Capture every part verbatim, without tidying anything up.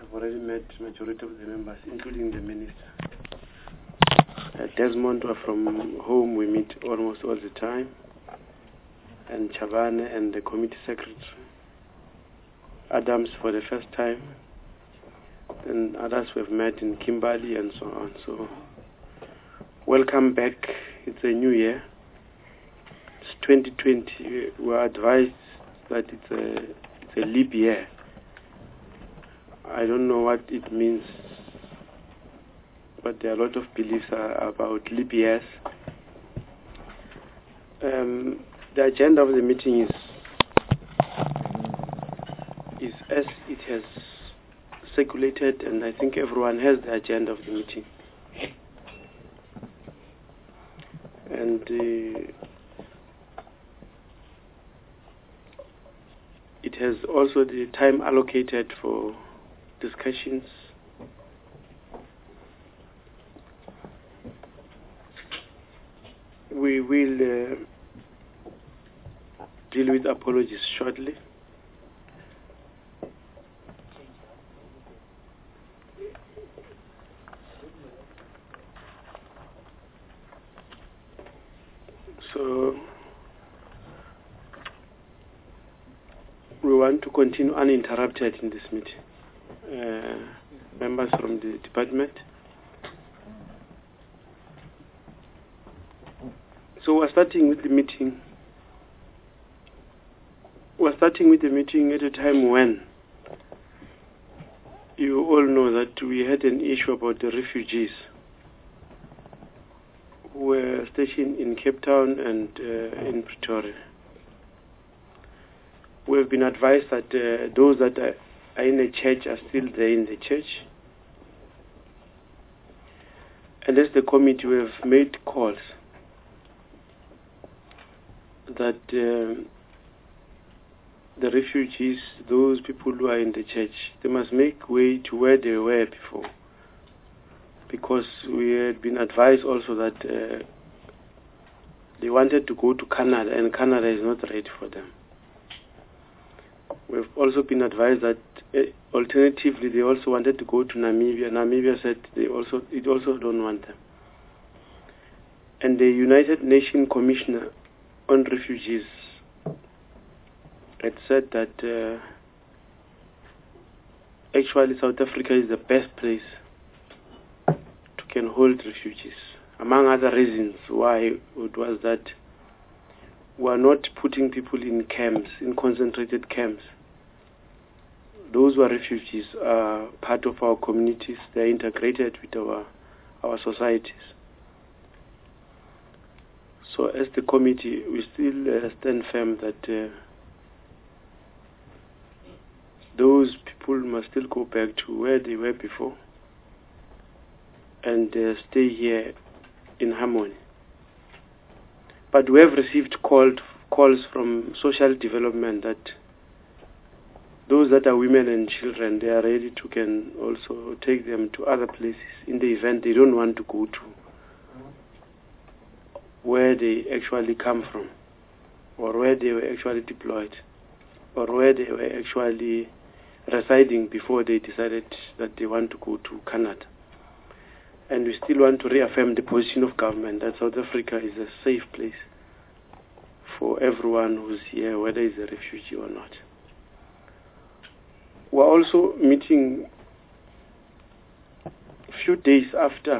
have already met majority of the members, including the minister. Uh, Desmond, from whom we meet almost all the time, and Chavane and the committee secretary. Adams for the first time, and others we have met in Kimberley and so on. So, welcome back. It's a new year. It's twenty twenty. We are advised that it's a, it's a leap year. I don't know what it means, but there are a lot of beliefs uh, about leap years. Um, the agenda of the meeting is is as it has circulated, and I think everyone has the agenda of the meeting. And uh, it has also the time allocated for discussions. We will uh, deal with apologies shortly. So we want to continue uninterrupted in this meeting. Uh, members from the department. So we're starting with the meeting. We're starting with the meeting at a time when you all know that we had an issue about the refugees who were stationed in Cape Town and uh, in Pretoria. We have been advised that uh, those that are are in the church are still there in the church. And as the committee, we have made calls that uh, the refugees, those people who are in the church, they must make way to where they were before. Because we had been advised also that uh, they wanted to go to Canada, and Canada is not ready for them. We've also been advised that uh, alternatively they also wanted to go to Namibia. Namibia said they also it also don't want them. And the United Nations Commissioner on Refugees had said that uh, actually South Africa is the best place to can hold refugees. Among other reasons why it was that we are not putting people in camps, in concentrated camps. Those who are refugees are part of our communities. They are integrated with our our societies. So as the committee, we still uh, stand firm that uh, those people must still go back to where they were before and uh, stay here in harmony. But we have received called, calls from social development that those that are women and children, they are ready to can also take them to other places in the event they don't want to go to where they actually come from, or where they were actually deployed, or where they were actually residing before they decided that they want to go to Canada. And we still want to reaffirm the position of government that South Africa is a safe place for everyone who's here, whether he's a refugee or not. We're also meeting a few days after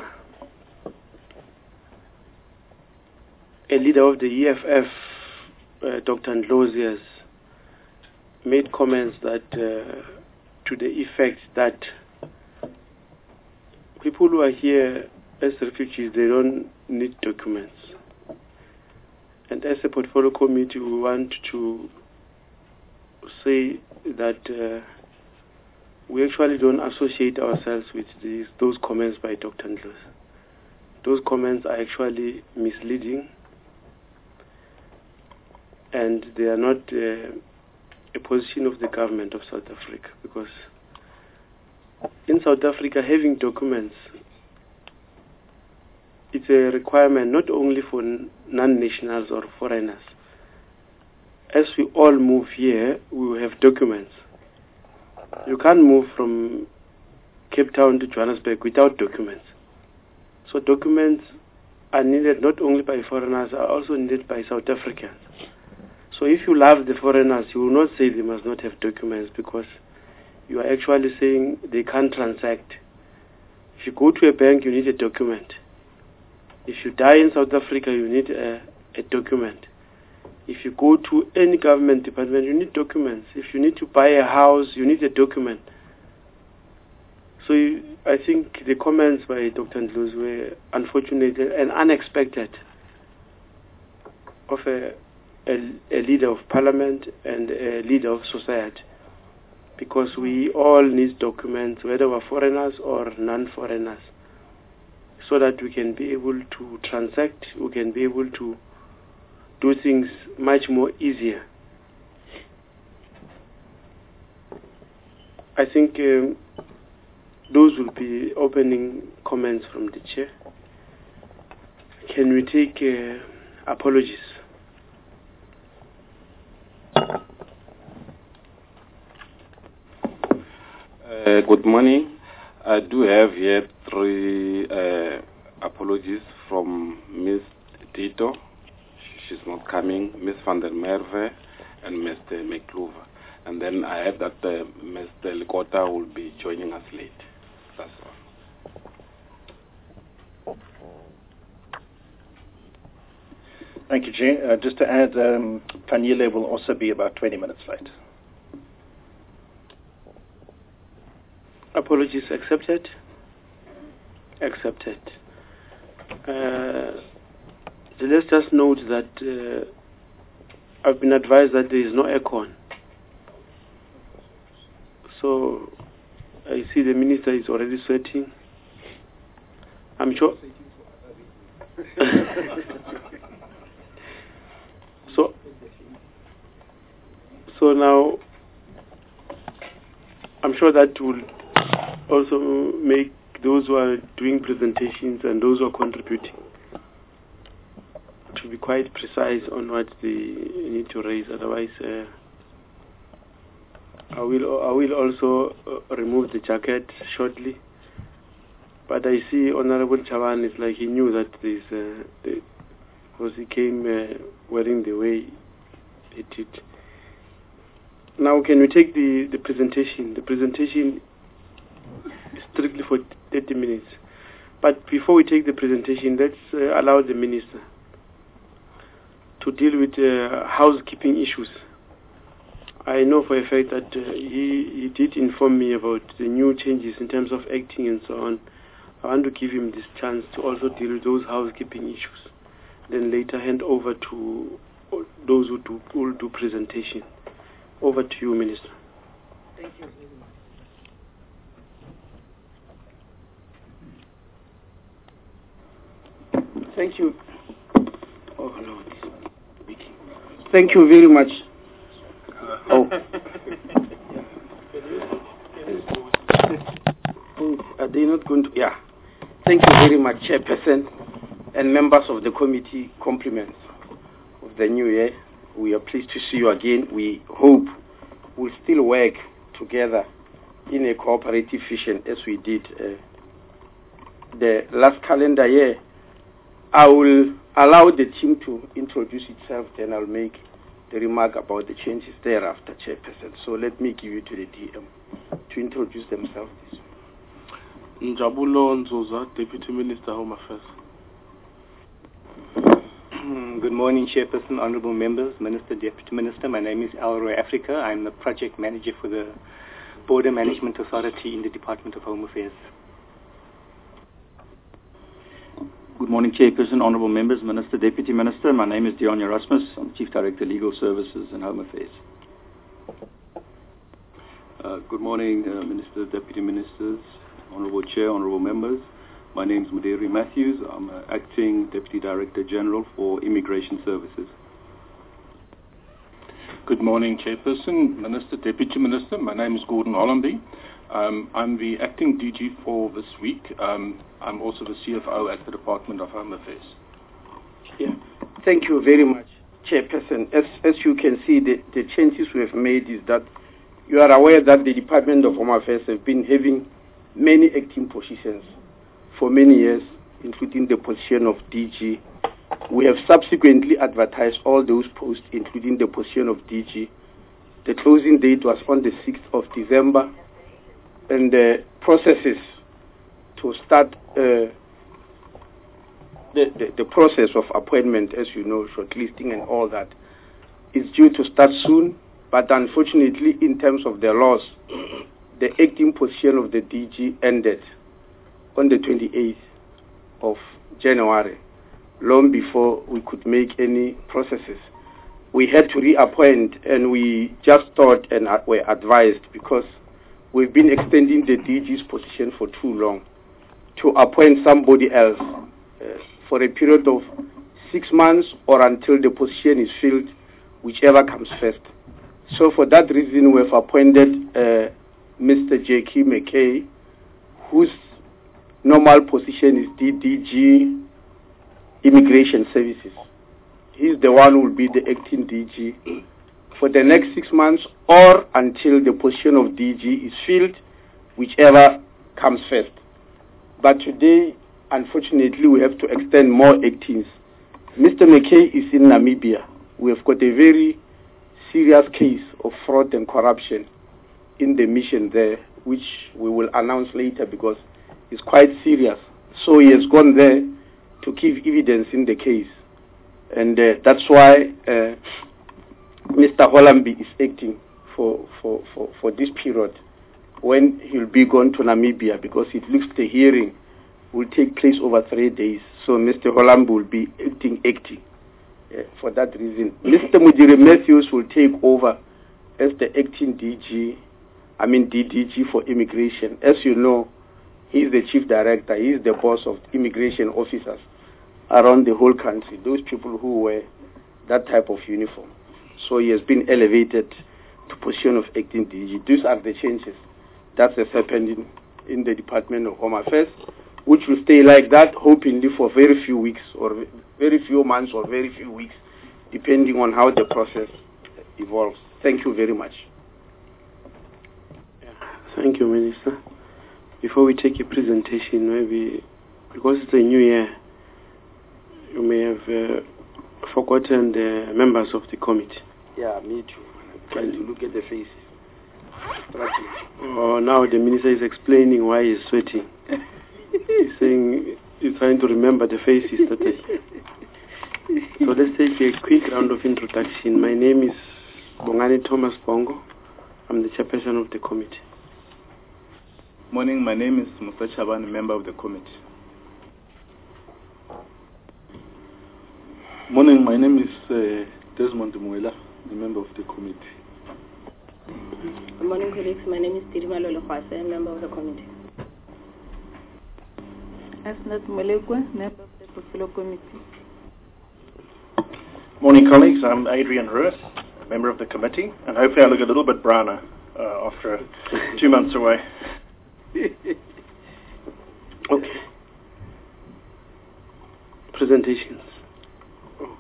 a leader of the E F F, uh, Doctor Ndlozi, has made comments that uh, to the effect that people who are here as refugees, they don't need documents. And as a portfolio committee, we want to say that uh, we actually don't associate ourselves with these, those comments by Doctor Ndlozi. Those comments are actually misleading, and they are not uh, a position of the government of South Africa, because in South Africa, having documents, it's a requirement not only for non-nationals or foreigners. As we all move here, we will have documents. You can't move from Cape Town to Johannesburg without documents. So documents are needed not only by foreigners, are also needed by South Africans. So if you love the foreigners, you will not say they must not have documents, because you are actually saying they can't transact. If you go to a bank, you need a document. If you die in South Africa, you need a, a document. If you go to any government department, you need documents. If you need to buy a house, you need a document. So you, I think the comments by Doctor Ndlozi were unfortunate and unexpected of a, a, a leader of parliament and a leader of society, because we all need documents, whether we're foreigners or non-foreigners, so that we can be able to transact, we can be able to do things much more easier. I think um, those will be opening comments from the chair. Can we take uh, apologies? Uh, good morning. I do have here three uh, apologies from Miz Tito. She's not coming. Miz van der Merwe and Mister McClover. And then I have that uh, Mister Likota will be joining us late. That's all. Thank you, Chair. Uh, just to add, um, Fanile will also be about twenty minutes late. Apologies accepted. Accepted. Uh, so let's just note that uh, I've been advised that there is no aircon. So I see the minister is already sweating. I'm sure. so, so now I'm sure that will also make those who are doing presentations and those who are contributing to be quite precise on what they need to raise. Otherwise, uh, I will I will also uh, remove the jacket shortly. But I see Honorable Chavan is like he knew that this uh, the, because he came uh, wearing the way he did. Now, can we take the, the presentation? The presentation is strictly for thirty minutes. But before we take the presentation, let's uh, allow the minister to deal with uh, housekeeping issues. I know for a fact that uh, he, he did inform me about the new changes in terms of acting and so on. I want to give him this chance to also deal with those housekeeping issues. Then later hand over to those who do, who will do presentation. Over to you, Minister. Thank you very much. Thank you. Oh, Lord. Thank you very much. Oh. Are they not going to? Yeah. Thank you very much, Chairperson and members of the committee. Compliments of the new year. We are pleased to see you again. We hope we'll still work together in a cooperative fashion as we did uh, the last calendar year. I will allow the team to introduce itself, then I'll make the remark about the changes thereafter, Chairperson. So let me give you to the D M to introduce themselves. Njabulo Nzuza, Deputy Minister, Home Affairs. Good morning, Chairperson, Honourable Members, Minister, Deputy Minister. My name is Elroy Africa. I'm the Project Manager for the Border Management Authority in the Department of Home Affairs. Good morning, Chairperson, Honourable Members, Minister, Deputy Minister. My name is Dion Erasmus. I'm Chief Director, Legal Services and Home Affairs. Uh, good morning, uh, Minister, Deputy Ministers, Honourable Chair, Honourable Members. My name is Muderi Matthews. I'm uh, Acting Deputy Director General for Immigration Services. Good morning, Chairperson, Minister, Deputy Minister. My name is Gordon Hollamby. Um, I'm the Acting D G for this week. Um, I'm also the C F O at the Department of Home Affairs. Yeah. Thank you very much, Chairperson. As, as you can see, the, the changes we have made is that you are aware that the Department of Home Affairs have been having many acting positions for many years, including the position of D G. We have subsequently advertised all those posts, including the position of D G. The closing date was on the sixth of December, and the processes to start uh, the, the, the process of appointment, as you know, shortlisting and all that, is due to start soon. But unfortunately, in terms of the laws, the acting position of the D G ended on the twenty-eighth of January, long before we could make any processes. We had to reappoint, and we just thought and were advised, because we've been extending the D G's position for too long, to appoint somebody else uh, for a period of six months or until the position is filled, whichever comes first. So for that reason, we've appointed uh, Mister J K McKay, whose normal position is D D G Immigration Services. He's the one who will be the acting D G for the next six months or until the position of D G is filled, whichever comes first. But today, unfortunately, we have to extend more actings. Mister McKay is in Namibia. We have got a very serious case of fraud and corruption in the mission there, which we will announce later because it's quite serious. So he has gone there to give evidence in the case. And uh, that's why uh, Mister Hollamby is acting for, for, for, for this period when he'll be gone to Namibia, because it looks the hearing will take place over three days. So Mister Hollamby will be acting, acting. Uh, for that reason, Mister Mudire Matthews will take over as the acting D G, I mean D D G for immigration. As you know, he is the chief director, he is the boss of immigration officers around the whole country, those people who wear that type of uniform. So he has been elevated to position of acting D G. These are the changes that has happened in, in the Department of Home Affairs, which will stay like that, hopefully for very few weeks or very few months or very few weeks, depending on how the process evolves. Thank you very much. Thank you, Minister. Before we take your presentation, maybe, because it's a new year, you may have uh, forgotten the members of the committee. Yeah, me too. I'm trying to look at the faces. Oh, now the minister is explaining why he's sweating. He's saying he's trying to remember the faces that I... So let's take a quick round of introduction. My name is Bongani Thomas Bongo. I'm the chairperson of the committee. Morning, my name is Musa Chaban, a member of the committee. Morning, my name is uh, Desmond Muela, a member of the committee. Good morning, colleagues. My name is Tirima Lolokwase, a member of the committee. Asnat Molekwe, member of the Portfolio Committee. Morning, colleagues. I'm Adrian Ruiz, a member of the committee, and hopefully I look a little bit browner uh, after two months away. Okay. Presentations. Oh.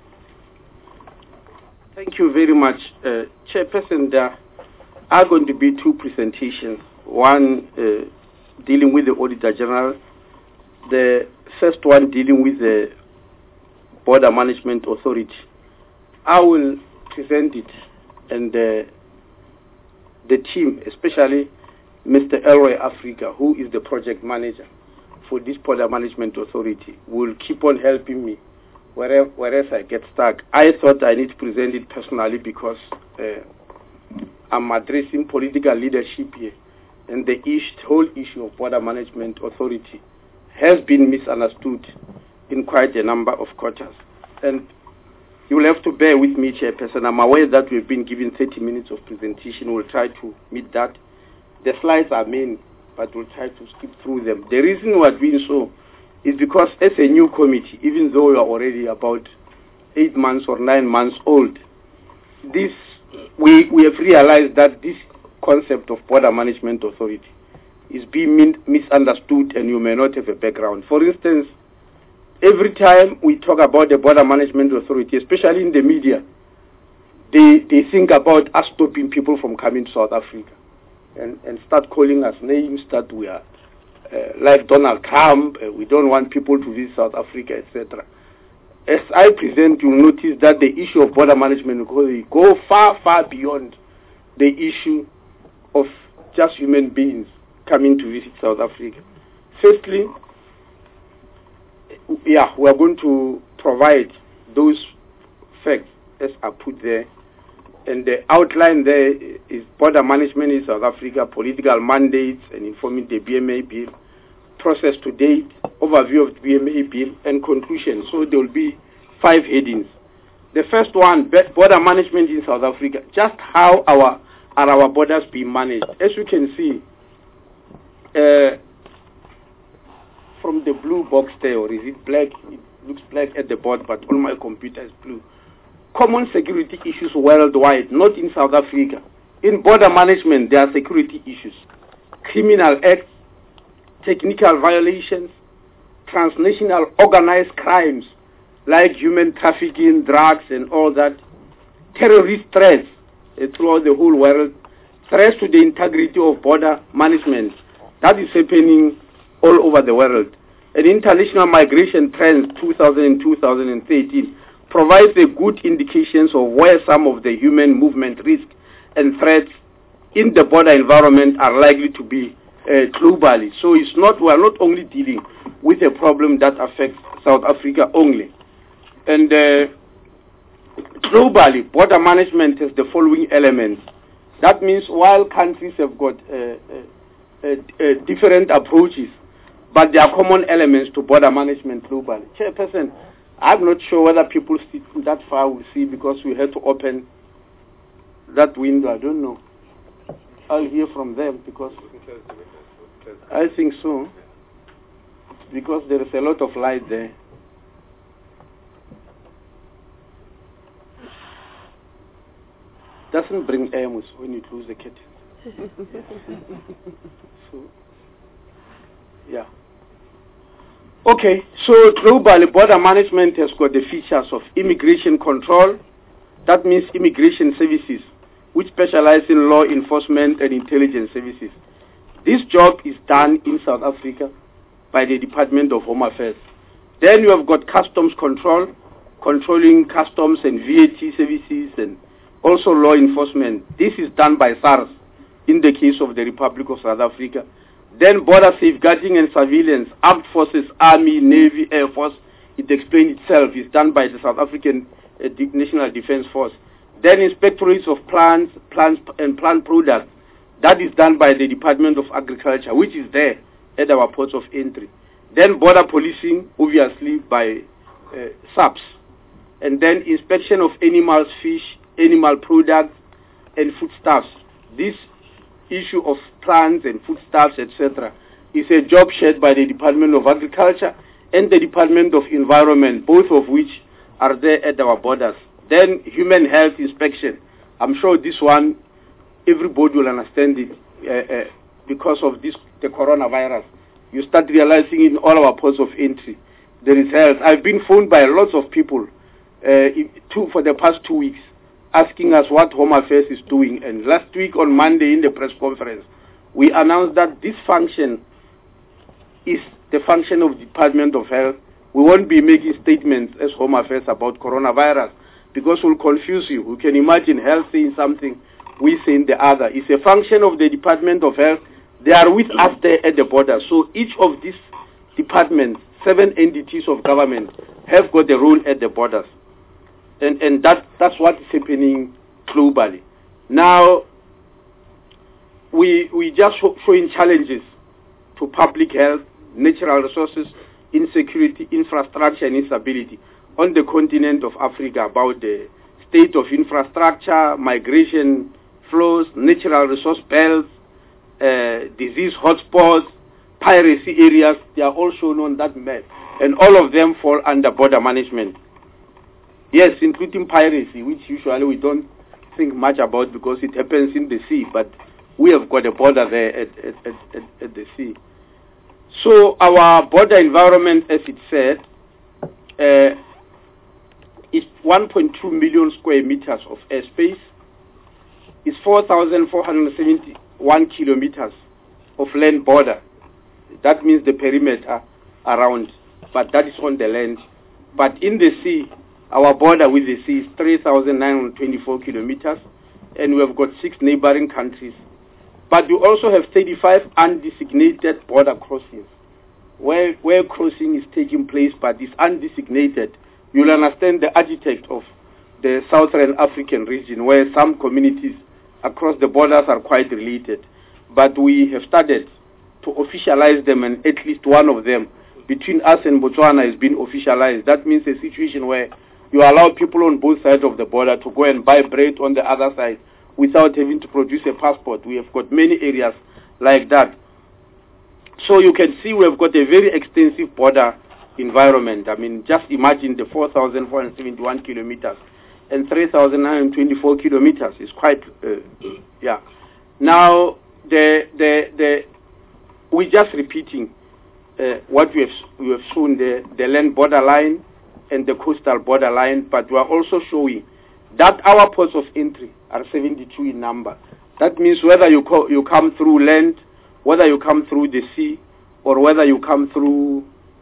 Thank you very much, uh, Chairperson. There are going to be two presentations. One uh, dealing with the Auditor General. The first one dealing with the Border Management Authority. I will present it, and uh, the team, especially Mister Elroy Africa, who is the project manager for this Border Management Authority, will keep on helping me wherever, wherever I get stuck. I thought I need to present it personally because uh, I'm addressing political leadership here, and the issue, whole issue of Border Management Authority has been misunderstood in quite a number of quarters. And you will have to bear with me, Chairperson. I'm aware that we've been given thirty minutes of presentation. We'll try to meet that. The slides are many, but we'll try to skip through them. The reason we're doing so is because as a new committee, even though we are already about eight months or nine months old, this we, we have realized that this concept of Border Management Authority is being min misunderstood, and you may not have a background. For instance, every time we talk about the Border Management Authority, especially in the media, they, they think about us stopping people from coming to South Africa and, and start calling us names that we are uh, like Donald Trump. Uh, we don't want people to visit South Africa, et cetera. As I present, you'll notice that the issue of border management will go far, far beyond the issue of just human beings coming to visit South Africa. Firstly, yeah, we are going to provide those facts as are put there. And the outline there is border management in South Africa, political mandates and informing the B M A bill, process to date, overview of the B M A bill, and conclusion. So there will be five headings. The first one, border management in South Africa. Just how our are our borders being managed? As you can see, uh, from the blue box there, or is it black? It looks black at the bottom, but on my computer is blue. Common security issues worldwide, not in South Africa. In border management, there are security issues. Criminal acts, technical violations, transnational organized crimes like human trafficking, drugs, and all that. Terrorist threats uh, throughout the whole world. Threats to the integrity of border management. That is happening all over the world. And international migration trends two thousand and two thousand thirteen provides a good indications of where some of the human movement risks and threats in the border environment are likely to be uh, globally. So it's not, we are not only dealing with a problem that affects South Africa only. And uh, globally, border management has the following elements. That means while countries have got uh, uh, uh, uh, different approaches, but there are common elements to border management globally. Chairperson, I'm not sure whether people sitting that far will see because we had to open that window. I don't know. I'll hear from them because I think so. Because there is a lot of light there. Doesn't bring air when you close the curtain. So, yeah. Okay, so globally, border management has got the features of immigration control. That means immigration services, which specialize in law enforcement and intelligence services. This job is done in South Africa by the Department of Home Affairs. Then you have got customs control, controlling customs and V A T services, and also law enforcement. This is done by SARS in the case of the Republic of South Africa. Then border safeguarding and surveillance, armed forces, army, navy, air force, it explains itself, is done by the South African uh, National Defense Force. Then inspectorates of plants, plants and plant products, that is done by the Department of Agriculture, which is there at our ports of entry. Then border policing, obviously by uh, S A P S. And then inspection of animals, fish, animal products, and foodstuffs. This issue of plants and foodstuffs, et cetera, is a job shared by the Department of Agriculture and the Department of Environment, both of which are there at our borders. Then human health inspection. I'm sure this one, everybody will understand it uh, uh, because of this, the coronavirus. You start realizing in all our ports of entry, there is health. I've been phoned by lots of people uh, two, for the past two weeks, asking us what Home Affairs is doing. And last week on Monday in the press conference, we announced that this function is the function of the Department of Health. We won't be making statements as Home Affairs about coronavirus because we'll confuse you. We can imagine health saying something, we saying the other. It's a function of the Department of Health. They are with us there at the border. So each of these departments, seven entities of government, have got a role at the borders. And, and that, that's what is happening globally. Now, we, we just show, showing challenges to public health, natural resources, insecurity, infrastructure, and instability on the continent of Africa about the state of infrastructure, migration flows, natural resource belts, uh, disease hotspots, piracy areas. They are all shown on that map. And all of them fall under border management. Yes, including piracy, which usually we don't think much about because it happens in the sea, but we have got a border there at, at, at, at the sea. So our border environment, as it said, uh, is one point two million square meters of airspace, is four thousand four hundred seventy-one kilometers of land border, That means the perimeter around, but that is on the land. But in the sea, our border with the sea is three thousand nine hundred twenty-four kilometers, and we have got six neighboring countries. But we also have thirty-five undesignated border crossings, where, where crossing is taking place but is undesignated. You'll understand the architect of the Southern African region, where some communities across the borders are quite related. But we have started to officialize them, and at least one of them between us and Botswana has been officialized. That means a situation where you allow people on both sides of the border to go and buy bread on the other side without having to produce a passport. We have got many areas like that. So you can see we have got a very extensive border environment. I mean, just imagine the four thousand four hundred seventy-one kilometers and three thousand nine hundred twenty-four kilometers is quite, uh, yeah. Now, the, the, the, we're just repeating uh, what we have, we have shown, the, the land borderline and the coastal borderline, but we are also showing that our ports of entry are seventy-two in number. That means whether you, co you come through land, whether you come through the sea, or whether you come through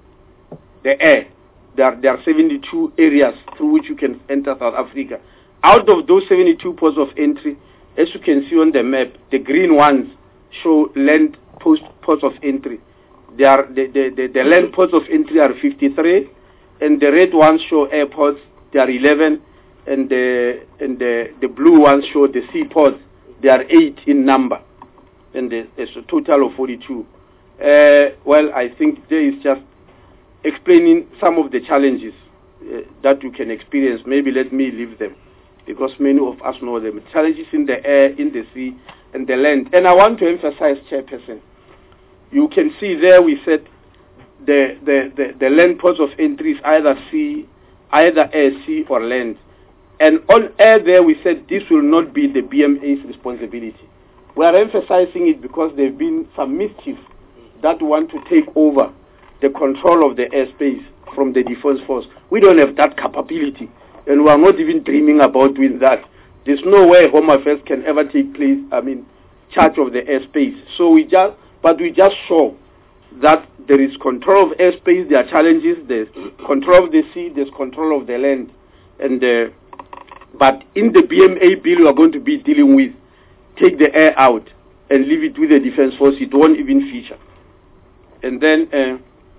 the air, there are, there are seventy-two areas through which you can enter South Africa. Out of those seventy-two ports of entry, as you can see on the map, the green ones show land post ports of entry. They are, the, the, the, the land ports of entry are fifty-three, and the red ones show airports, they are eleven, and the, and the, the blue ones show the seaports, they are eight in number, and there's a total of forty-two. Uh, well, I think there is just explaining some of the challenges uh, that you can experience. Maybe let me leave them, because many of us know them. Challenges in the air, in the sea, and the land. And I want to emphasize, Chairperson, you can see there we said the, the, the, the land ports of entry is either sea, either air, sea, or land. And on air there we said this will not be the B M A's responsibility. We are emphasizing it because there have been some mischief that want to take over the control of the airspace from the Defense Force. We don't have that capability, and we are not even dreaming about doing that. There's no way Home Affairs can ever take place, I mean, charge of the airspace. So we just, but we just show that there is control of airspace, there are challenges, there's control of the sea, there's control of the land. And uh, but in the B M A bill we are going to be dealing with, take the air out and leave it with the Defense Force, it won't even feature. And then, uh,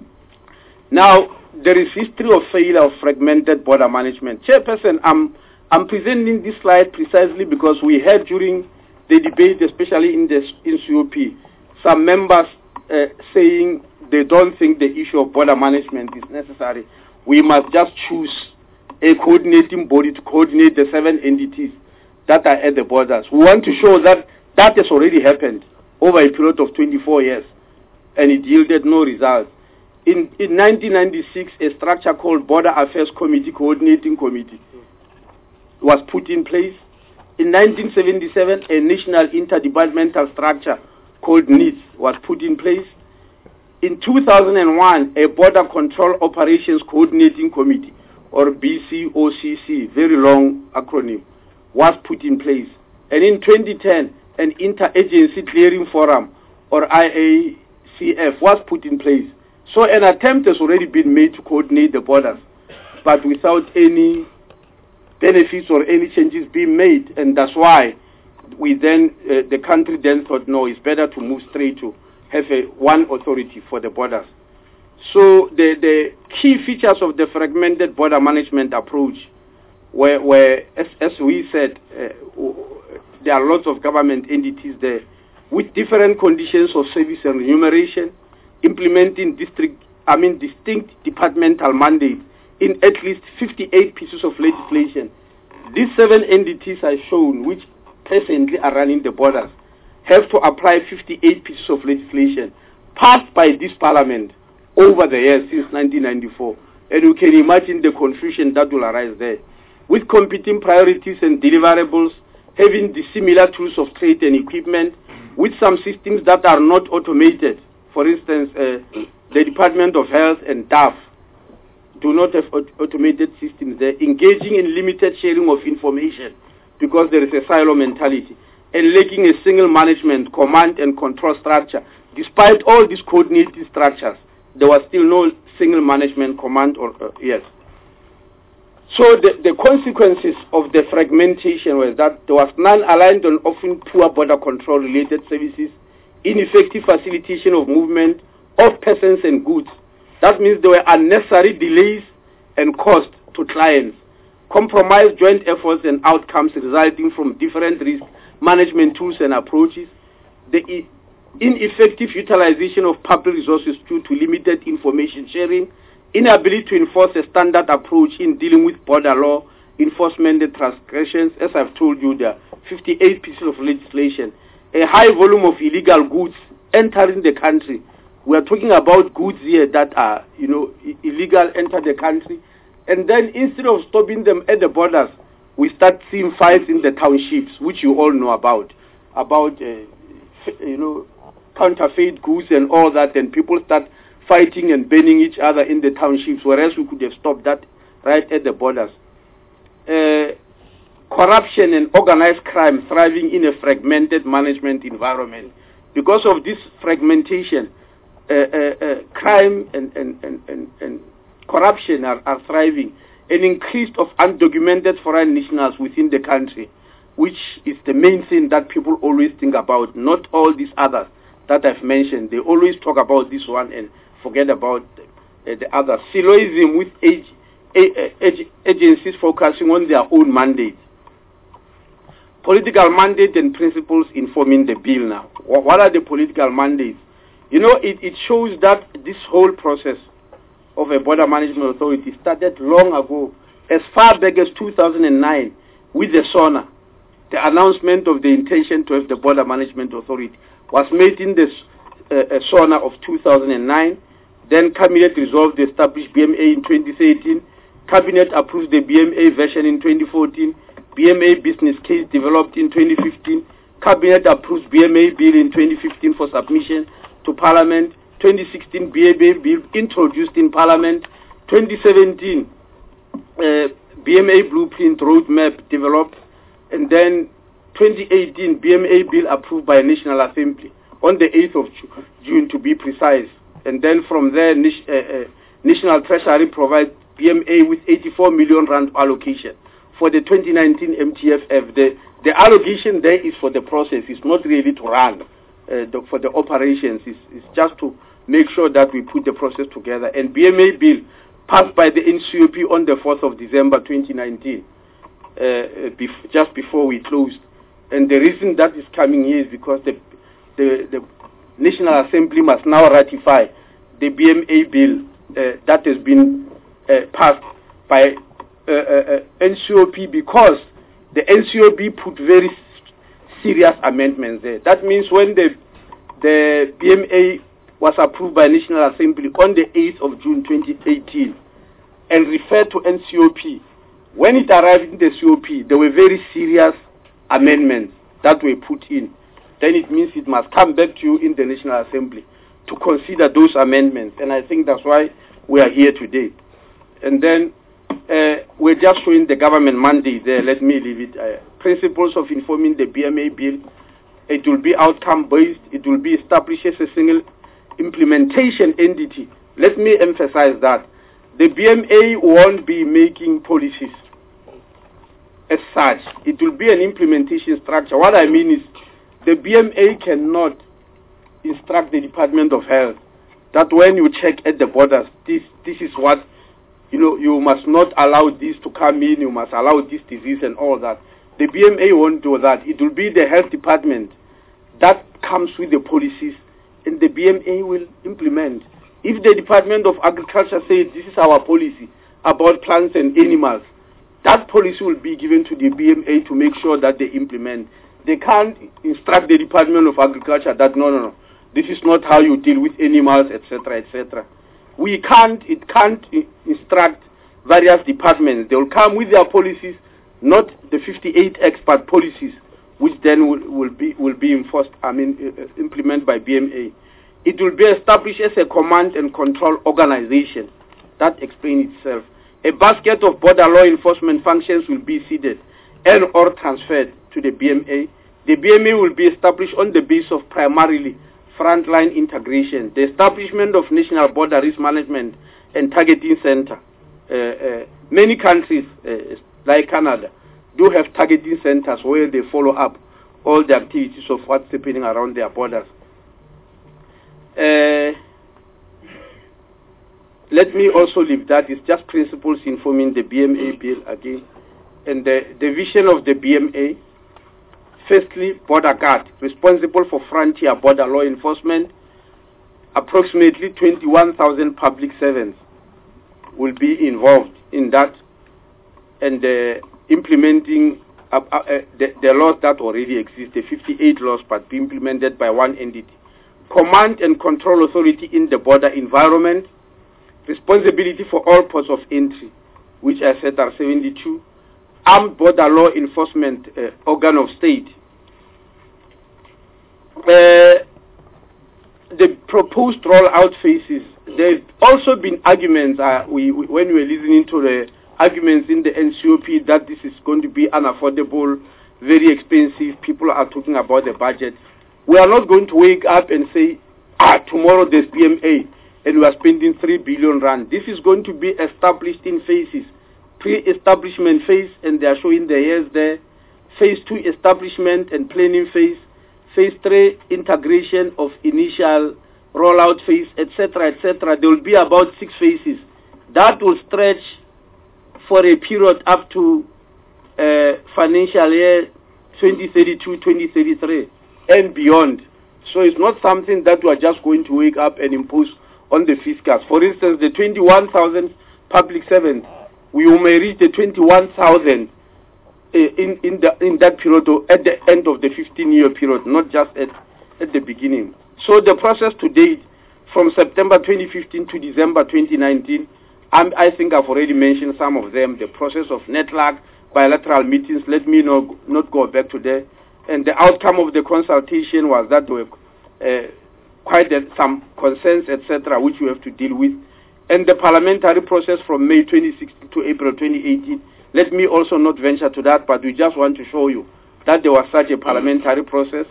now, there is history of failure of fragmented border management. Chairperson, I'm, I'm presenting this slide precisely because we had during the debate, especially in the in C O P, some members uh, saying they don't think the issue of border management is necessary. We must just choose a coordinating body to coordinate the seven entities that are at the borders. We want to show that that has already happened over a period of twenty-four years, and it yielded no results. In, in nineteen ninety-six, a structure called Border Affairs Committee, Coordinating Committee, was put in place. In nineteen seventy-seven, a national interdepartmental structure called NITS was put in place. In two thousand one, a Border Control Operations Coordinating Committee, or B C O C C, very long acronym, was put in place. And in twenty ten, an Interagency Clearing Forum, or I A C F, was put in place. So an attempt has already been made to coordinate the borders, but without any benefits or any changes being made. And that's why we then, uh, the country then thought, no, it's better to move straight to have a one authority for the borders. So the, the key features of the fragmented border management approach were, were as, as we said, uh, there are lots of government entities there with different conditions of service and remuneration, implementing district, I mean distinct departmental mandates in at least fifty-eight pieces of legislation. These seven entities are shown, which presently are running the borders, have to apply fifty-eight pieces of legislation passed by this parliament over the years since nineteen ninety-four. And you can imagine the confusion that will arise there. With competing priorities and deliverables, having dissimilar tools of trade and equipment, with some systems that are not automated. For instance, uh, the Department of Health and D A F do not have aut automated systems. They're engaging in limited sharing of information because there is a silo mentality. and lacking a single management, command and control structure. Despite all these coordinated structures, there was still no single management, command, or uh, yes. So the, the consequences of the fragmentation was that there was non-aligned and often poor border control related services, ineffective facilitation of movement of persons and goods. That means there were unnecessary delays and costs to clients, compromised joint efforts and outcomes resulting from different risk management tools and approaches, the e ineffective utilization of public resources due to limited information sharing, inability to enforce a standard approach in dealing with border law enforcement and transgressions. As I've told you, there are fifty-eight pieces of legislation, a high volume of illegal goods entering the country. We are talking about goods here that are, you know, illegal, enter the country. And then instead of stopping them at the borders, we start seeing fights in the townships, which you all know about, about, uh, you know, counterfeit goods and all that, and people start fighting and burning each other in the townships, whereas we could have stopped that right at the borders. Uh, corruption and organized crime thriving in a fragmented management environment. Because of this fragmentation, uh, uh, uh, crime and, and, and, and, and corruption are, are thriving. An increase of undocumented foreign nationals within the country, which is the main thing that people always think about, not all these others that I've mentioned. They always talk about this one and forget about uh, the other. Siloism with age, age, agencies focusing on their own mandate. Political mandate and principles informing the bill now. What are the political mandates? You know, it, it shows that this whole process of a border management authority started long ago, as far back as two thousand nine, with the SONA. The announcement of the intention to have the border management authority was made in the uh, SONA of two thousand nine. Then Cabinet resolved to establish B M A in twenty thirteen. Cabinet approved the B M A version in twenty fourteen. B M A business case developed in twenty fifteen. Cabinet approved B M A bill in twenty fifteen for submission to Parliament. twenty sixteen B M A bill introduced in Parliament. twenty seventeen uh, B M A blueprint roadmap developed, and then twenty eighteen B M A bill approved by National Assembly on the eighth of June to be precise. And then from there, uh, uh, National Treasury provides B M A with eighty-four million rand allocation for the twenty nineteen M T F F. The, the allocation there is for the process. It's not really to run uh, the, for the operations. It's, it's just to make sure that we put the process together. And B M A bill passed by the N C O P on the fourth of December twenty nineteen, uh, bef just before we closed. And the reason that is coming here is because the, the, the National Assembly must now ratify the B M A bill uh, that has been uh, passed by uh, uh, N C O P, because the N C O P put very serious amendments there. That means when the, the B M A was approved by National Assembly on the eighth of June twenty eighteen and referred to N C O P, when it arrived in the C O P, there were very serious amendments that were put in. Then it means it must come back to you in the National Assembly to consider those amendments. And I think that's why we are here today. And then uh, we're just showing the government mandate there. Let me leave it. Uh, principles of informing the B M A bill. It will be outcome-based. It will be established as a single implementation entity. Let me emphasize that. The B M A won't be making policies as such. It will be an implementation structure. What I mean is the B M A cannot instruct the Department of Health that when you check at the borders, this this is what, you know, you must not allow this to come in, you must allow this disease and all that. The B M A won't do that. It will be the health department that comes with the policies, and the B M A will implement. If the Department of Agriculture says this is our policy about plants and animals, that policy will be given to the B M A to make sure that they implement. They can't instruct the Department of Agriculture that no, no, no, this is not how you deal with animals, et cetera, et cetera. We can't, it can't instruct various departments. They will come with their policies, not the fifty-eight expert policies, which then will, will be will be enforced. I mean, uh, implemented by B M A. It will be established as a command and control organization. That explains itself. A basket of border law enforcement functions will be ceded and or transferred to the B M A. The B M A will be established on the basis of primarily frontline integration, the establishment of national border risk management and targeting center. Uh, uh, many countries, uh, like Canada, do have targeting centers where they follow up all the activities of what's happening around their borders. Uh, let me also leave that. It's just principles informing the B M A bill again. And the, the vision of the B M A, firstly, border guard, responsible for frontier border law enforcement. Approximately twenty-one thousand public servants will be involved in that, and uh, implementing uh, uh, the, the laws that already exist, the fifty-eight laws, but be implemented by one entity. Command and control authority in the border environment, responsibility for all ports of entry, which I said are seventy-two, armed border law enforcement uh, organ of state. Uh, the proposed rollout phases, there have also been arguments, uh, we, we, when we were listening to the arguments in the N C O P that this is going to be unaffordable, very expensive, people are talking about the budget. We are not going to wake up and say, ah, tomorrow there's B M A and we are spending three billion rand. This is going to be established in phases. Pre-establishment phase, and they are showing the years there. Phase two, establishment and planning phase. Phase three, integration of initial rollout phase, et cetera, et cetera. There will be about six phases. That will stretch for a period up to uh, financial year twenty thirty-two, twenty thirty-three and beyond. So it's not something that we are just going to wake up and impose on the fiscals. For instance, the twenty-one thousand public servants, we may reach the twenty-one thousand uh, in, in, the, in that period or at the end of the fifteen-year period, not just at, at the beginning. So the process to date, from September twenty fifteen to December twenty nineteen, um, I think I've already mentioned some of them, the process of NETLAC, bilateral meetings, let me not, not go back to there. And the outcome of the consultation was that there were uh, quite uh, some concerns, et cetera, which we have to deal with. And the parliamentary process from May twenty sixteen to April twenty eighteen, let me also not venture to that, but we just want to show you that there was such a parliamentary process,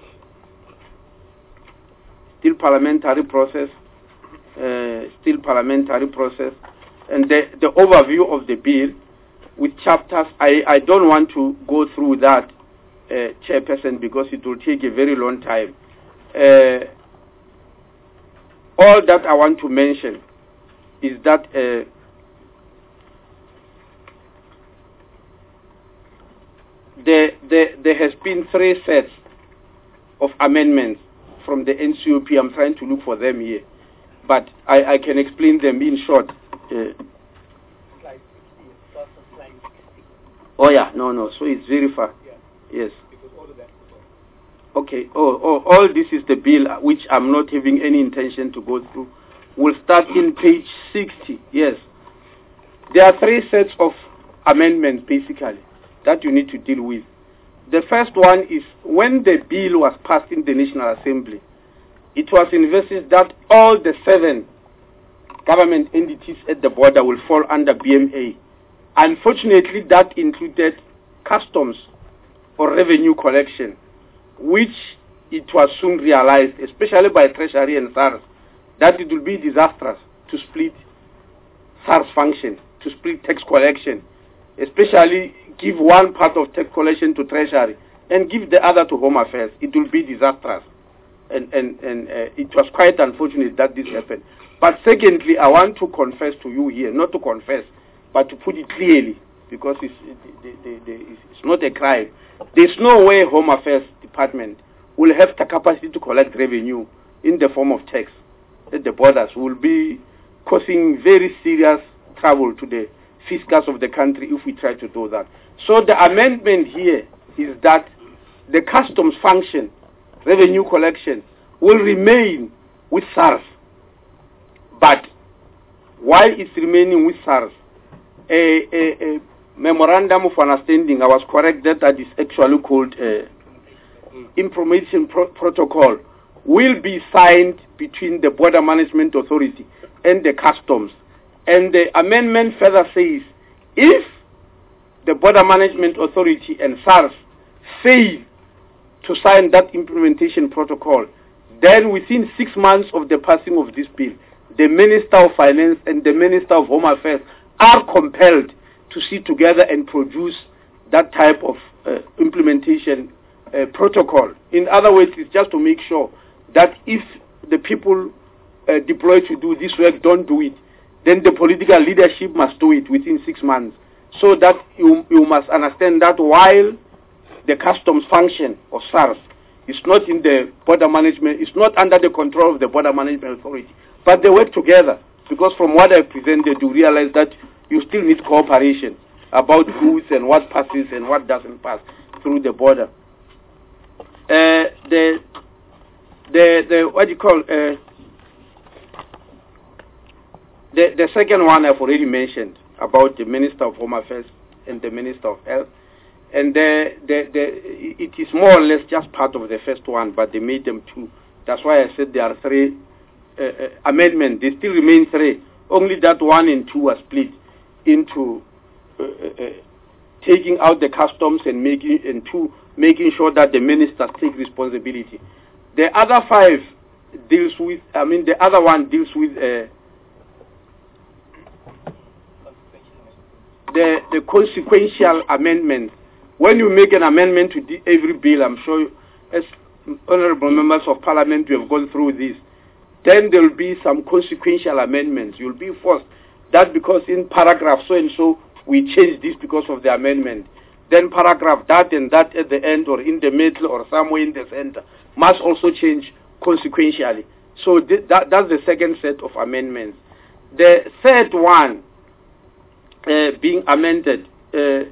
still parliamentary process, uh, still parliamentary process. And the, the overview of the bill with chapters, I, I don't want to go through that, uh, Chairperson, because it will take a very long time. Uh, all that I want to mention is that uh, there, there, there has been three sets of amendments from the N C O P. I'm trying to look for them here, but I, I can explain them in short. Uh, oh yeah, no, no, so it's very far. Yes. Okay, oh, oh, all this is the bill which I'm not having any intention to go through. We'll start in page sixty, yes. There are three sets of amendments, basically, that you need to deal with. The first one is when the bill was passed in the National Assembly, it was envisaged that all the seven government entities at the border will fall under B M A. Unfortunately, that included customs or revenue collection, which it was soon realized, especially by Treasury and SARS, that it will be disastrous to split SARS function, to split tax collection, especially give one part of tax collection to Treasury and give the other to Home Affairs. It will be disastrous. And, and, and uh, it was quite unfortunate that this happened. But secondly, I want to confess to you here, not to confess, but to put it clearly, because it's, it, it, it, it's not a crime. There's no way Home Affairs Department will have the capacity to collect revenue in the form of tax at the borders. Will be causing very serious trouble to the fiscals of the country if we try to do that. So the amendment here is that the customs function, revenue collection, will remain with SARS. But while it's remaining with SARS, a, a, a memorandum of understanding, I was corrected, that is actually called uh, information pro protocol, will be signed between the Border Management Authority and the customs. And the amendment further says, if the Border Management Authority and SARS fail to sign that implementation protocol. Then within six months of the passing of this bill, the Minister of Finance and the Minister of Home Affairs are compelled to sit together and produce that type of uh, implementation uh, protocol. In other words, it's just to make sure that if the people uh, deployed to do this work don't do it, then the political leadership must do it within six months. So that you, you must understand that while the customs function of SARS is not in the border management, it's not under the control of the border management authority, but they work together, because from what I presented, you realize that you still need cooperation about goods and what passes and what doesn't pass through the border. Uh, the, the, the, what do you call, uh, the, the second one I've already mentioned, about the Minister of Home Affairs and the Minister of Health. And the, the, the, it is more or less just part of the first one, but they made them two. That's why I said there are three uh, uh, amendments. They still remain three. Only that one and two are split into uh, uh, taking out the customs and making, and two, making sure that the ministers take responsibility. The other five deals with, I mean, the other one deals with uh, the, the consequential amendments. When you make an amendment to the, every bill, I'm sure, you, as honorable members of parliament, you have gone through this, then there will be some consequential amendments. You'll be forced that because in paragraph so and so, we change this because of the amendment. Then paragraph that and that at the end or in the middle or somewhere in the center must also change consequentially. So th that, that's the second set of amendments. The third one uh, being amended, uh,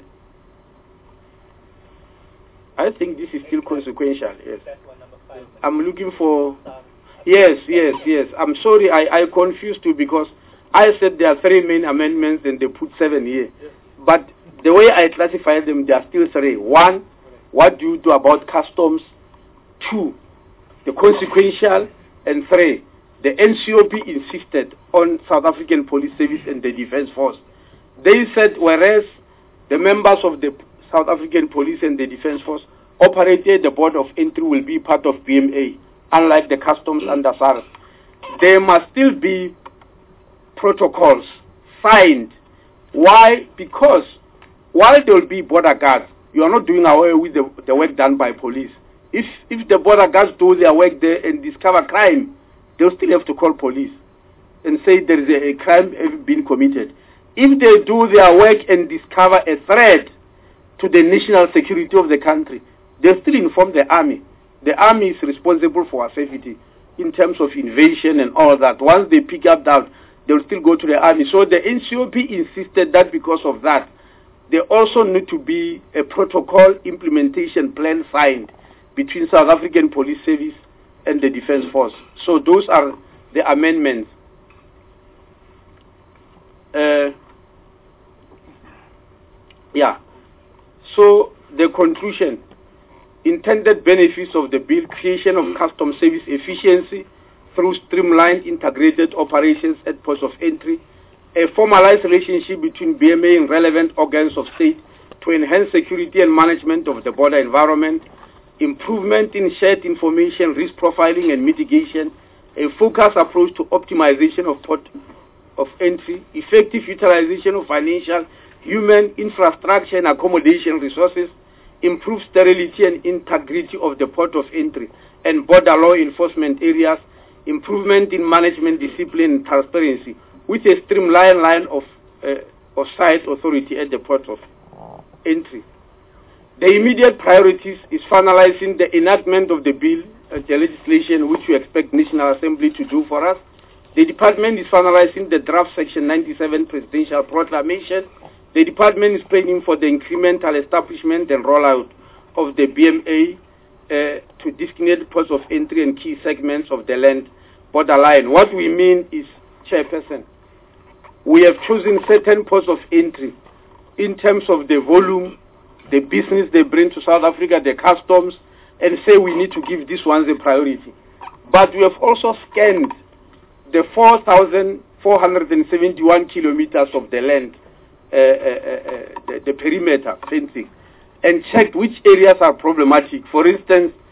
I think this is still consequential, yes. I'm looking for, yes, yes, yes. I'm sorry, I, I confused you because I said there are three main amendments and they put seven here. But the way I classify them, there are still three. One, what do you do about customs? Two, the consequential. And three, the N C O P insisted on South African Police Service and the Defence Force. They said whereas the members of the South African Police and the Defence Force operated the Board of Entry will be part of B M A, unlike the customs under SARS. There must still be protocols signed. Why? Because while there will be border guards, you are not doing away with the, the work done by police. If, if the border guards do their work there and discover crime, they'll still have to call police and say there is a, a crime being committed. If they do their work and discover a threat to the national security of the country, they still inform the army. The army is responsible for our safety in terms of invasion and all that. Once they pick up that, they will still go to the army. So the N C O P insisted that because of that, there also need to be a protocol implementation plan signed between South African Police Service and the Defence Force. So those are the amendments. Uh, yeah. So the conclusion, intended benefits of the bill, creation of customs service efficiency through streamlined integrated operations at ports of entry, a formalized relationship between B M A and relevant organs of state to enhance security and management of the border environment, improvement in shared information, risk profiling and mitigation, a focused approach to optimization of port of entry, effective utilization of financial, human, infrastructure and accommodation resources, improved sterility and integrity of the port of entry and border law enforcement areas, improvement in management discipline and transparency, with a streamlined line of, uh, of site authority at the port of entry. The immediate priorities is finalizing the enactment of the bill, uh, the legislation which we expect National Assembly to do for us. The department is finalizing the draft Section ninety-seven Presidential Proclamation. The department is planning for the incremental establishment and rollout of the B M A uh, to designate ports of entry and key segments of the land borderline. What we mean is, Chairperson, we have chosen certain ports of entry in terms of the volume, the business they bring to South Africa, the customs, and say we need to give these ones a priority. But we have also scanned the four thousand four hundred seventy-one kilometers of the land, uh, uh, uh, the, the perimeter fencing, and checked which areas are problematic. For instance,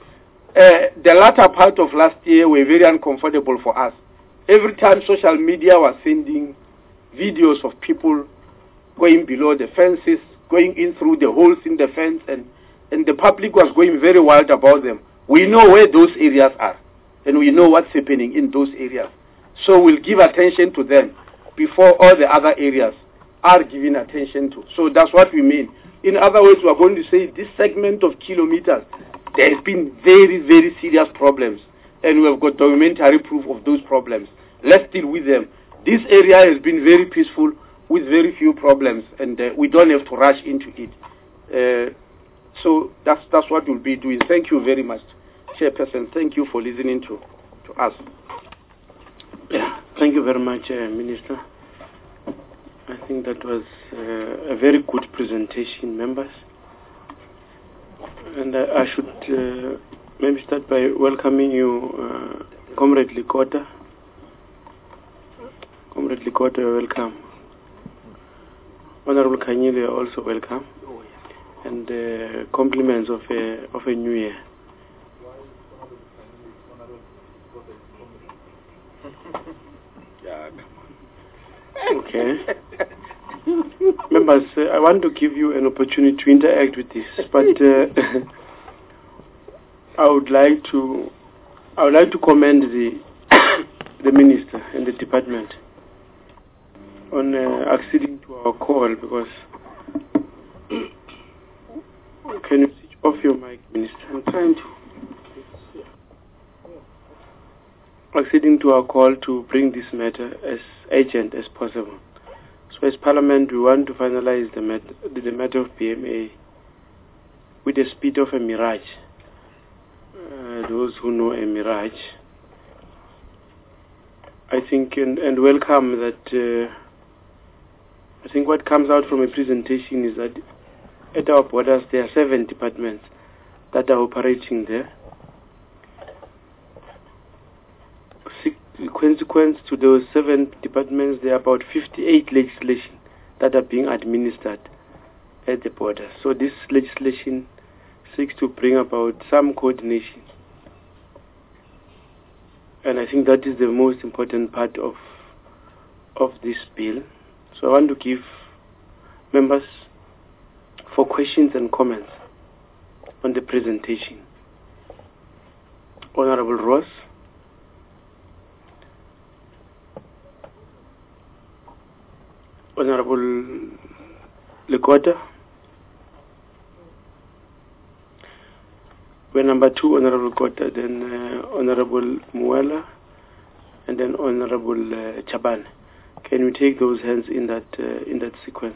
uh, the latter part of last year were very uncomfortable for us. Every time social media was sending videos of people going below the fences, going in through the holes in the fence, and, and the public was going very wild about them. We know where those areas are, and we know what's happening in those areas. So we'll give attention to them before all the other areas are given attention to. So that's what we mean. In other words, we are going to say this segment of kilometers, there has been very, very serious problems, and we have got documentary proof of those problems. Let's deal with them. This area has been very peaceful with very few problems, and uh, we don't have to rush into it. Uh, so that's that's what we'll be doing. Thank you very much, Chairperson. Thank you for listening to, to us. Yeah, thank you very much, uh, Minister. I think that was uh, a very good presentation, members. And uh, I should uh, maybe start by welcoming you, uh, Comrade Likota. Comrade Likota, welcome. Honorable Kanyile, also welcome. And uh, compliments of a, of a new year. Okay. Members, uh, I want to give you an opportunity to interact with this, but uh, I would like to I would like to commend the the minister and the department on uh, acceding to our call, because can you switch off your mic, Minister? I'm trying to. Acceding to our call to bring this matter as urgent as possible. So as Parliament, we want to finalize the matter, the matter of P M A with the speed of a mirage. Uh, those who know a mirage, I think, and, and welcome that, uh, I think what comes out from a presentation is that at our borders there are seven departments that are operating there. Consequence to those seven departments, there are about fifty-eight legislation that are being administered at the border. So this legislation seeks to bring about some coordination. And I think that is the most important part of of this bill. So I want to give members for questions and comments on the presentation. Honorable Ross. Honorable Likota. We're number two, Honorable Kota, then uh, Honorable Muela, and then Honorable uh, Chaban. Can we take those hands in that uh, in that sequence?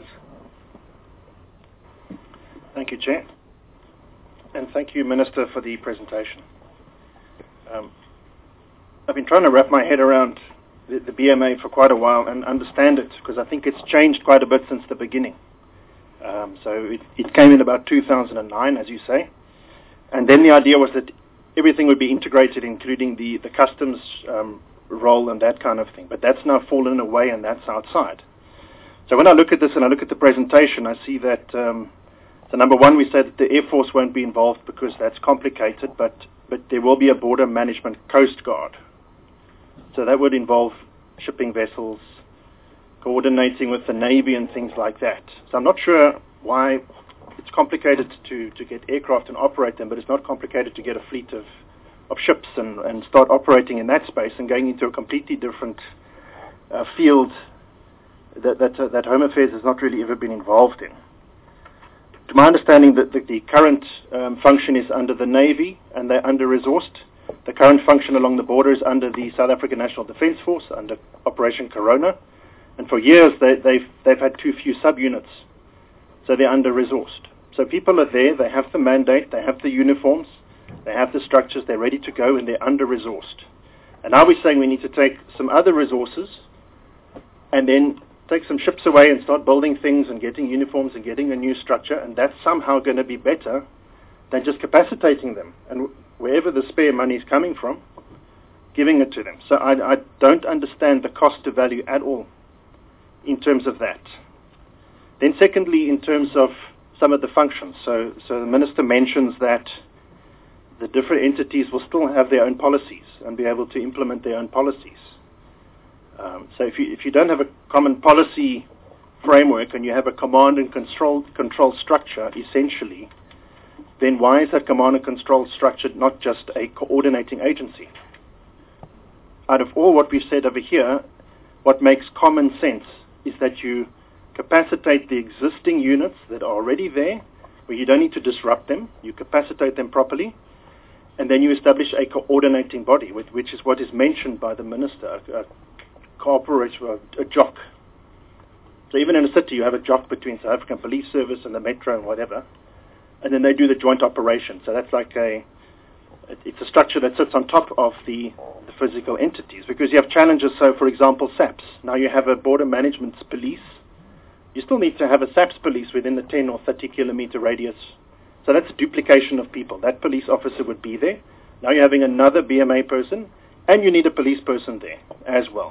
Thank you, Chair. And thank you, Minister, for the presentation. Um, I've been trying to wrap my head around the, the B M A for quite a while and understand it, because I think it's changed quite a bit since the beginning. Um, so it, it came in about two thousand nine, as you say. And then the idea was that everything would be integrated, including the, the customs um, role and that kind of thing. But that's now fallen away, and that's outside. So when I look at this and I look at the presentation, I see that, um, so number one, we said that the Air Force won't be involved because that's complicated, but, but there will be a border management coast guard. So that would involve shipping vessels, coordinating with the Navy and things like that. So I'm not sure why it's complicated to, to get aircraft and operate them, but it's not complicated to get a fleet of, of ships and, and start operating in that space and going into a completely different uh, field that, that, uh, that Home Affairs has not really ever been involved in. To my understanding, that the, the current um, function is under the Navy, and they're under-resourced. The current function along the border is under the South African National Defence Force, under Operation Corona. And for years, they, they've, they've had too few subunits. So they're under-resourced. So people are there, they have the mandate, they have the uniforms, they have the structures, they're ready to go, and they're under-resourced. And now we're saying we need to take some other resources and then take some ships away and start building things and getting uniforms and getting a new structure, and that's somehow going to be better than just capacitating them. And wherever the spare money is coming from, giving it to them. So I, I don't understand the cost to value at all in terms of that. Then secondly, in terms of some of the functions. So, so the Minister mentions that the different entities will still have their own policies and be able to implement their own policies. Um, so if you, if you don't have a common policy framework and you have a command and control, control structure, essentially, then why is that command and control structure not just a coordinating agency? Out of all what we've said over here, what makes common sense is that you capacitate the existing units that are already there, where you don't need to disrupt them, you capacitate them properly, and then you establish a coordinating body, which, which is what is mentioned by the minister, a, a cooperative, a, a jock. So even in a city, you have a jock between South African Police Service and the Metro and whatever, and then they do the joint operation. So that's like a, it's a structure that sits on top of the, the physical entities, because you have challenges. So, for example, SAPS. Now you have a border management police. You still need to have a SAPS police within the ten or thirty kilometer radius. So that's a duplication of people. That police officer would be there. Now you're having another B M A person, and you need a police person there as well.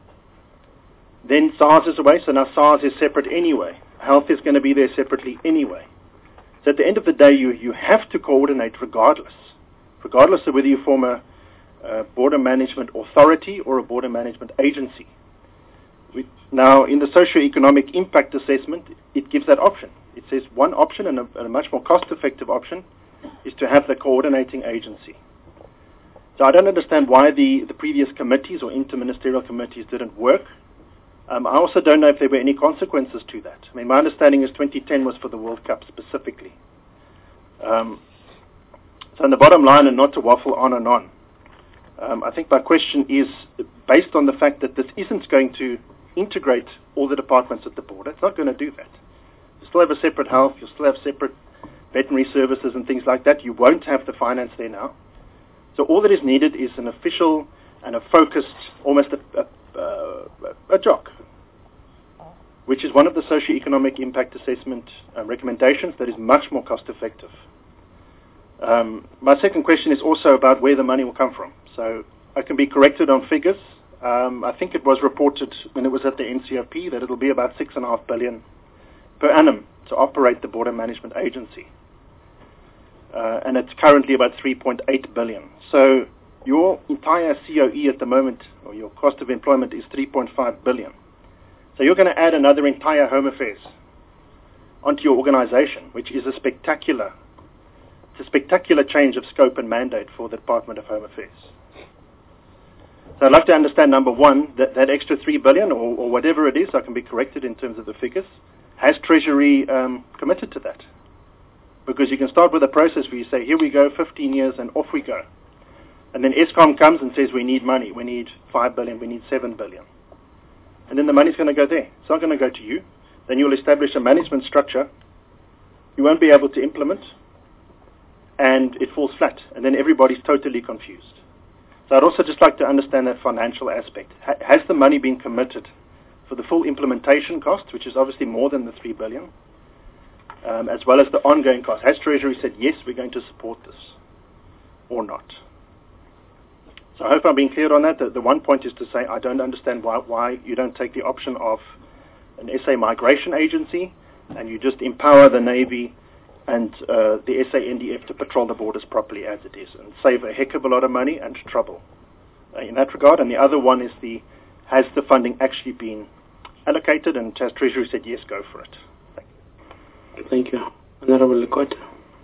Then SARS is away, so now SARS is separate anyway. Health is going to be there separately anyway. So at the end of the day, you, you have to coordinate regardless. Regardless of whether you form a, a border management authority or a border management agency. We, now, in the socio-economic impact assessment, it gives that option. It says one option, and a, and a much more cost-effective option, is to have the coordinating agency. So I don't understand why the, the previous committees or interministerial committees didn't work. Um, I also don't know if there were any consequences to that. I mean, my understanding is twenty ten was for the World Cup specifically. Um, so in the bottom line, and not to waffle on and on, um, I think my question is, based on the fact that this isn't going to integrate all the departments at the border, it's not going to do that. You still have a separate health, you still have separate veterinary services and things like that. You won't have the finance there now. So all that is needed is an official and a focused, almost a, a Uh, a jock, which is one of the socio-economic impact assessment uh, recommendations that is much more cost-effective. Um, my second question is also about where the money will come from. So I can be corrected on figures. Um, I think it was reported when it was at the N C O P that it'll be about six and a half billion per annum to operate the Border Management Agency, uh, and it's currently about three point eight billion. So your entire C O E at the moment, or your cost of employment, is three point five billion. So you're going to add another entire Home Affairs onto your organization, which is a spectacular, it's a spectacular change of scope and mandate for the Department of Home Affairs. So I'd like to understand, number one, that that extra three billion, or, or whatever it is, I can be corrected in terms of the figures, has Treasury um, committed to that? Because you can start with a process where you say, here we go, fifteen years, and off we go. And then Eskom comes and says, we need money, we need five billion, we need seven billion. And then the money's going to go there. It's not going to go to you. Then you'll establish a management structure you won't be able to implement, and it falls flat. And then everybody's totally confused. So I'd also just like to understand that financial aspect. Ha- has the money been committed for the full implementation cost, which is obviously more than the three billion, um, as well as the ongoing cost? Has Treasury said, yes, we're going to support this, or not? So I hope I'm being clear on that. The, the one point is to say I don't understand why, why you don't take the option of an S A migration agency and you just empower the Navy and uh, the S A N D F to patrol the borders properly as it is and save a heck of a lot of money and trouble uh, in that regard. And the other one is the, has the funding actually been allocated, and has Treasury said, yes, go for it? Thank you. Thank you. Honorable Lekota.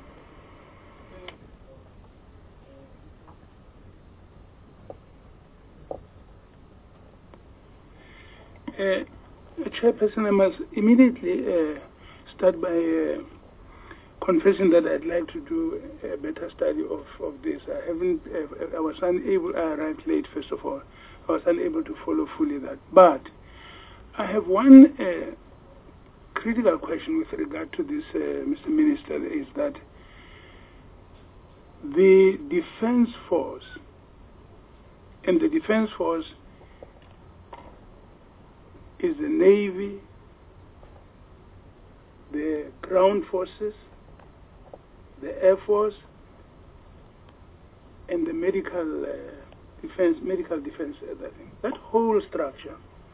Uh, Chairperson, I must immediately uh, start by uh, confessing that I'd like to do a better study of, of this. I haven't, uh, I was unable, I arrived late first of all, I was unable to follow fully that. But I have one uh, critical question with regard to this, uh, Mister Minister, is that the Defence Force, and the Defence Force is the Navy, the Ground Forces, the Air Force, and the medical uh, defense, medical defense, uh, that thing. That whole structure,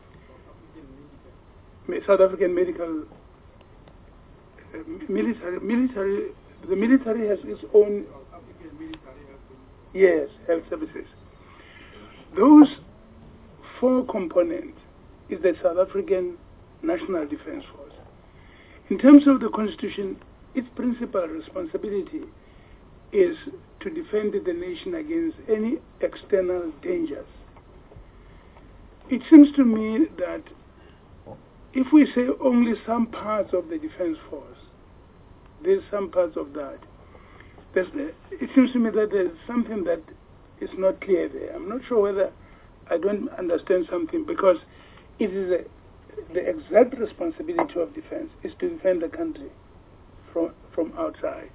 South African medical, uh, military, military, the military has its own Yes, health services. Those four components is the South African National Defence Force. In terms of the Constitution, its principal responsibility is to defend the nation against any external dangers. It seems to me that if we say only some parts of the Defence Force, there's some parts of that, there's, it seems to me that there's something that is not clear there. I'm not sure whether I don't understand something, because it is a, the exact responsibility of defense is to defend the country from, from outside.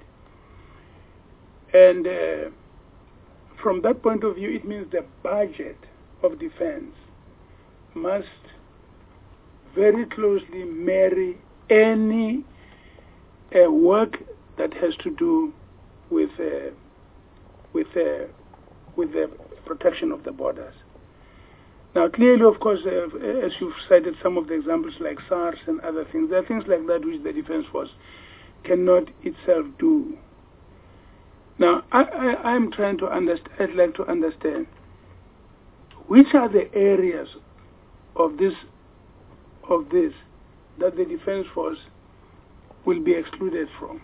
And uh, from that point of view, it means the budget of defense must very closely marry any uh, work that has to do with uh, with uh, with the protection of the borders. Now, clearly, of course, uh, as you've cited some of the examples like SARS and other things, there are things like that which the Defence Force cannot itself do. Now, I, I, I'm trying to understand, I'd like to understand which are the areas of this, of this that the Defence Force will be excluded from,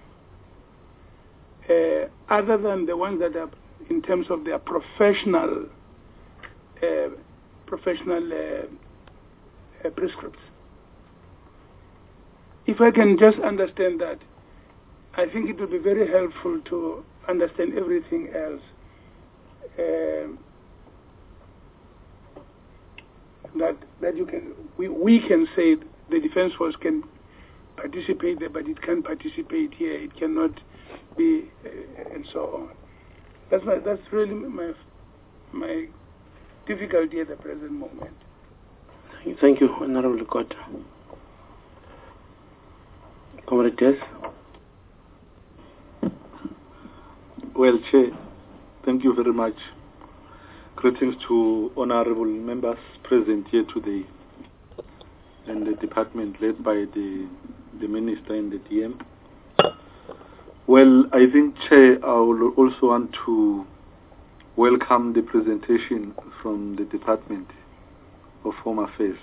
uh, other than the ones that are in terms of their professional uh, professional uh, uh, prescripts. If I can just understand that, I think it will be very helpful to understand everything else. Uh, that that you can we we can say the Defence Force can participate there, but it can't participate here. It cannot be, uh, and so on. That's my that's really my my difficulty at the present moment. Thank you, Honorable Court. Comrade Des. Well, Chair, thank you very much. Greetings to honorable members present here today and the department led by the, the Minister and the D M. Well, I think, Chair, I will also want to welcome the presentation from the Department of Home Affairs.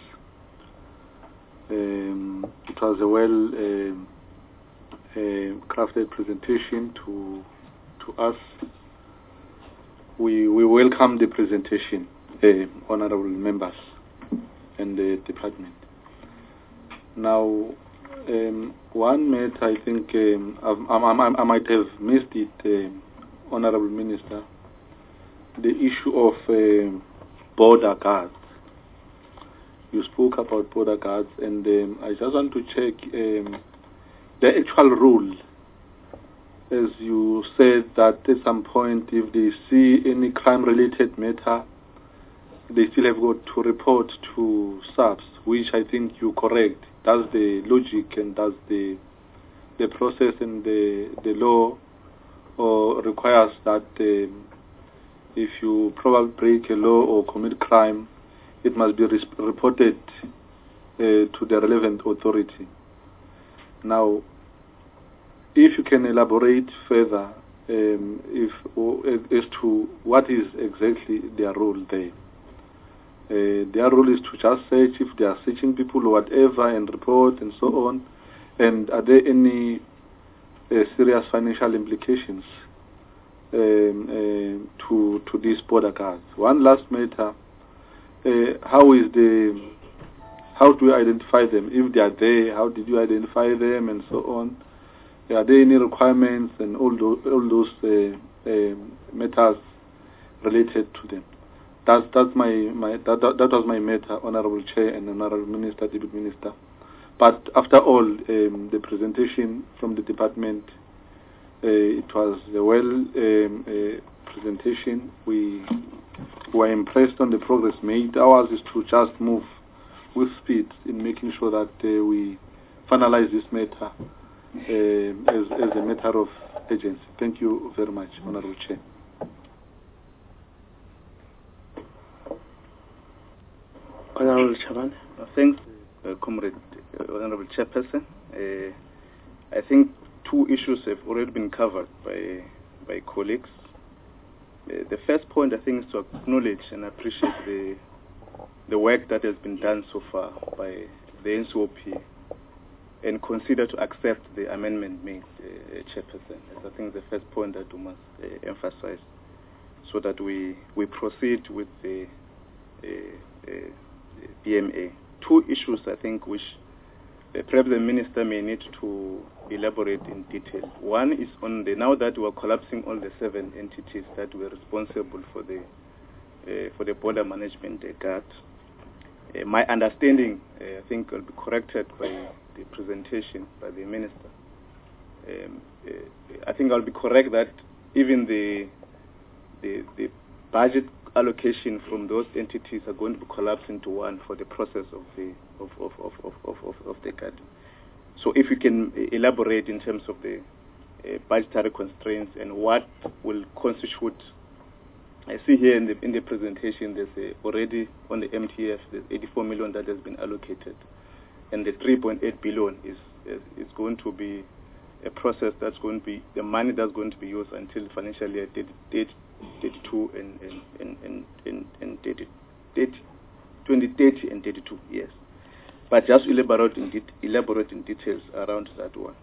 Um, it was a well um, uh, crafted presentation to to us. We we welcome the presentation, uh, honorable members and the department. Now, um, one matter I think um, I, I, I might have missed it, uh, honorable Minister. The issue of uh, border guards. You spoke about border guards, and um, I just want to check um, the actual rule. As you said that at some point, if they see any crime-related matter, they still have got to report to SAPS, which I think you're correct. That's the logic, and that's the the process, and the the law uh, requires that. Um, If you probably break a law or commit crime, it must be res- reported uh, to the relevant authority. Now, if you can elaborate further um, if, or, as to what is exactly their role there. Uh, their role is to just search if they are searching people or whatever and report and so on. And are there any uh, serious financial implications Um, uh, to to these border guards? One last matter: uh, how is the how do you identify them if they are there? How did you identify them and so on? Are there any requirements and all those all those uh, uh, matters related to them? That's that's my my that, that that was my matter, Honorable Chair and Honorable Minister, Deputy Minister. But after all, um, the presentation from the department. Uh, it was a well um, uh, presentation. We were impressed on the progress made. Ours is to just move with speed in making sure that uh, we finalize this matter uh, as, as a matter of urgency. Thank you very much, Honorable Chair. Honorable Chaban. Uh, thanks, uh, Comrade, uh, Honorable Chairperson. Uh, I think two issues have already been covered by by colleagues. the first point I think is to acknowledge and appreciate the the work that has been done so far by the N C O P and consider to accept the amendment made, uh, Chairperson. I think the first point that we must uh, emphasize so that we, we proceed with the uh, uh, B M A. Two issues I think which uh, perhaps the Minister may need to elaborate in detail. One is on the, now that we are collapsing all the seven entities that were responsible for the uh, for the border management uh, guard. Uh, my understanding, uh, I think, will be corrected by the presentation by the Minister. Um, uh, I think I'll be correct that even the, the the budget allocation from those entities are going to be collapsed into one for the process of the of of of of of, of, of the guard. So if you can elaborate in terms of the uh, budgetary constraints and what will constitute. I see here in the in the presentation there's a, already on the M T F there's eighty-four million that has been allocated, and the three point eight billion is, is is going to be a process that's going to be the money that's going to be used until financial year thirty-two and and and and, and thirty, thirty, twenty thirty and thirty-two years. But just elaborate in det elaborate in details around that one.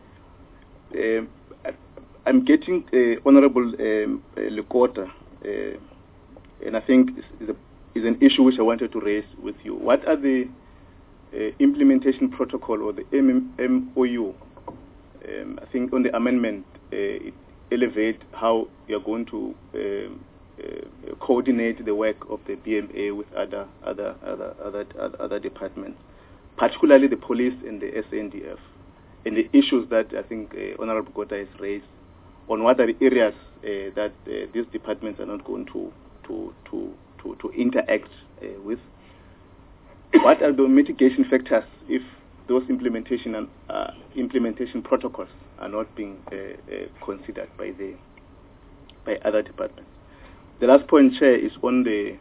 Um, I, I'm getting uh, Honourable um, uh, Lekota. Uh, and I think is, a, is an issue which I wanted to raise with you. What are the uh, implementation protocol or the M O U? Um, I think on the amendment, uh, it elevate how you're going to um, uh, coordinate the work of the B M A with other other other other other departments, particularly the police and the S A N D F, and the issues that I think uh, Honourable Gota has raised on what are the areas uh, that uh, these departments are not going to to to to, to interact uh, with. What are the mitigation factors if those implementation and uh, implementation protocols are not being uh, uh, considered by the by other departments? The last point, Chair, is on the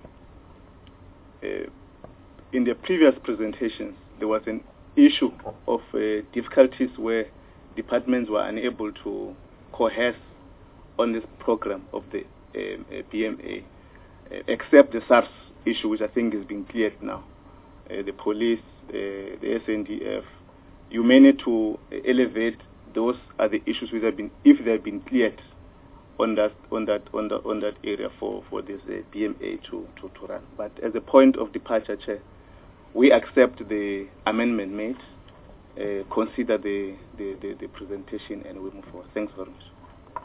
uh, in the previous presentations there was an issue of uh, difficulties where departments were unable to cohere on this program of the um, uh, B M A, uh, except the SARS issue, which I think is being cleared now. Uh, the police, uh, the S N D F, you may need to uh, elevate those are the issues which have been, if they have been cleared on that on that on that on that area for for this uh, B M A to, to to run. But as a point of departure, Chair, we accept the amendment made. Uh, consider the, the, the, the presentation and we move forward. Thanks very much.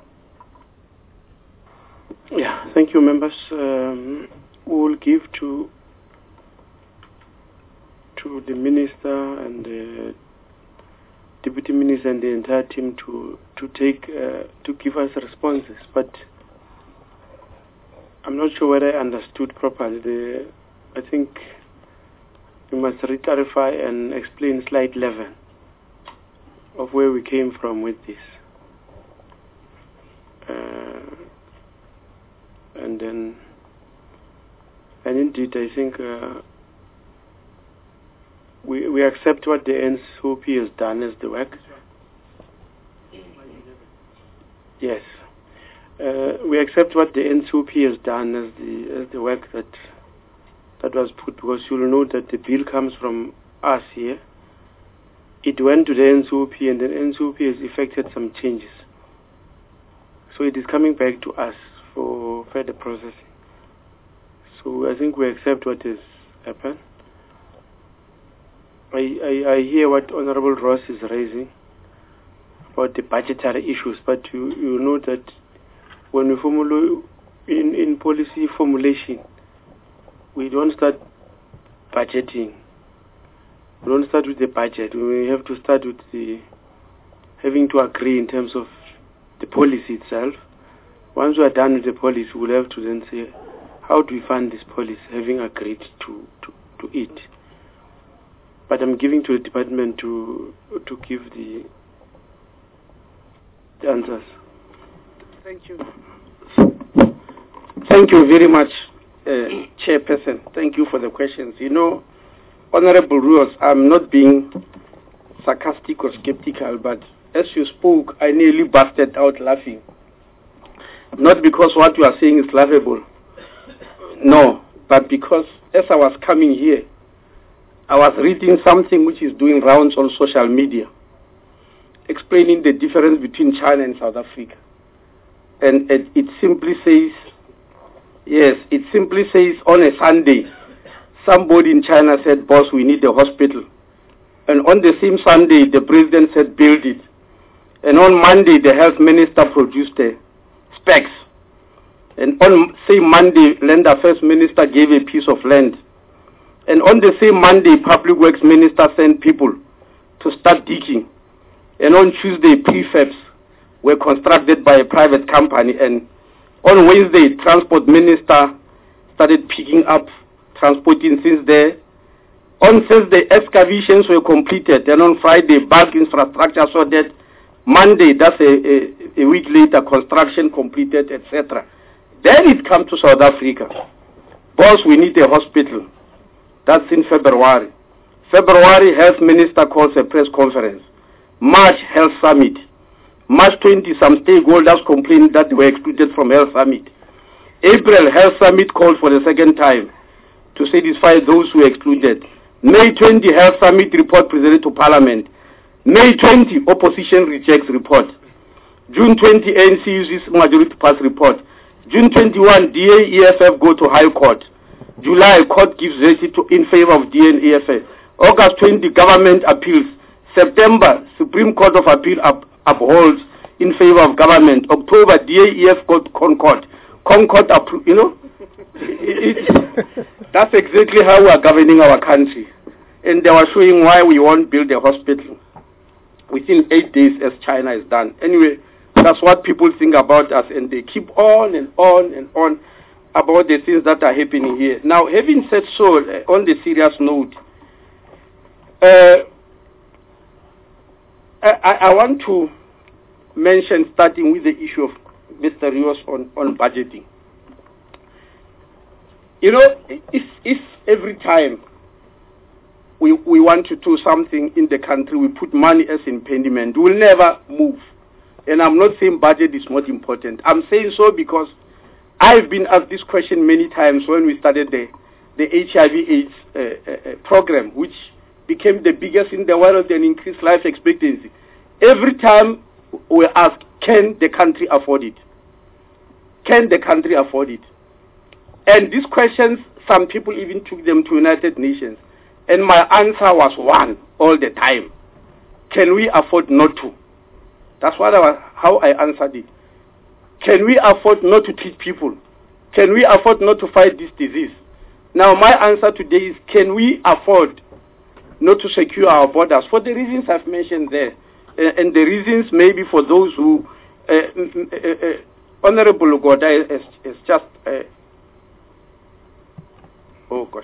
Yeah, thank you, members. Um, we will give to to the minister and the deputy minister and the entire team to to take uh, to give us responses. But I'm not sure whether I understood properly. The, I think we must re-clarify and explain slide eleven of where we came from with this. Uh, and then, and indeed, I think uh, we we accept what the N C O P has done as the work. Yes, uh, we accept what the N C O P has done as the as the work that. that was put, because you'll note that the bill comes from us here. It went to the N C O P and the N C O P has effected some changes. So it is coming back to us for further processing. So I think we accept what has happened. I, I, I hear what Honourable Ross is raising about the budgetary issues, but you, you know that when we formulate in, in policy formulation, we don't start budgeting. We don't start with the budget. We have to start with the having to agree in terms of the policy itself. Once we are done with the policy, we'll have to then say, how do we fund this policy, having agreed to, to, to it. But I'm giving to the department to to give the, the answers. Thank you. Thank you very much. Uh, Chairperson, thank you for the questions. You know, Honorable Ruos, I'm not being sarcastic or skeptical, but as you spoke, I nearly busted out laughing. Not because what you are saying is laughable. No, but because as I was coming here, I was reading something which is doing rounds on social media, explaining the difference between China and South Africa. And it, it simply says, yes, it simply says on a Sunday, somebody in China said, boss, we need a hospital. And on the same Sunday, the president said, build it. And on Monday, the health minister produced a specs. And on same Monday, land affairs minister gave a piece of land. And on the same Monday, public works minister sent people to start digging. And on Tuesday, prefabs were constructed by a private company. And on Wednesday, transport minister started picking up, transporting things there. On Thursday, excavations were completed. And on Friday, bulk infrastructure sorted. Monday, that's a, a, a week later, construction completed, et cetera. Then it comes to South Africa. Boss, we need a hospital. That's in February. February, health minister calls a press conference. March, health summit. March twentieth, some stakeholders complained that they were excluded from health summit. April, health summit called for the second time to satisfy those who were excluded. May twentieth, health summit report presented to parliament. May twentieth, opposition rejects report. June twentieth, A N C uses majority pass report. June twenty-first, D A E F F go to High Court. July, court gives receipt to in favor of D A E F F. August twentieth, government appeals. September, Supreme Court of Appeal up, upholds in favor of government. October, D A E F go to Concord. Concord, appro- you know, it, it, that's exactly how we are governing our country. And they were showing why we won't build a hospital within eight days as China has done. Anyway, that's what people think about us, and they keep on and on and on about the things that are happening here. Now, having said so, uh, on the serious note, uh, I, I want to mention, starting with the issue of Mister Rios on, on budgeting. You know, if, if every time we, we want to do something in the country, we put money as impediment, we'll never move. And I'm not saying budget is not important. I'm saying so because I've been asked this question many times when we started the, the H I V AIDS uh, uh, program, which became the biggest in the world and increased life expectancy. Every time we ask, can the country afford it? Can the country afford it? And these questions, some people even took them to United Nations. And my answer was one all the time. Can we afford not to? That's what I was, how I answered it. Can we afford not to treat people? Can we afford not to fight this disease? Now, my answer today is, can we afford not to secure our borders? For the reasons I've mentioned there, uh, and the reasons maybe for those who, uh, uh, uh, Honorable Goda has, has just, uh, oh gosh,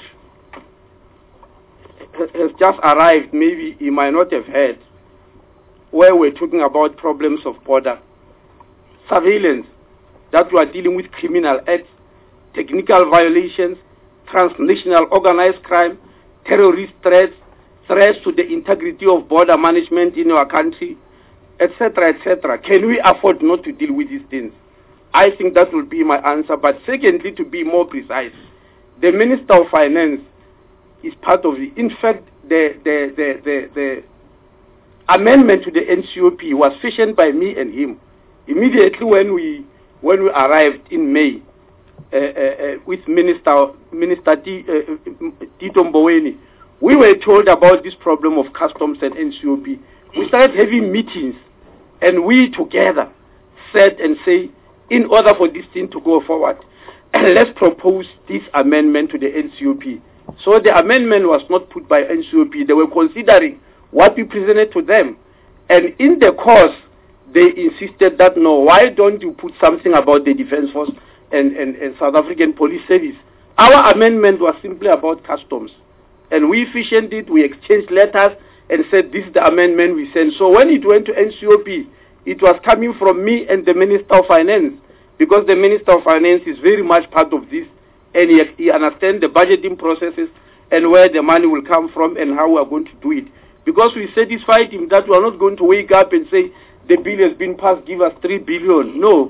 has just arrived, maybe he might not have heard, where we're talking about problems of border surveillance, that we are dealing with criminal acts, technical violations, transnational organized crime, terrorist threats, threats to the integrity of border management in our country, et cetera, et cetera. Can we afford not to deal with these things? I think that will be my answer. But secondly, to be more precise, the Minister of Finance is part of it. In fact, the the the the, the amendment to the N C O P was fashioned by me and him. Immediately when we when we arrived in May uh, uh, uh, with Minister Minister T, uh, Tito Mboweni, we were told about this problem of customs and N C O P. We started having meetings, and we together said and say, in order for this thing to go forward, let's propose this amendment to the N C O P. So the amendment was not put by N C O P. They were considering what we presented to them. And in the course, they insisted that, no, why don't you put something about the Defense Force and, and, and South African Police Service? Our amendment was simply about customs. And we fashioned it, we exchanged letters, and said this is the amendment we sent. So when it went to N C O P, it was coming from me and the Minister of Finance, because the Minister of Finance is very much part of this, and he, he understands the budgeting processes and where the money will come from and how we are going to do it. Because we satisfied him that we are not going to wake up and say, the bill has been passed, give us three billion. No,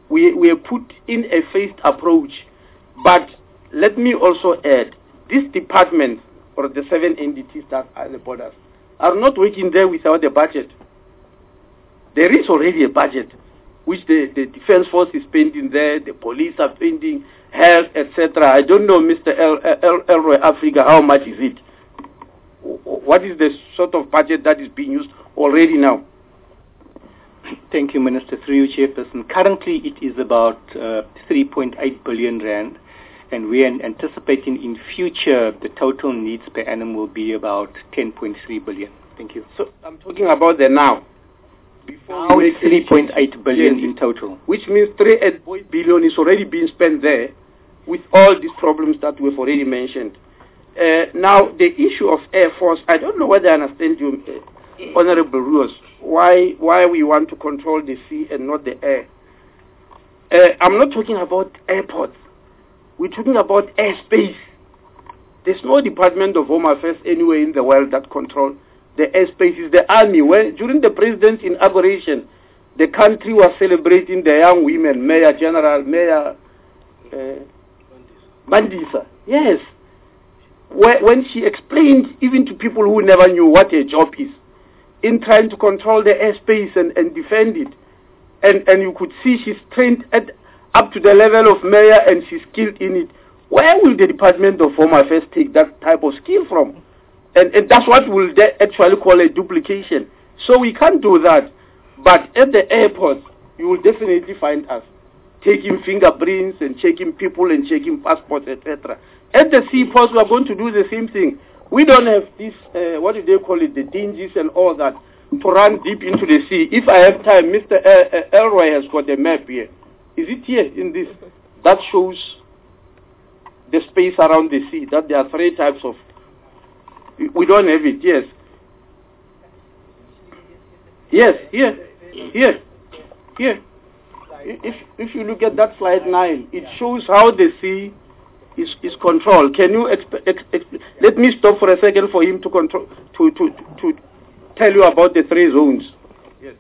we, we have put in a phased approach. But let me also add, this department, or the seven entities that are the borders, are not working there without a budget. There is already a budget, which the, the Defense Force is spending there, the police are spending, health, et cetera. I don't know, Mister El, El, Elroy Africa, how much is it? What is the sort of budget that is being used already now? Thank you, Minister. Through you, Chairperson. Currently, it is about uh, three point eight billion rand, and we are anticipating in future the total needs per annum will be about ten point three billion. Thank you. So I'm talking about the now. Before now it's three point eight billion in total. Which means three point eight billion is already being spent there with all these problems that we've already mentioned. Uh, now, the issue of Air Force, I don't know whether I understand you, uh, Honorable Ruos, why, why we want to control the sea and not the air. Uh, I'm not talking about airports. We're talking about airspace. There's no Department of Home Affairs anywhere in the world that controls the airspace. Is the army. When, during the president's inauguration, the country was celebrating the young women, Mayor General, Mayor uh, Mandisa. Yes. When she explained even to people who never knew what a job is, in trying to control the airspace and, and defend it. And, and you could see she's trained at, up to the level of mayor and she's skilled in it. Where will the Department of Home Affairs take that type of skill from? And, and that's what we'll actually call a duplication. So we can't do that. But at the airport, you will definitely find us taking fingerprints and checking people and checking passports, et cetera. At the seaports, we are going to do the same thing. We don't have this, uh, what do they call it, the dingies and all that, to run deep into the sea. If I have time, Mister El- El- Elroy has got a map here. Is it here in this? That shows the space around the sea, that there are three types of... We don't have it, yes. Yes, here, here, here. If, if you look at that slide nine, it shows how the sea is, is controlled. Can you exp- ex- ex- let me stop for a second for him to control to, to, to tell you about the three zones. Yes.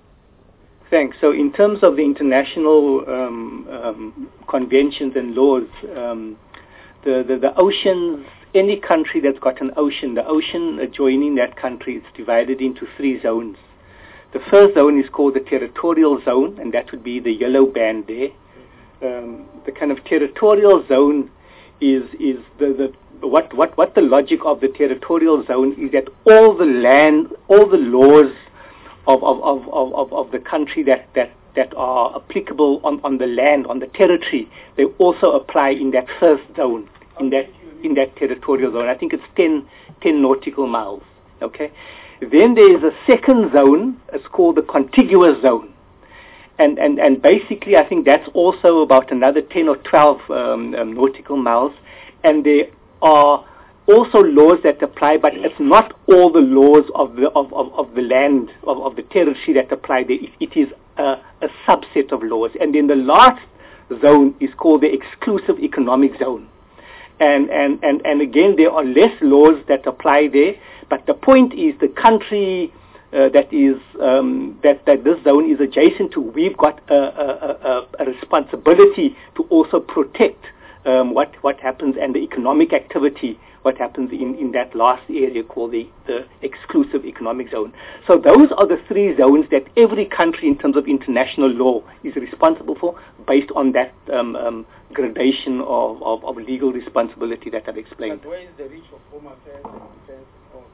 Thanks. So in terms of the international um, um, conventions and laws, um, the, the, the oceans, any country that's got an ocean, the ocean adjoining that country is divided into three zones. The first zone is called the territorial zone, and that would be the yellow band there. Um, the kind of territorial zone is is the, the what, what, what the logic of the territorial zone is that all the land, all the laws of, of, of, of, of the country that, that, that are applicable on, on the land, on the territory, they also apply in that first zone, in that in that territorial zone. I think it's ten, ten nautical miles. Okay? Then there is a second zone, it's called the contiguous zone. And, and, and basically I think that's also about another ten or twelve um, um, nautical miles. And there are also laws that apply, but it's not all the laws of the, of, of, of the land, of, of the territory that apply there. It, it is a, a subset of laws. And then the last zone is called the exclusive economic zone. And, and, and, and again, there are less laws that apply there. But the point is the country uh, that is um, that, that this zone is adjacent to, we've got a, a, a, a responsibility to also protect um, what what happens and the economic activity, what happens in, in that last area called the, the exclusive economic zone. So those are the three zones that every country in terms of international law is responsible for based on that um, um, gradation of, of, of legal responsibility that I've explained. But where is the reach of Home Affairs and Defense?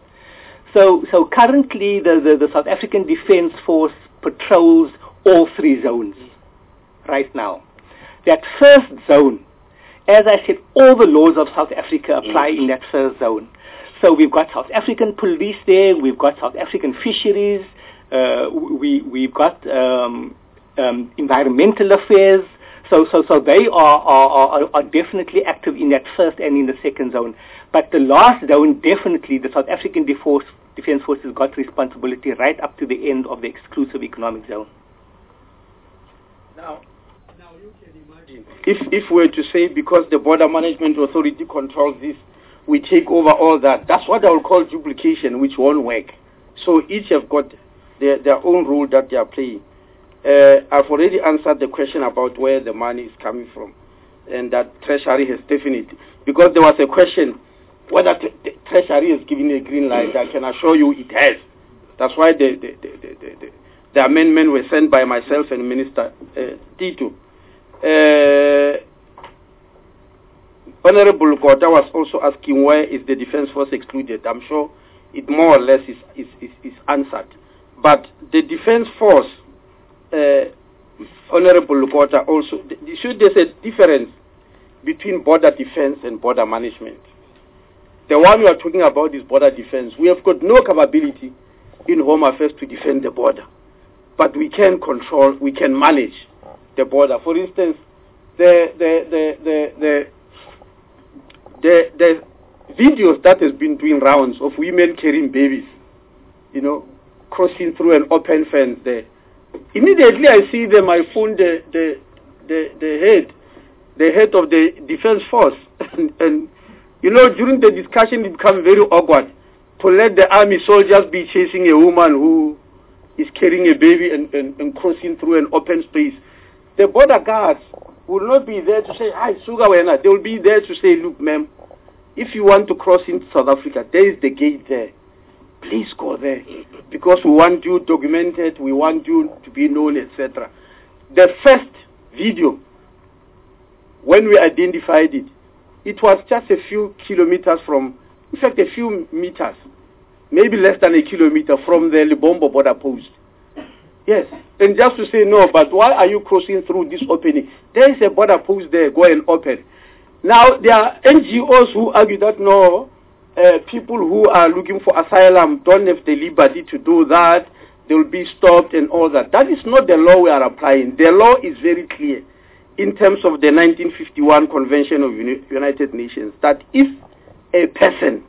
So, so currently the, the, the South African Defence Force patrols all three zones right now. That first zone, as I said, all the laws of South Africa apply in that first zone. So we've got South African police there, we've got South African fisheries, uh, we, we've got um, um, environmental affairs. So, so, so they are, are, are, are definitely active in that first and in the second zone. But the last zone, definitely, the South African Defense Defense Forces got responsibility right up to the end of the exclusive economic zone. Now, now you can imagine if if we're to say because the Border Management Authority controls this, we take over all that. That's what I would call duplication, which won't work. So each have got their their own role that they are playing. Uh, I've already answered the question about where the money is coming from, and that Treasury has definitely, because there was a question whether t- t- Treasury is giving a green light. I can assure you it has. That's why the the, the, the, the, the amendment was sent by myself and Minister uh, Tito. Uh, Honorable Kota was also asking where is the Defence Force excluded. I'm sure it more or less is, is, is, is answered. But the Defence Force, uh, Honorable Kota also, th- should there's a difference between border defence and border management. The one we are talking about is border defence. We have got no capability in Home Affairs to defend the border. But we can control, we can manage the border. For instance, the the the the the, the, the videos that has been doing rounds of women carrying babies, you know, crossing through an open fence there. Immediately I see them, I phone the the the, the head, the head of the Defence Force, and, and you know, during the discussion it becomes very awkward to let the army soldiers be chasing a woman who is carrying a baby and, and, and crossing through an open space. The border guards will not be there to say, hi, Suga Wena. They will be there to say, look, ma'am, if you want to cross into South Africa, there is the gate there. Please go there. Because we want you documented, we want you to be known, et cetera. The first video, when we identified it, it was just a few kilometers from, in fact, a few meters, maybe less than a kilometer from the Libombo border post. Yes, and just to say no, but why are you crossing through this opening? There is a border post there, go and open. Now, there are N G Os who argue that no, uh, people who are looking for asylum don't have the liberty to do that, they will be stopped and all that. That is not the law we are applying. The law is very clear in terms of the nineteen fifty-one Convention of Uni- United Nations that if a person,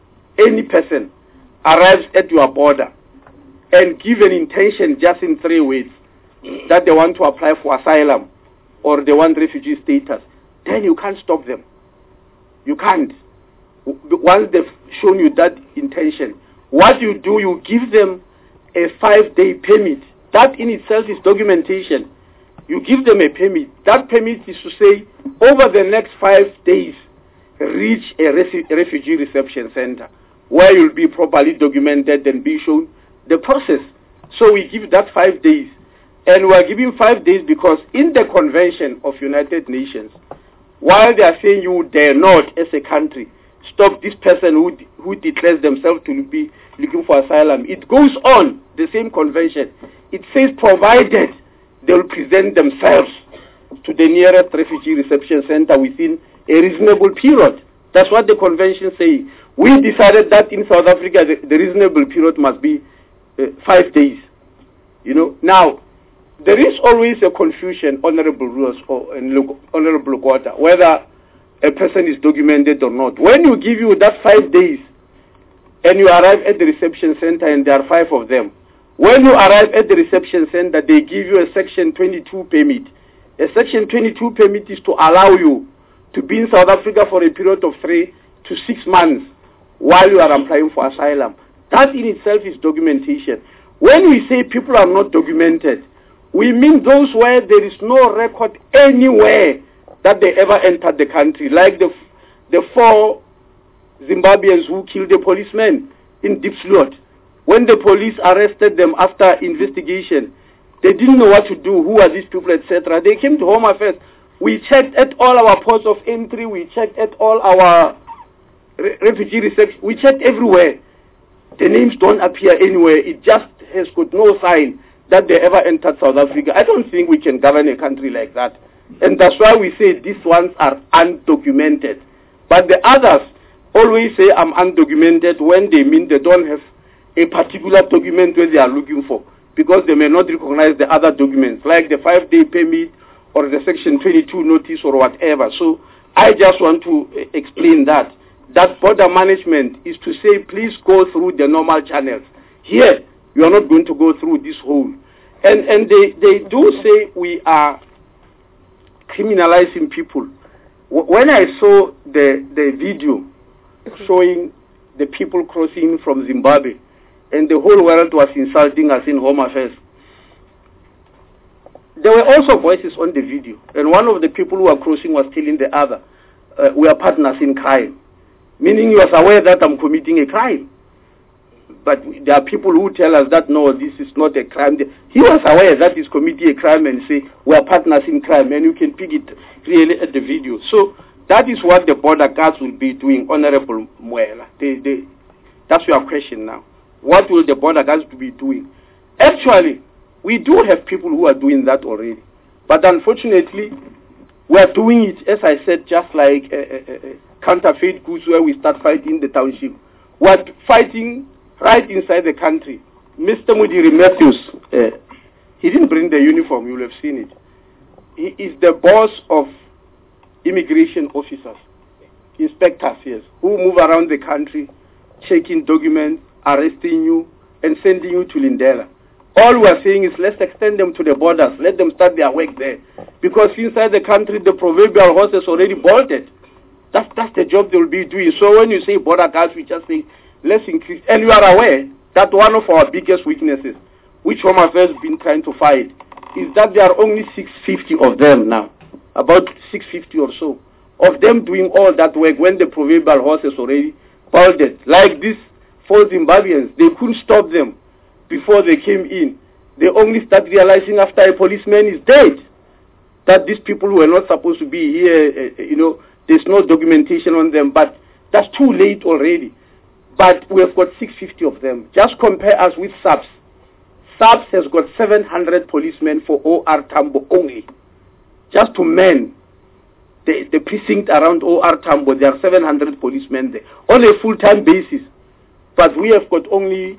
any person, arrives at your border and give an intention just in three ways, that they want to apply for asylum or they want refugee status, then you can't stop them. You can't. Once they've shown you that intention, what you do, you give them a five-day permit. That in itself is documentation. You give them a permit. That permit is to say, over the next five days, reach a refu- refugee reception center where you'll be properly documented and be shown the process. So we give that five days. And we are giving five days because in the Convention of United Nations, while they are saying you dare not, as a country, stop this person who who declares themselves to be looking for asylum, it goes on, the same convention. It says provided they will present themselves to the nearest refugee reception center within a reasonable period. That's what the convention says. We decided that in South Africa the, the reasonable period must be uh, five days. You know, now, there is always a confusion, Honorable Rules or Honorable Quarter, whether a person is documented or not. When you give you that five days and you arrive at the reception center and there are five of them, when you arrive at the reception center, they give you a Section twenty-two permit. A Section twenty-two permit is to allow you to be in South Africa for a period of three to six months while you are applying for asylum. That in itself is documentation. When we say people are not documented, we mean those where there is no record anywhere that they ever entered the country, like the the four Zimbabweans who killed a policeman in Diepsloot. When the police arrested them after investigation, they didn't know what to do, who are these people, et cetera. They came to Home Affairs. We checked at all our ports of entry, we checked at all our re- refugee reception, we checked everywhere. The names don't appear anywhere. It just has got no sign that they ever entered South Africa. I don't think we can govern a country like that. And that's why we say these ones are undocumented. But the others always say I'm undocumented when they mean they don't have a particular document where they are looking for, because they may not recognize the other documents, like the five-day permit or the Section twenty-two notice or whatever. So I just want to uh, explain that. That border management is to say, please go through the normal channels. Here, you are not going to go through this hole. And and they, they do say we are criminalizing people. W- when I saw the, the video showing the people crossing from Zimbabwe, and the whole world was insulting us in Home Affairs, there were also voices on the video, and one of the people who were crossing was telling the other, uh, we are partners in crime, meaning he was aware that I'm committing a crime. But there are people who tell us that, no, this is not a crime. He was aware that he's committing a crime and say, we are partners in crime, and you can pick it really at the video. So that is what the border guards will be doing, Honorable Muela. They, they, that's your question now. What will the border guards be doing? Actually, we do have people who are doing that already. But unfortunately, we are doing it, as I said, just like uh, uh, uh, counterfeit goods where we start fighting the township. We are fighting right inside the country. Mister Mudiri Matthews, uh, he didn't bring the uniform, you will have seen it. He is the boss of immigration officers, inspectors, yes, who move around the country, checking documents, arresting you, and sending you to Lindela. All we are saying is let's extend them to the borders, let them start their work there. Because inside the country, the proverbial horse has already bolted. That's, that's the job they will be doing. So when you say border guards, we just say, let's increase. And you are aware that one of our biggest weaknesses, which Home Affairs has been trying to fight, is that there are only six hundred fifty of them now, about six hundred fifty or so, of them doing all that work when the proverbial horse has already bolted. Like these four Zimbabweans, they couldn't stop them before they came in. They only start realizing after a policeman is dead that these people who are not supposed to be here, uh, you know, there's no documentation on them, but that's too late already. But we have got six hundred fifty of them. Just compare us with SAPS. SAPS has got seven hundred policemen for O R Tambo only. Just to man the, the precinct around O R Tambo, there are seven hundred policemen there on a full-time basis. But we have got only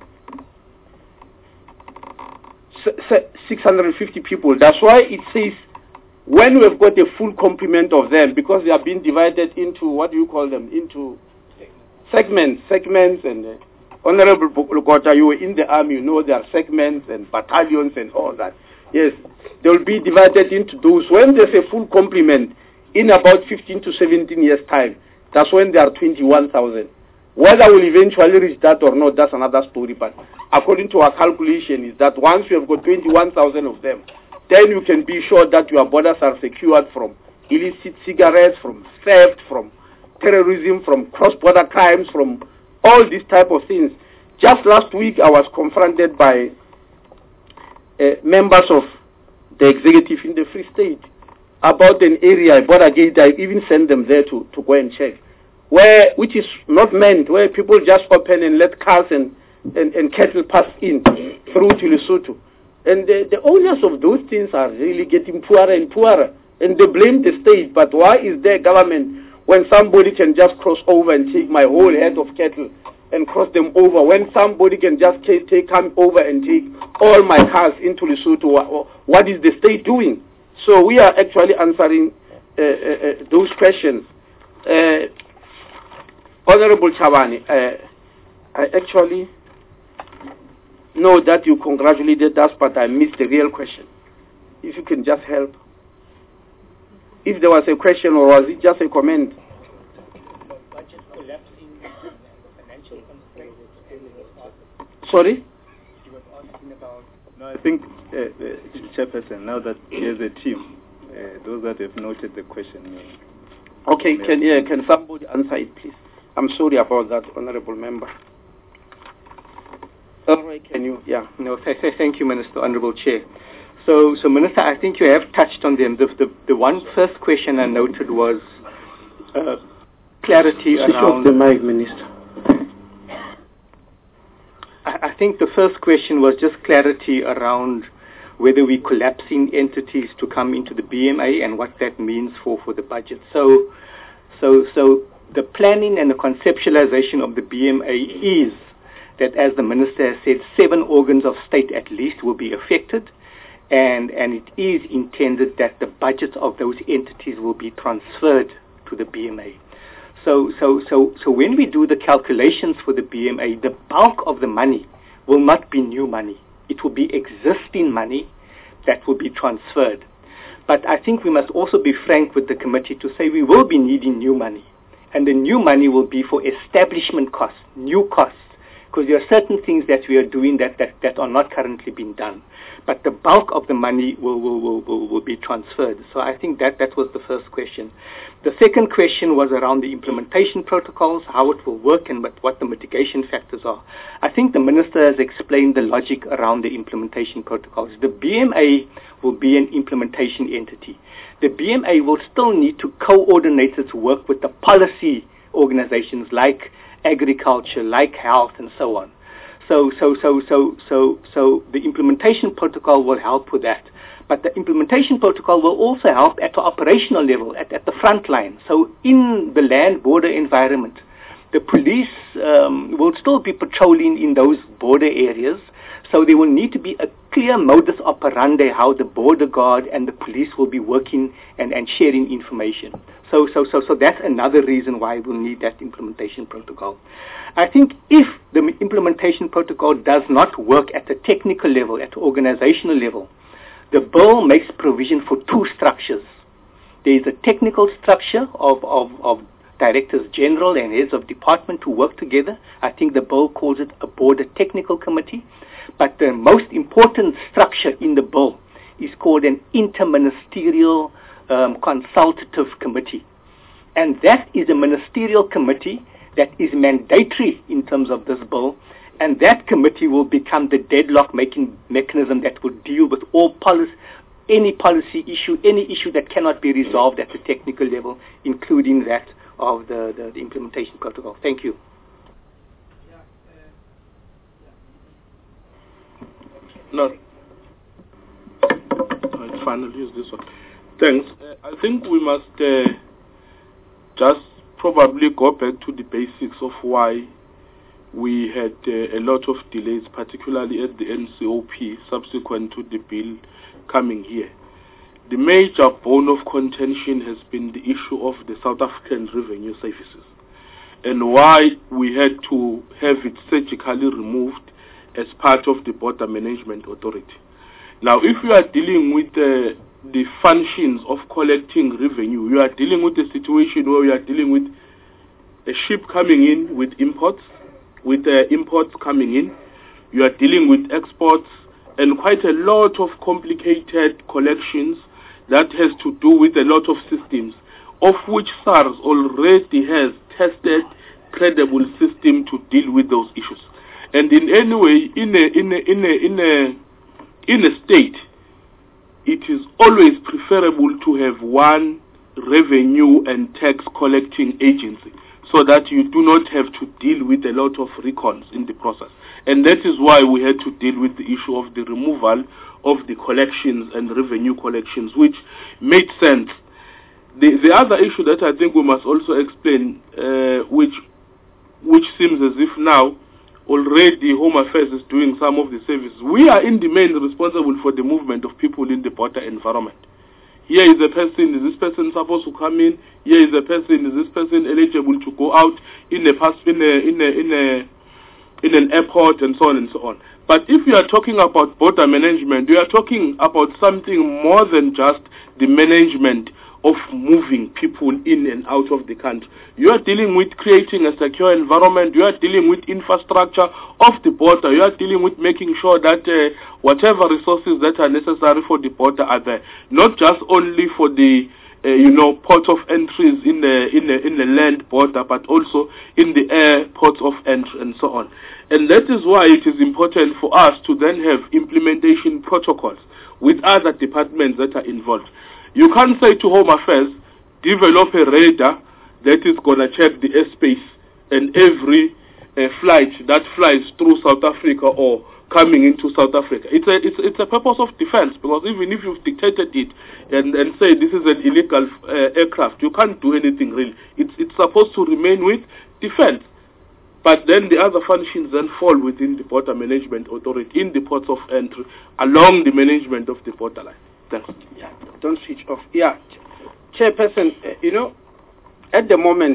six hundred fifty people. That's why it says when we have got a full complement of them, because they are being divided into, what do you call them, into segments, segments, and uh, Honorable Lukota, you were in the army, you know there are segments and battalions and all that. Yes, they will be divided into those. When there's a full complement, in about fifteen to seventeen years' time, that's when there are twenty-one thousand. Whether we'll eventually reach that or not, that's another story. But according to our calculation, is that once you have got twenty-one thousand of them, then you can be sure that your borders are secured from illicit cigarettes, from theft, from terrorism, from cross-border crimes, from all these type of things. Just last week, I was confronted by uh, members of the executive in the Free State about an area, border gate. I even sent them there to, to go and check, where which is not meant, where people just open and let cars and, and, and cattle pass in through to Lesotho. And the, the owners of those things are really getting poorer and poorer. And they blame the state. But why is there government when somebody can just cross over and take my whole head of cattle and cross them over, when somebody can just take, take come over and take all my cars into Lesotho? What is the state doing? So we are actually answering uh, uh, those questions. Uh, Honorable Chabane, uh, I actually know that you congratulated us, but I missed the real question. If you can just help. If there was a question, or was it just a comment? Sorry? No, I think, uh, uh, Chairperson, now that here's a team, uh, those that have noted the question. Uh, okay, can, yeah, can somebody answer it, please? I'm sorry about that, Honorable Member. All right, can you, yeah. No, th th thank you, Minister, Honorable Chair. So, so Minister, I think you have touched on them. The, the, the one first question I noted was uh, clarity Switch around... off the mic, Minister. I, I think the first question was just clarity around whether we're collapsing entities to come into the B M A and what that means for, for the budget. So, so, so the planning and the conceptualization of the B M A is that, as the Minister has said, seven organs of state at least will be affected. And, and it is intended that the budgets of those entities will be transferred to the B M A. So, so, so, so when we do the calculations for the B M A, the bulk of the money will not be new money. It will be existing money that will be transferred. But I think we must also be frank with the committee to say we will be needing new money. And the new money will be for establishment costs, new costs, because there are certain things that we are doing that, that, that are not currently being done. But the bulk of the money will, will, will, will, will be transferred. So I think that, that was the first question. The second question was around the implementation protocols, how it will work and what, what the mitigation factors are. I think the Minister has explained the logic around the implementation protocols. The B M A will be an implementation entity. The B M A will still need to coordinate its work with the policy organizations like agriculture, like health, and so on. So, so, so, so, so, so the implementation protocol will help with that. But the implementation protocol will also help at the operational level, at, at the front line. So in the land border environment, the police um, will still be patrolling in those border areas. So there will need to be a clear modus operandi how the border guard and the police will be working and, and sharing information. So, so, so, so that's another reason why we'll need that implementation protocol. I think if the implementation protocol does not work at the technical level, at the organizational level, the bill makes provision for two structures. There is a technical structure of, of, of directors general and heads of department to work together. I think the bill calls it a border technical committee. But the most important structure in the bill is called an interministerial um, consultative committee. And that is a ministerial committee that is mandatory in terms of this bill. And that committee will become the deadlock-making mechanism that will deal with all policy, any policy issue, any issue that cannot be resolved at the technical level, including that of the, the, the implementation protocol. Thank you. No. I'll finally use this one. Thanks. Uh, I think we must uh, just probably go back to the basics of why we had uh, a lot of delays, particularly at the N C O P, subsequent to the bill coming here. The major bone of contention has been the issue of the South African Revenue Services and why we had to have it surgically removed as part of the Border Management Authority. Now, if you are dealing with uh, the functions of collecting revenue, you are dealing with a situation where you are dealing with a ship coming in with imports, with uh, imports coming in, you are dealing with exports, and quite a lot of complicated collections that has to do with a lot of systems, of which SARS already has tested credible system to deal with those issues. And in any way, in a, in a, in a, in a, in a state, it is always preferable to have one revenue and tax collecting agency so that you do not have to deal with a lot of recons in the process. And that is why we had to deal with the issue of the removal of the collections and revenue collections, which made sense. The, the other issue that I think we must also explain, uh, which, which seems as if now already Home Affairs is doing some of the services. We are in the main responsible for the movement of people in the border environment. Here is a person, is this person supposed to come in? Here is a person, is this person eligible to go out in a pass, in a, in a, in a, in an airport and so on and so on. But if you are talking about border management, you are talking about something more than just the management of moving people in and out of the country. You are dealing with creating a secure environment. You are dealing with infrastructure of the border. You are dealing with making sure that uh, whatever resources that are necessary for the border are there, not just only for the uh, you know port of entries in the in the in the land border, but also in the air ports of entry and so on. And that is why it is important for us to then have implementation protocols with other departments that are involved. You can't say to Home Affairs, develop a radar that is going to check the airspace and every uh, flight that flies through South Africa or coming into South Africa. It's a, it's, it's a purpose of defense, because even if you've dictated it and, and say this is an illegal uh, aircraft, you can't do anything really. It's, it's supposed to remain with defense. But then the other functions then fall within the Border Management Authority in the ports of entry along the management of the borderline. Thanks. Yeah, don't switch off. Yeah, Chairperson, uh, you know, at the moment,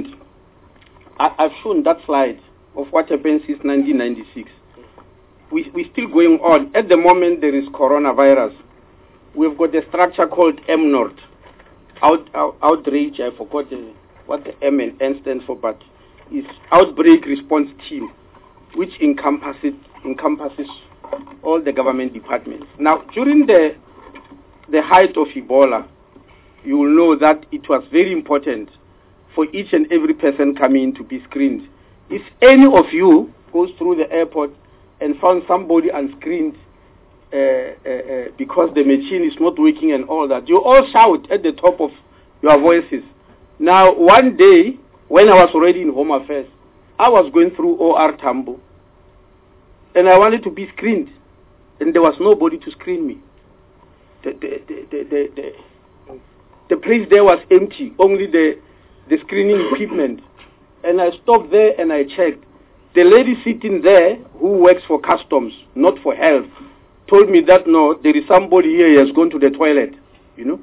I, I've shown that slide of what happened since nineteen ninety-six. We, we're still going on. At the moment, there is coronavirus. We've got a structure called M N O R D, Out, out, Outreach, I forgot uh, what the M and N stands for, but it's Outbreak Response Team. which encompasses encompasses all the government departments. Now, during the the height of Ebola, you will know that it was very important for each and every person coming in to be screened. If any of you goes through the airport and found somebody unscreened uh, uh, uh, because the machine is not working and all that, you all shout at the top of your voices. Now, one day, when I was already in Home Affairs, I was going through O R Tambo, and I wanted to be screened, and there was nobody to screen me. The, the, the, the, the, the, the place there was empty, only the, the screening equipment. And I stopped there and I checked. The lady sitting there, who works for customs, not for health, told me that, no, there is somebody here who has gone to the toilet, you know.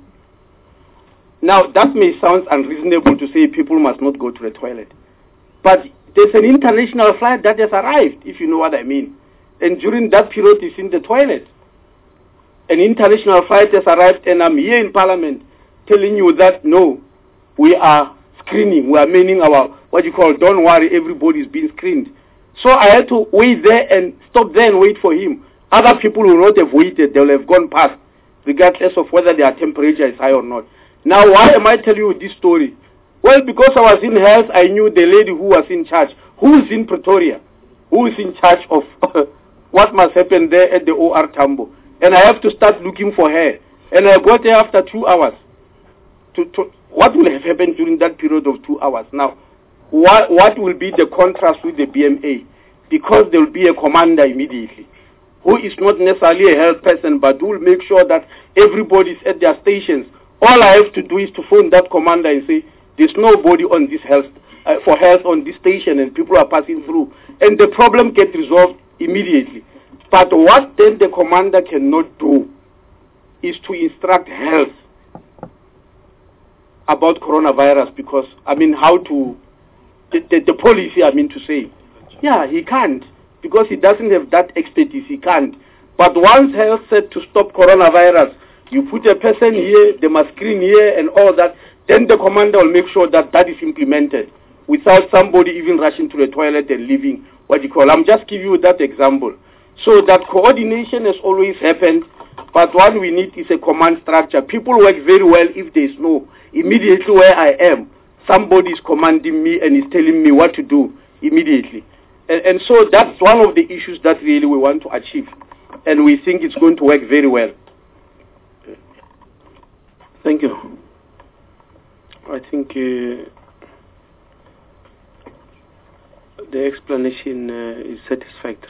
Now, that may sound unreasonable to say people must not go to the toilet. But there's an international flight that has arrived, if you know what I mean. And during that period, it's in the toilet. An international flight has arrived, and I'm here in Parliament telling you that, no, we are screening. We are meaning our, what you call, don't worry, everybody's being screened. So I had to wait there and stop there and wait for him. Other people will not have waited. They will have gone past, regardless of whether their temperature is high or not. Now, why am I telling you this story? Well, because I was in health, I knew the lady who was in charge. Who is in Pretoria? Who is in charge of what must happen there at the O R Tambo? And I have to start looking for her. And I got there after two hours. To, to, what will have happened during that period of two hours? Now, what, what will be the contrast with the B M A? Because there will be a commander immediately, who is not necessarily a health person, but who will make sure that everybody is at their stations. All I have to do is to phone that commander and say, there's nobody on this health, uh, for health on this station, and people are passing through. And the problem gets resolved immediately. But what then the commander cannot do is to instruct health about coronavirus, because, I mean, how to, the, the, the policy, I mean to say. Yeah, he can't, because he doesn't have that expertise, he can't. But once health said to stop coronavirus, you put a person here, they must screen here and all that, then the commander will make sure that that is implemented without somebody even rushing to the toilet and leaving what you call. I'm just giving you that example. So that coordination has always happened, but what we need is a command structure. People work very well if there is no, immediately where I am, somebody is commanding me and is telling me what to do immediately. And, and so that's one of the issues that really we want to achieve. And we think it's going to work very well. Thank you. I think uh, the explanation uh, is satisfactory.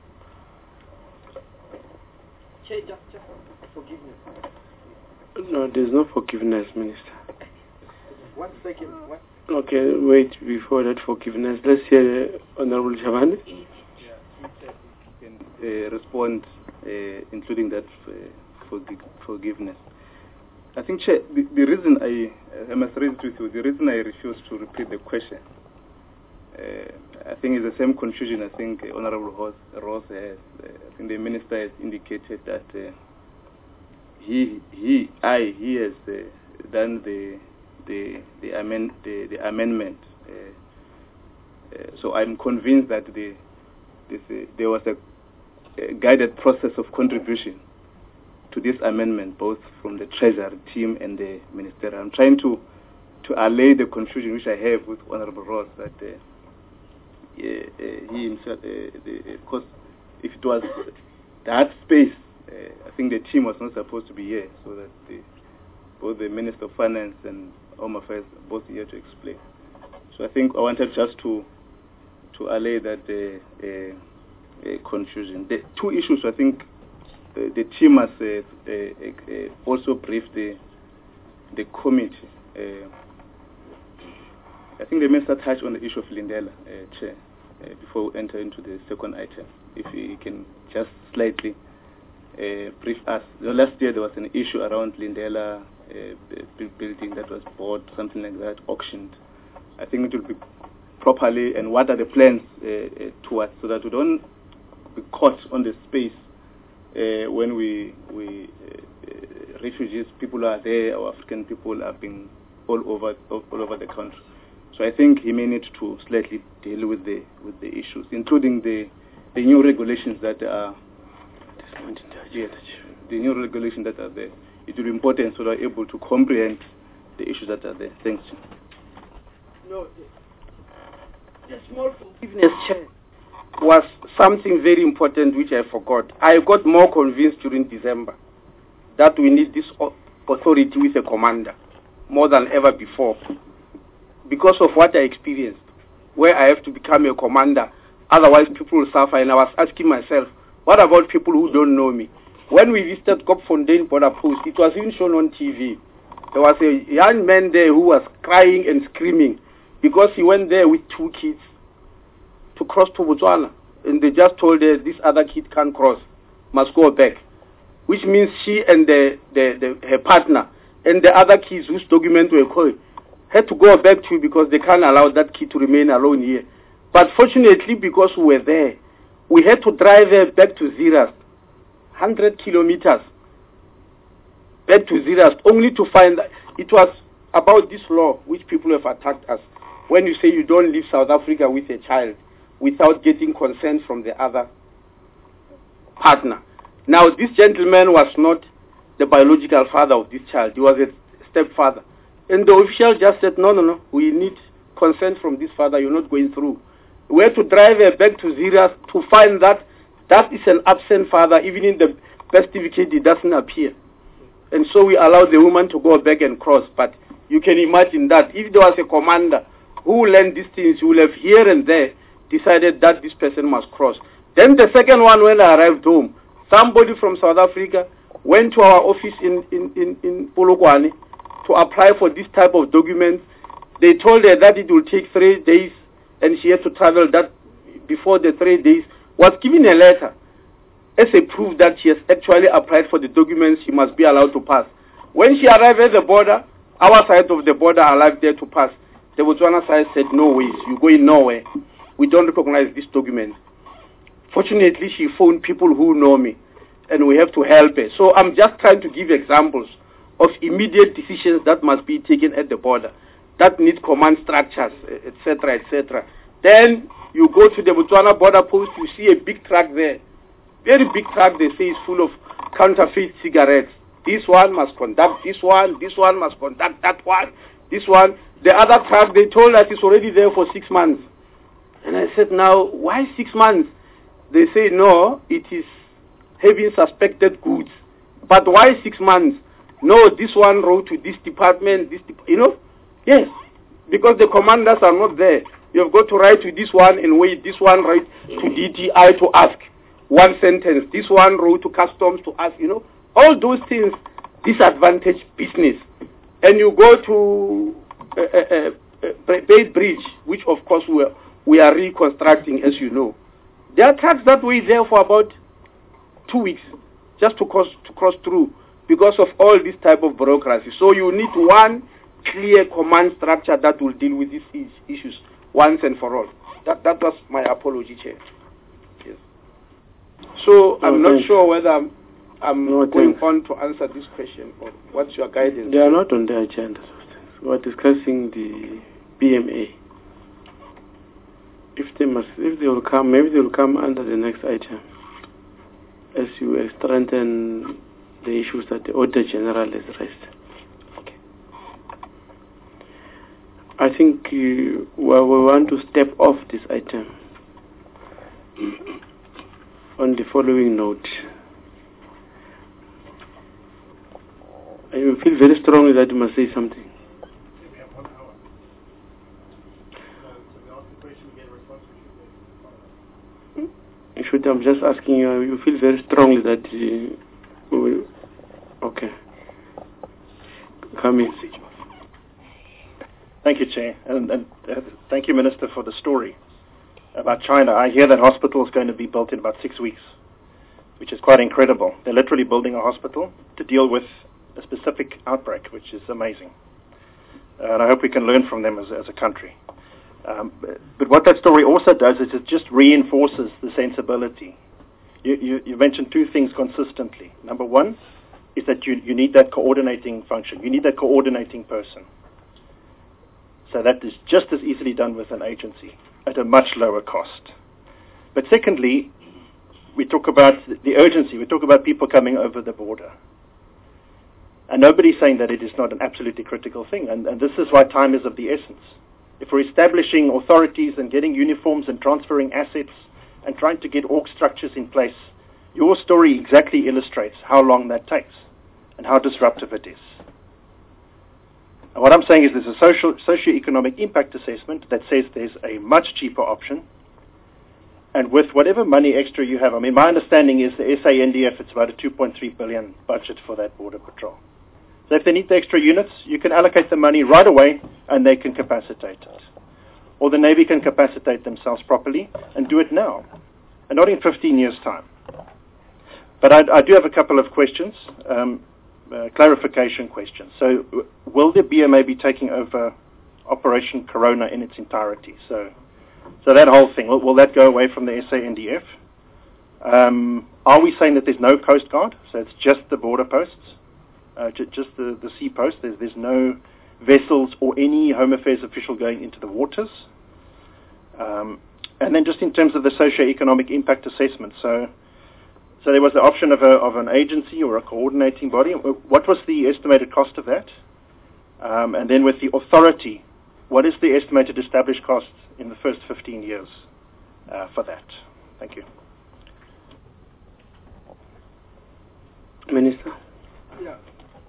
Forgiveness. No, there's no forgiveness, Minister. One second. One. Okay, wait before that forgiveness. Let's hear uh, Honorable Shabane. Yeah, can uh, respond, uh, including that uh, forg forgiveness. I think, Chair, the, the reason I, I must raise it with you, the reason I refuse to repeat the question, uh, I think is the same confusion I think uh, Honorable Ross, Ross has. Uh, I think the Minister has indicated that uh, he, he, I, he has uh, done the the the, amend, the, the amendment. Uh, uh, so I'm convinced that the, this, uh, there was a, a guided process of contribution to this amendment, both from the Treasury team and the Minister. I'm trying to to allay the confusion which I have with Honorable Ross that uh, uh, uh, he himself, uh, the, of course, if it was that space, uh, I think the team was not supposed to be here, so that the, both the Minister of Finance and Home Affairs are both here to explain. So I think I wanted just to to allay that uh, uh, uh, confusion. The two issues I think uh, the team has uh, uh, uh, also briefed the the committee. Uh, I think the Minister touched on the issue of Lindela, uh, Chair, uh, before we enter into the second item. If he can just slightly uh, brief us. The last year there was an issue around Lindela uh, building that was bought, something like that, auctioned. I think it will be properly, and what are the plans uh, uh, towards, so that we don't be caught on the space uh, when we, we uh, uh, refugees, people are there, our African people are being all over, all over the country. So I think he may need to slightly deal with the with the issues, including the the new regulations that are yes, the new regulations that are there. It will be important so they're able to comprehend the issues that are there. Thanks. No, the small forgiveness, Chair, was something very important which I forgot. I got more convinced during December that we need this authority with a commander more than ever before, because of what I experienced, where I have to become a commander, otherwise people will suffer. And I was asking myself, what about people who don't know me? When we visited Kopfontein border post, it was even shown on T V. There was a young man there who was crying and screaming because he went there with two kids to cross to Botswana. And they just told her, this other kid can't cross, must go back. Which means she and the, the, the, her partner and the other kids whose documents were called had to go back to because they can't allow that kid to remain alone here. But fortunately, because we were there, we had to drive her back to Zeerust, one hundred kilometers back to Zeerust, only to find that it was about this law which people have attacked us. When you say you don't leave South Africa with a child without getting consent from the other partner. Now, this gentleman was not the biological father of this child. He was a stepfather. And the official just said, no, no, no, we need consent from this father. You're not going through. We had to drive her back to Zeerust to find that that is an absent father. Even in the birth certificate, it doesn't appear. And so we allowed the woman to go back and cross. But you can imagine that if there was a commander who learned these things, who would have here and there decided that this person must cross. Then the second one, when I arrived home, somebody from South Africa went to our office in, in, in, in Polokwane to apply for this type of documents. They told her that it will take three days and she had to travel that before the three days. Was given a letter as a proof that she has actually applied for the documents she must be allowed to pass. When she arrived at the border, our side of the border allowed there to pass. The Botswana side said, no ways, you're going nowhere. We don't recognize this document. Fortunately, she phoned people who know me, and we have to help her. So I'm just trying to give examples of immediate decisions that must be taken at the border, that need command structures, et cetera, et cetera. Then you go to the Botswana border post, you see a big truck there. Very big truck, they say, is full of counterfeit cigarettes. This one must conduct this one, this one must conduct that one, this one. The other truck, they told us it's already there for six months. And I said, now, why six months? They say, no, it is having suspected goods. But why six months? No, this one wrote to this department, this, de- you know? Yes, because the commanders are not there. You've got to write to this one and wait, this one write to D T I to ask one sentence. This one wrote to customs to ask, you know? All those things disadvantage business. And you go to uh, uh, uh, Bay Bridge, which of course we are, we are reconstructing, as you know. There are trucks that were there for about two weeks just to cross, to cross through because of all this type of bureaucracy. So you need one clear command structure that will deal with these issues once and for all. That that was my apology, Chair. Yes. So no, I'm not thanks. sure whether I'm, I'm no, going thanks. on to answer this question or what's your guidance? They are not on the agenda. We are discussing the B M A. If they must, if they will come, maybe they will come under the next item, as you strengthen the issues that the Auditor General has raised. Okay. I think uh, well, we want to step off this item on the following note. You feel very strongly that you must say something. Should I'm just asking you, you feel very strongly that uh, we, okay. Come in. Thank you, Chair, and, and uh, thank you, Minister, for the story about China. I hear that hospital is going to be built in about six weeks, which is quite incredible. They're literally building a hospital to deal with a specific outbreak, which is amazing. Uh, and I hope we can learn from them as, as a country. Um, but what that story also does is it just reinforces the sensibility. You, you, you mentioned two things consistently. Number one is that you, you need that coordinating function. You need that coordinating person. So that is just as easily done with an agency at a much lower cost. But secondly, we talk about the urgency. We talk about people coming over the border. And nobody's saying that it is not an absolutely critical thing. And, and this is why time is of the essence. If we're establishing authorities and getting uniforms and transferring assets and trying to get org structures in place, your story exactly illustrates how long that takes and how disruptive it is. And what I'm saying is there's a social, socio-economic impact assessment that says there's a much cheaper option. And with whatever money extra you have, I mean, my understanding is the S A N D F, it's about a two point three billion budget for that border patrol. So if they need the extra units, you can allocate the money right away and they can capacitate it. Or the Navy can capacitate themselves properly and do it now, and not in fifteen years' time. But I, I do have a couple of questions, um, uh, clarification questions. So w- will the B M A be taking over Operation Corona in its entirety? So so that whole thing, will, will that go away from the S A N D F? Um, are we saying that there's no Coast Guard? So it's just the border posts, uh, j- just the, the sea posts. There's, there's no vessels or any Home Affairs official going into the waters. Um, and then just in terms of the socio-economic impact assessment, so so there was the option of, a, of an agency or a coordinating body. What was the estimated cost of that? Um, and then with the authority, what is the estimated established cost in the first fifteen years uh, for that? Thank you. Minister? Yeah.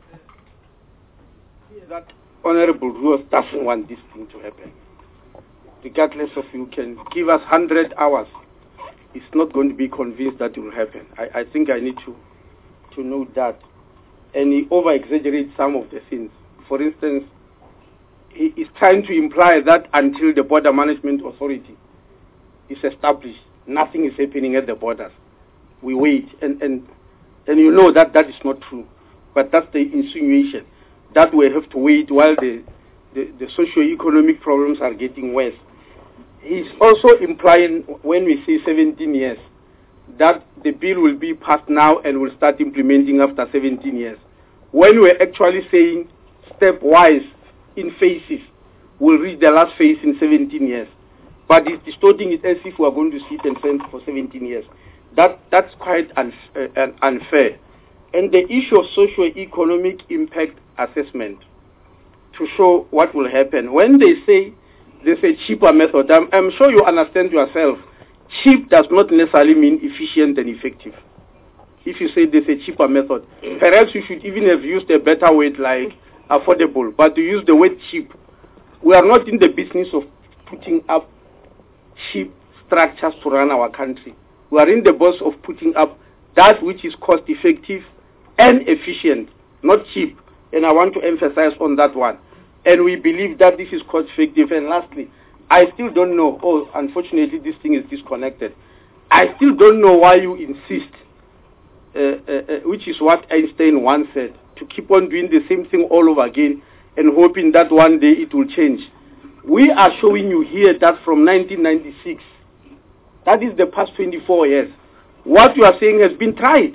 That Honorable Ruos doesn't want this thing to happen. Regardless of you can give us one hundred hours, he's not going to be convinced that it will happen. I, I think I need to, to note that. And he over-exaggerates some of the things. For instance, he is trying to imply that until the Border Management Authority is established, nothing is happening at the borders. We wait. And, and, and you know that that is not true. But that's the insinuation, that we have to wait while the, the, the socio-economic problems are getting worse. He's also implying, when we say seventeen years, that the bill will be passed now and will start implementing after seventeen years. When we're actually saying stepwise in phases, we'll reach the last phase in seventeen years. But it's distorting it as if we're going to sit and fence for seventeen years. That, that's quite unf- uh, unfair. And the issue of socio-economic impact assessment, to show what will happen. When they say there's a cheaper method, I'm, I'm sure you understand yourself, cheap does not necessarily mean efficient and effective. If you say there's a cheaper method, perhaps you should even have used a better word like affordable, but to use the word cheap. We are not in the business of putting up cheap structures to run our country. We are in the business of putting up that which is cost effective and efficient, not cheap. And I want to emphasize on that one. And we believe that this is cost effective. And lastly, I still don't know, oh, unfortunately this thing is disconnected. I still don't know why you insist, uh, uh, uh, which is what Einstein once said, to keep on doing the same thing all over again and hoping that one day it will change. We are showing you here that from nineteen ninety-six, that is the past twenty-four years, what you are saying has been tried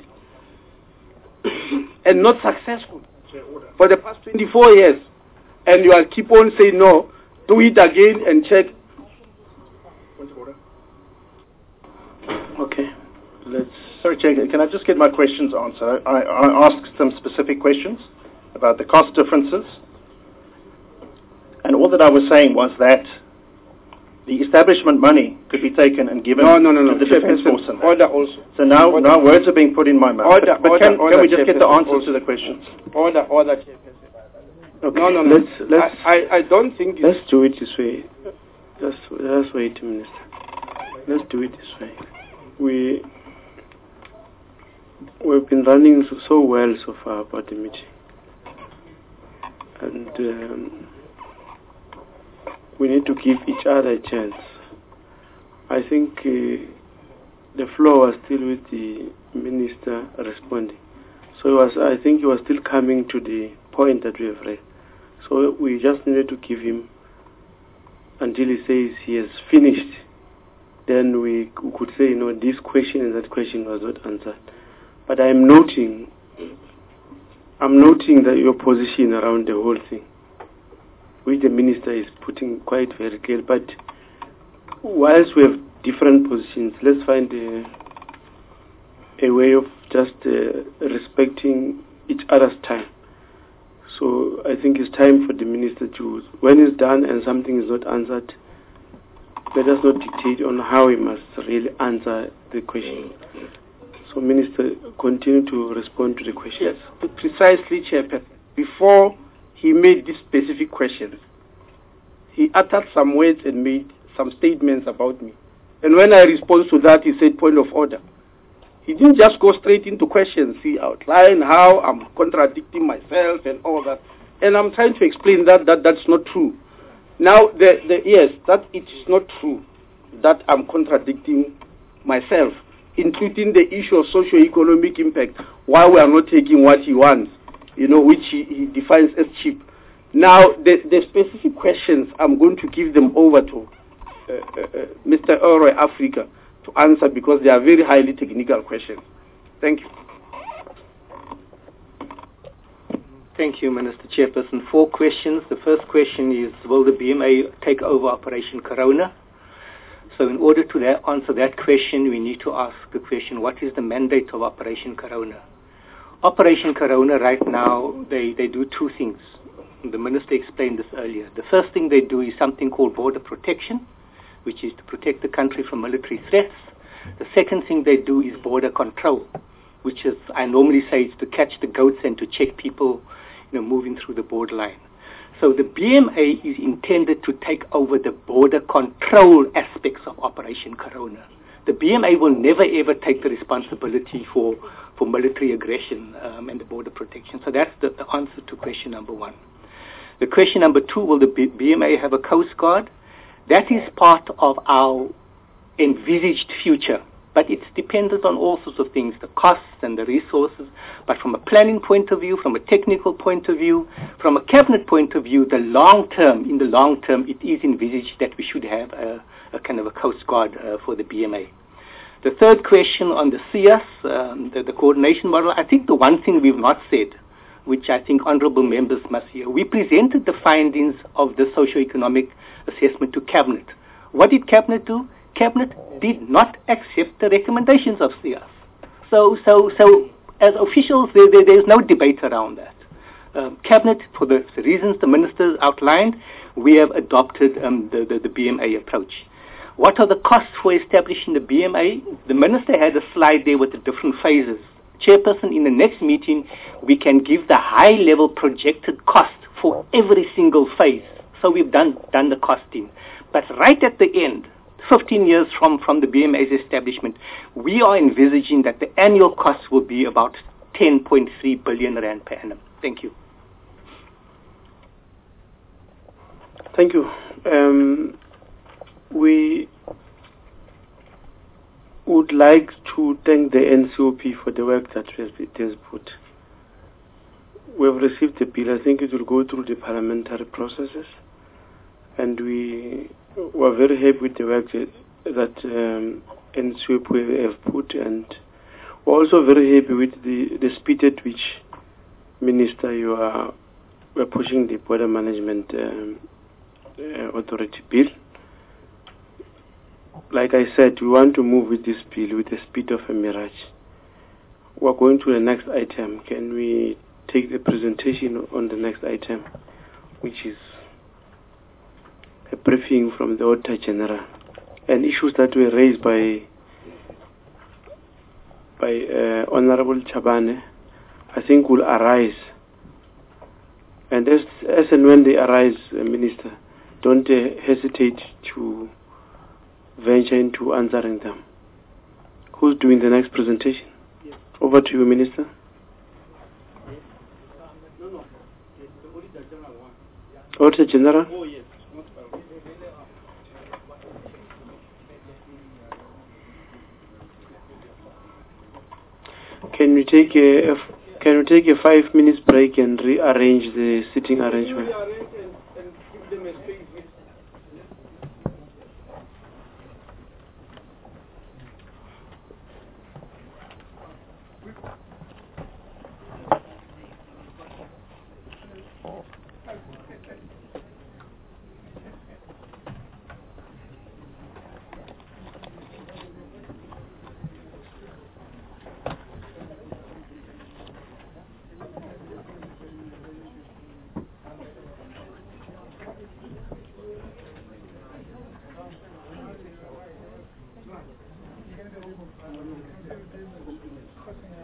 and not successful for the past twenty-four years. And you will keep on saying no, do it again and check. Okay. Let's. Sorry, Chair, can I just get my questions answered? I, I asked some specific questions about the cost differences. And all that I was saying was that the establishment money could be taken and given no, no, no, no. to the Defence Force. Order also. So now, order. now words are being put in my mouth. Order, but but order, can, order, can we just get the answers also. to the questions? Order, order, Chairperson. Okay. No, no, no. Let's, let's, I, I, I don't think it's... Let's do it this way. Just, let's wait, Minister. Let's do it this way. We, we've been running so, so well so far about the meeting. And um, we need to give each other a chance. I think uh, the floor was still with the Minister responding. So it was, I think he was still coming to the point that we have read. So we just needed to give him until he says he has finished. Then we could say, you know, this question and that question was not answered. But I am noting, I'm noting that your position around the whole thing. which the minister is putting quite very clear. But whilst we have different positions, let's find a, a way of just uh, respecting each other's time. So I think it's time for the minister to, when it's done and something is not answered, let us not dictate on how he must really answer the question. So, Minister, continue to respond to the questions. Yes, precisely, Chairperson. Before he made these specific questions, he uttered some words and made some statements about me. And when I responded to that, he said, point of order. He didn't just go straight into questions. He outlined how I'm contradicting myself and all that. And I'm trying to explain that, that that's not true. Now, the, the, yes, that it is not true that I'm contradicting myself, including the issue of socio-economic impact, why we are not taking what he wants, you know, which he, he defines as cheap. Now, the, the specific questions, I'm going to give them over to uh, uh, Mister Elroy Africa to answer, because they are very highly technical questions. Thank you. Thank you, Minister Chairperson. Four questions. The first question is, will the B M A take over Operation Corona? So in order to that, answer that question, we need to ask the question, what is the mandate of Operation Corona? Operation Corona right now, they, they do two things. The Minister explained this earlier. The first thing they do is something called border protection, which is to protect the country from military threats. The second thing they do is border control, which is, I normally say, is to catch the goats and to check people, you know, moving through the borderline. So the B M A is intended to take over the border control aspects of Operation Corona. The B M A will never ever take the responsibility for, for military aggression um, and the border protection. So that's the, the answer to question number one. The question number two, will the B- BMA have a Coast Guard? That is part of our envisaged future, but it's dependent on all sorts of things, the costs and the resources. But from a planning point of view, from a technical point of view, from a cabinet point of view, the long term, in the long term, it is envisaged that we should have a, a kind of a Coast Guard uh, for the B M A. The third question on the C I A S, um, the, the coordination model, I think the one thing we've not said, which I think honourable members must hear, we presented the findings of the socio-economic assessment to Cabinet. What did Cabinet do? Cabinet did not accept the recommendations of C I A S. So, so, so as officials, there, there, there's no debate around that. Um, Cabinet, for the, the reasons the Minister outlined, we have adopted um, the, the, the B M A approach. What are the costs for establishing the B M A? The Minister had a slide there with the different phases. Chairperson, in the next meeting, we can give the high-level projected cost for every single phase. So we've done, done the costing. But right at the end, fifteen years from, from the B M A's establishment, we are envisaging that the annual cost will be about ten point three billion rand per annum. Thank you. Thank you. Um, we would like to thank the N C O P for the work that has been put. We have received the bill. I think it will go through the parliamentary processes, and we were very happy with the work that, that um, N C O P have put, and we're also very happy with the, the speed at which, Minister, you are we're pushing the border management um, uh, authority bill. Like I said, we want to move with this bill with the speed of a mirage. We're going to the next item. Can we take the presentation on the next item, which is a briefing from the Auditor General and issues that were raised by by uh, Honorable Chabane, I think will arise. And as, as and when they arise, uh, Minister, don't uh, hesitate to venture into answering them. Who's doing the next presentation? Yes. Over to you, Minister. No, no. The Auditor General one. Auditor General? Oh, yes. Can we take a, a can we take a five minutes break and rearrange the sitting arrangement?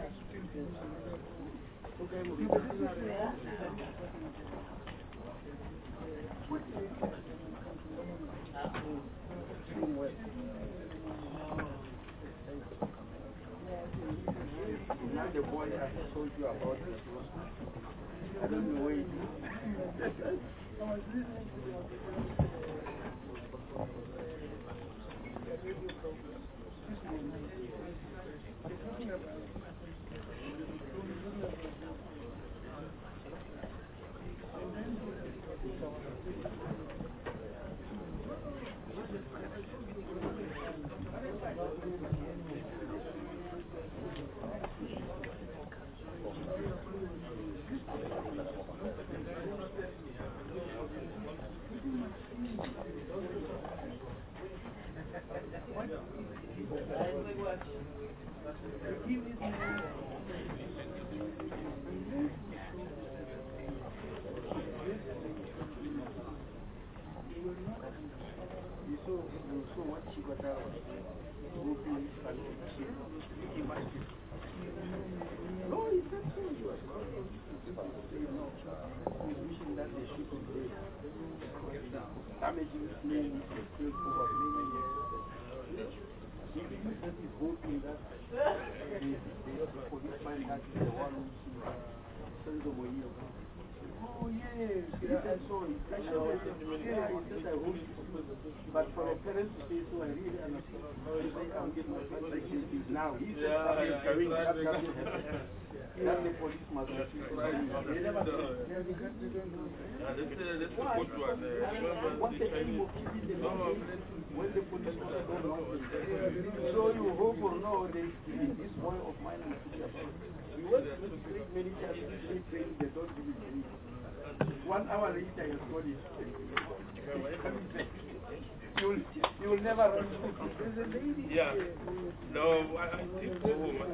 Now the boy has told you about it. I don't know where it is. So what she got out of it, will be he must be. No, he said so. He was wishing that they should be there. Damaging his name is still over many years. He that is hoping that the, the police find that the one who sends over here. Oh, yes, yeah, I saw it. I saw it. Yeah, he said I hope it. But for a parent to say so, I really understand. He said, I'll get my son like this now. He said, yeah, yeah, going, that doesn't happen. That the police must have seen. They never said. Yeah, because they don't know. Yeah, that's a, that's a good one. Uh, What's the aim of keeping the law when the police also don't want it? So you hope or no, they, this boy of mine will be about. We work with great many times, they train, they don't really believe. One hour later, he has got it. You will, you will never run. There's a lady. Yeah. No, I, I think the woman.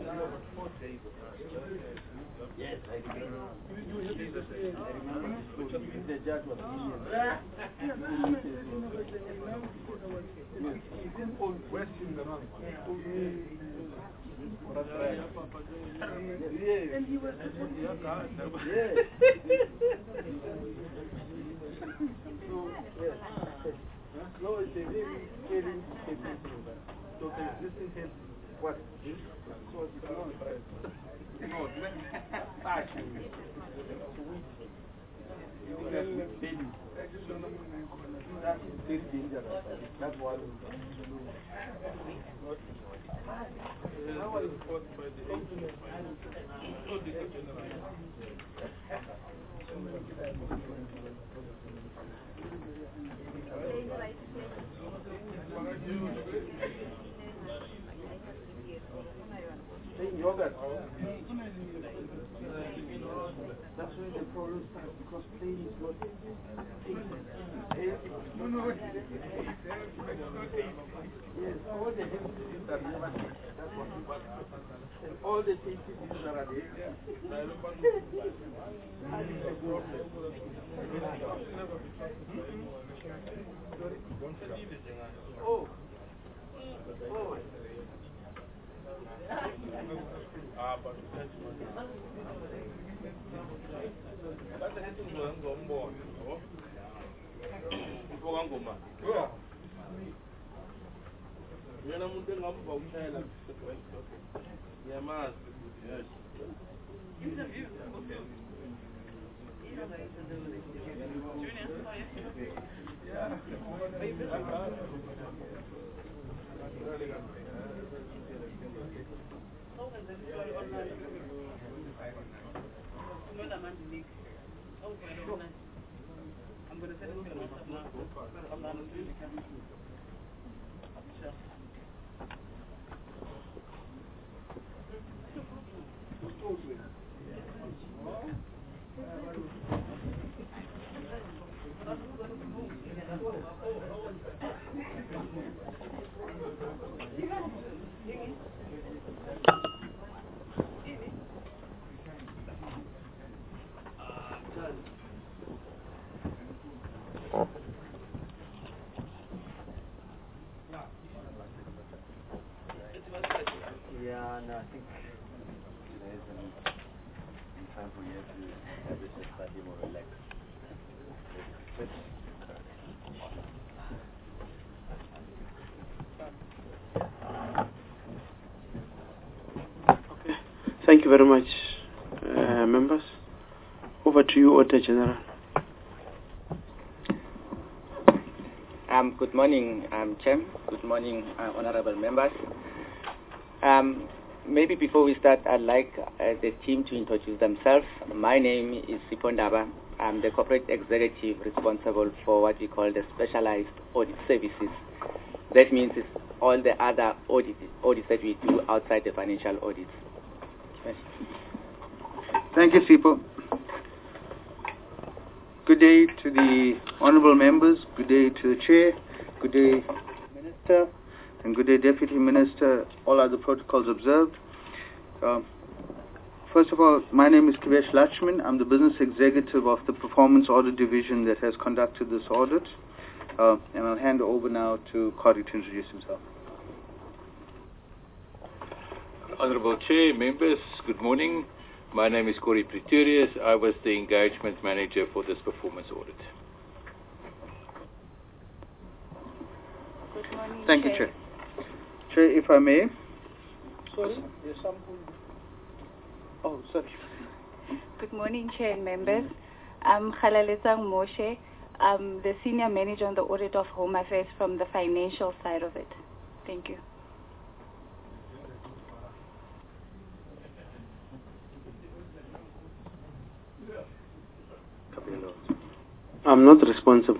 Yes, I remember. You, you, you, I remember this story. The judge was yes. He's in old West in the north. That's right. Yes. And he was yes. So, yes. No, it's a very caring statement. So the existing head, what? This? So it's not right. No, actually. You can baby. That is very dangerous. That's why now I report by the agent. Yogurt. That's where the problem starts, because plain is not no, no. Yes, all the heavy things are never taken. That's what we want. And all the tasty things are there. That is the problem. Oh. Oh. Ah, but that's one. That's a little one going on. Go on, go on. Yeah. You're not moving up from China. Yeah, man. Yes. I'm going to send it to myself now. time for you to have this slightly more relaxed. Okay. Thank you very much, uh, members. Over to you, Auditor General. Um, good morning, um, Chair. Good morning, uh, honorable members. Um, maybe before we start, I'd like uh, the team to introduce themselves. My name is Sipho Ndaba. I'm the corporate executive responsible for what we call the specialized audit services. That means it's all the other audit, audits that we do outside the financial audits. Yes. Thank you, Sipho. Good day to the honorable members, good day to the chair, good day Minister, and good day Deputy Minister, all other protocols observed. Uh, first of all, my name is Kivesh Lachman. I'm the business executive of the Performance Audit Division that has conducted this audit. Uh, and I'll hand over now to Corey to introduce himself. Honorable Chair, members, good morning. My name is Corey Pretorius. I was the engagement manager for this performance audit. Good morning, Thank Chair. you, Chair. Chair, if I may. Sorry, there's some. Oh, sorry. Good morning, Chair and members. I'm Khalaletsang Moshe. I'm the senior manager on the audit of Home Affairs from the financial side of it. Thank you. I'm not responsible.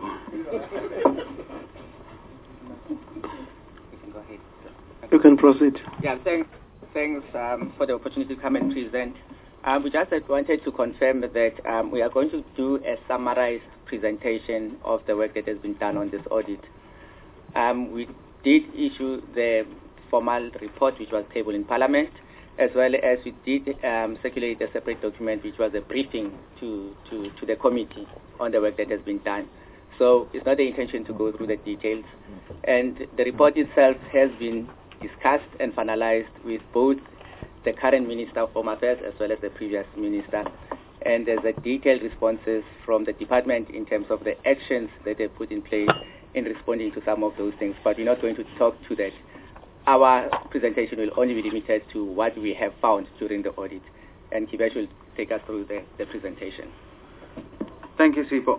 You can proceed. Yeah, thanks, thanks um, for the opportunity to come and present. Um, we just wanted to confirm that um, we are going to do a summarized presentation of the work that has been done on this audit. Um, we did issue the formal report which was tabled in Parliament, as well as we did um, circulate a separate document which was a briefing to, to, to the committee on the work that has been done. So it's not the intention to go through the details. And the report itself has been discussed and finalized with both the current Minister of Home Affairs as well as the previous Minister. And there's a detailed responses from the department in terms of the actions that they put in place in responding to some of those things. But we're not going to talk to that. Our presentation will only be limited to what we have found during the audit. And Kivesh will take us through the, the presentation. Thank you, Sipho.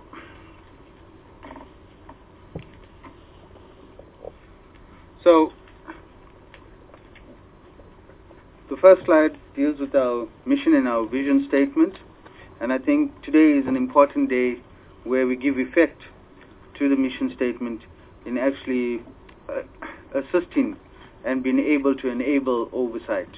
So, the first slide deals with our mission and our vision statement. And I think today is an important day where we give effect to the mission statement in actually uh, assisting and being able to enable oversight.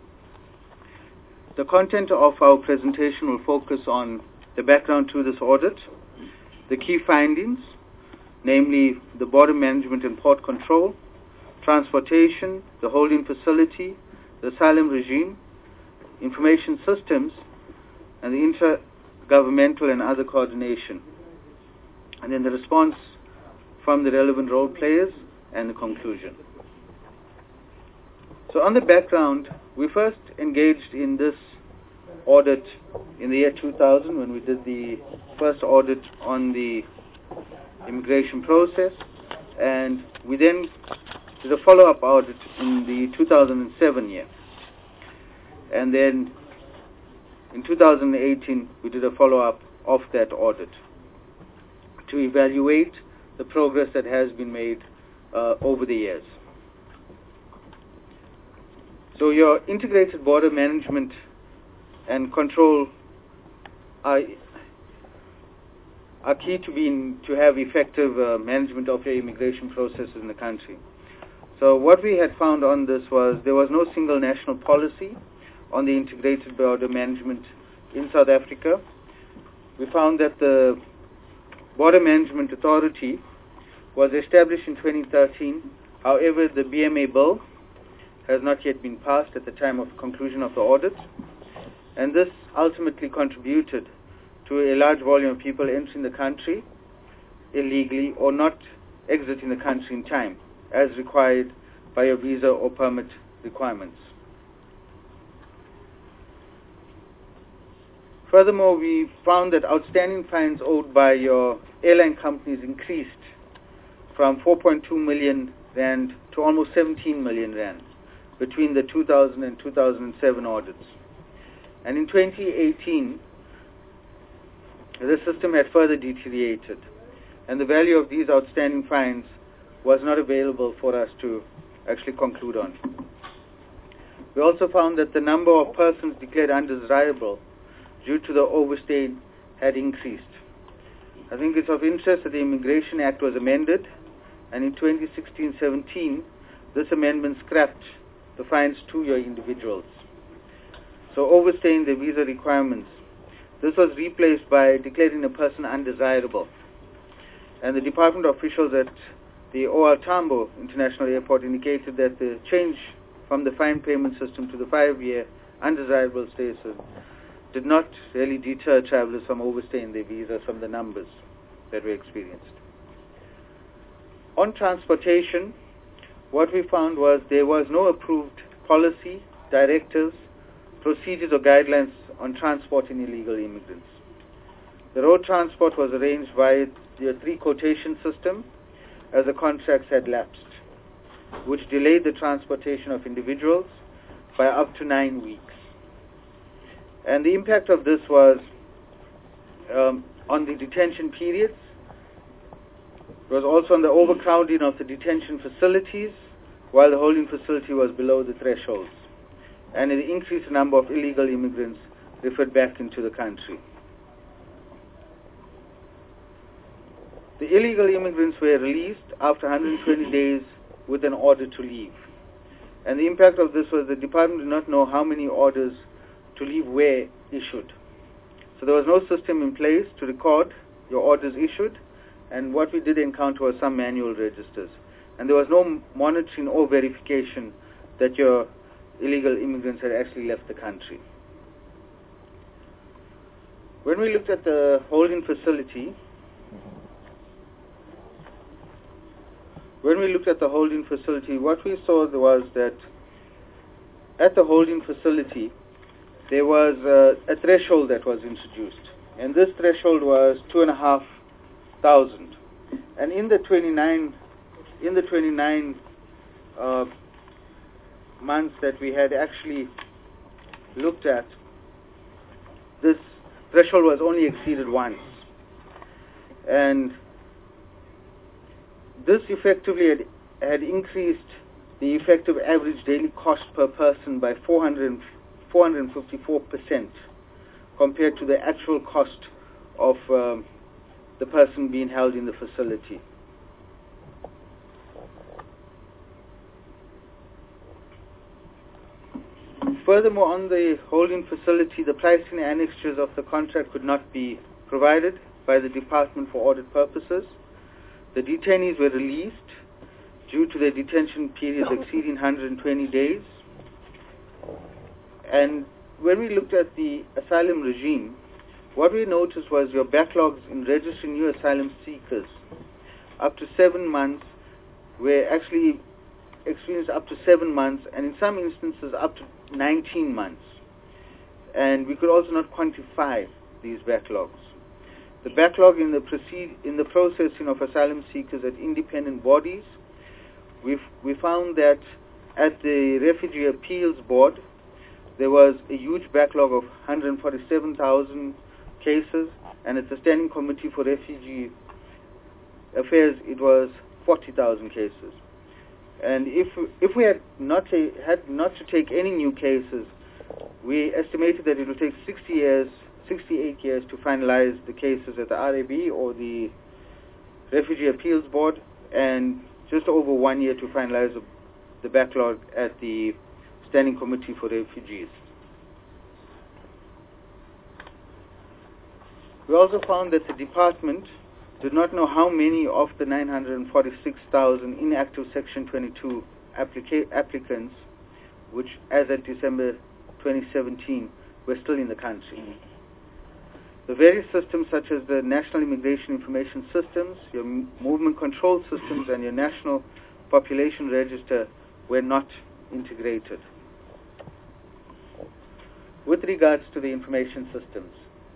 The content of our presentation will focus on the background to this audit, the key findings, namely the border management and port control, transportation, the holding facility, the asylum regime, information systems, and the intergovernmental and other coordination, and then the response from the relevant role players and the conclusion. So on the background, we first engaged in this audit in the year two thousand when we did the first audit on the immigration process, and we then did a follow-up audit in the two thousand seven year. And then in two thousand eighteen, we did a follow-up of that audit to evaluate the progress that has been made uh, over the years. So your integrated border management and control are, are key to being to have effective uh, management of your immigration processes in the country. So what we had found on this was there was no single national policy on the integrated border management in South Africa. We found that the Border Management Authority was established in twenty thirteen. However, the B M A bill has not yet been passed at the time of conclusion of the audit, and this ultimately contributed to a large volume of people entering the country illegally or not exiting the country in time, as required by a visa or permit requirements. Furthermore, we found that outstanding fines owed by your airline companies increased from four point two million rand to almost seventeen million rand between the two thousand and two thousand seven audits. And in twenty eighteen, the system had further deteriorated, and the value of these outstanding fines was not available for us to actually conclude on. We also found that the number of persons declared undesirable due to the overstay had increased. I think it's of interest that the Immigration Act was amended, and in twenty sixteen seventeen, this amendment scrapped the fines to your individuals. So overstaying the visa requirements, this was replaced by declaring a person undesirable. And the department officials at the O R Tambo International Airport indicated that the change from the fine payment system to the five-year undesirable status did not really deter travelers from overstaying their visas from the numbers that we experienced. On transportation, what we found was there was no approved policy, directives, procedures or guidelines on transporting illegal immigrants. The road transport was arranged via the three-quotation system as the contracts had lapsed, which delayed the transportation of individuals by up to nine weeks. And the impact of this was um, on the detention periods. It was also on the overcrowding of the detention facilities, while the holding facility was below the thresholds, and the increased number of illegal immigrants referred back into the country. The illegal immigrants were released after one hundred twenty days with an order to leave. And the impact of this was the department did not know how many orders to leave were issued. So there was no system in place to record your orders issued, and what we did encounter was some manual registers. And there was no monitoring or verification that your illegal immigrants had actually left the country. When we looked at the holding facility, when we looked at the holding facility, what we saw was that at the holding facility, there was uh, a threshold that was introduced, and this threshold was two and a half thousand. And in the twenty-nine, in the twenty-nine uh, months that we had actually looked at, this threshold was only exceeded once, and this effectively had, had increased the effective average daily cost per person by four hundred fifty-four percent compared to the actual cost of um, the person being held in the facility. Furthermore, on the holding facility, the pricing annexures of the contract could not be provided by the department for audit purposes. The detainees were released due to their detention periods exceeding one hundred twenty days. And when we looked at the asylum regime, what we noticed was your backlogs in registering new asylum seekers up to seven months were actually experienced up to seven months, and in some instances up to nineteen months. And we could also not quantify these backlogs. The backlog in the proceed in the processing of asylum seekers at independent bodies, we've, we found that at the Refugee Appeals Board, there was a huge backlog of one hundred forty-seven thousand cases, and at the Standing Committee for Refugee Affairs, it was forty thousand cases. And if if we had not ta had not to take any new cases, we estimated that it would take sixty years, sixty-eight years to finalize the cases at the R A B or the Refugee Appeals Board, and just over one year to finalize the, the backlog at the Standing Committee for Refugees. We also found that the department did not know how many of the nine hundred forty-six thousand inactive Section twenty-two applica applicants, which as of December twenty seventeen were still in the country. Mm-hmm. The various systems such as the National Immigration Information Systems, your Movement Control Systems, and your National Population Register were not integrated. With regards to the information systems,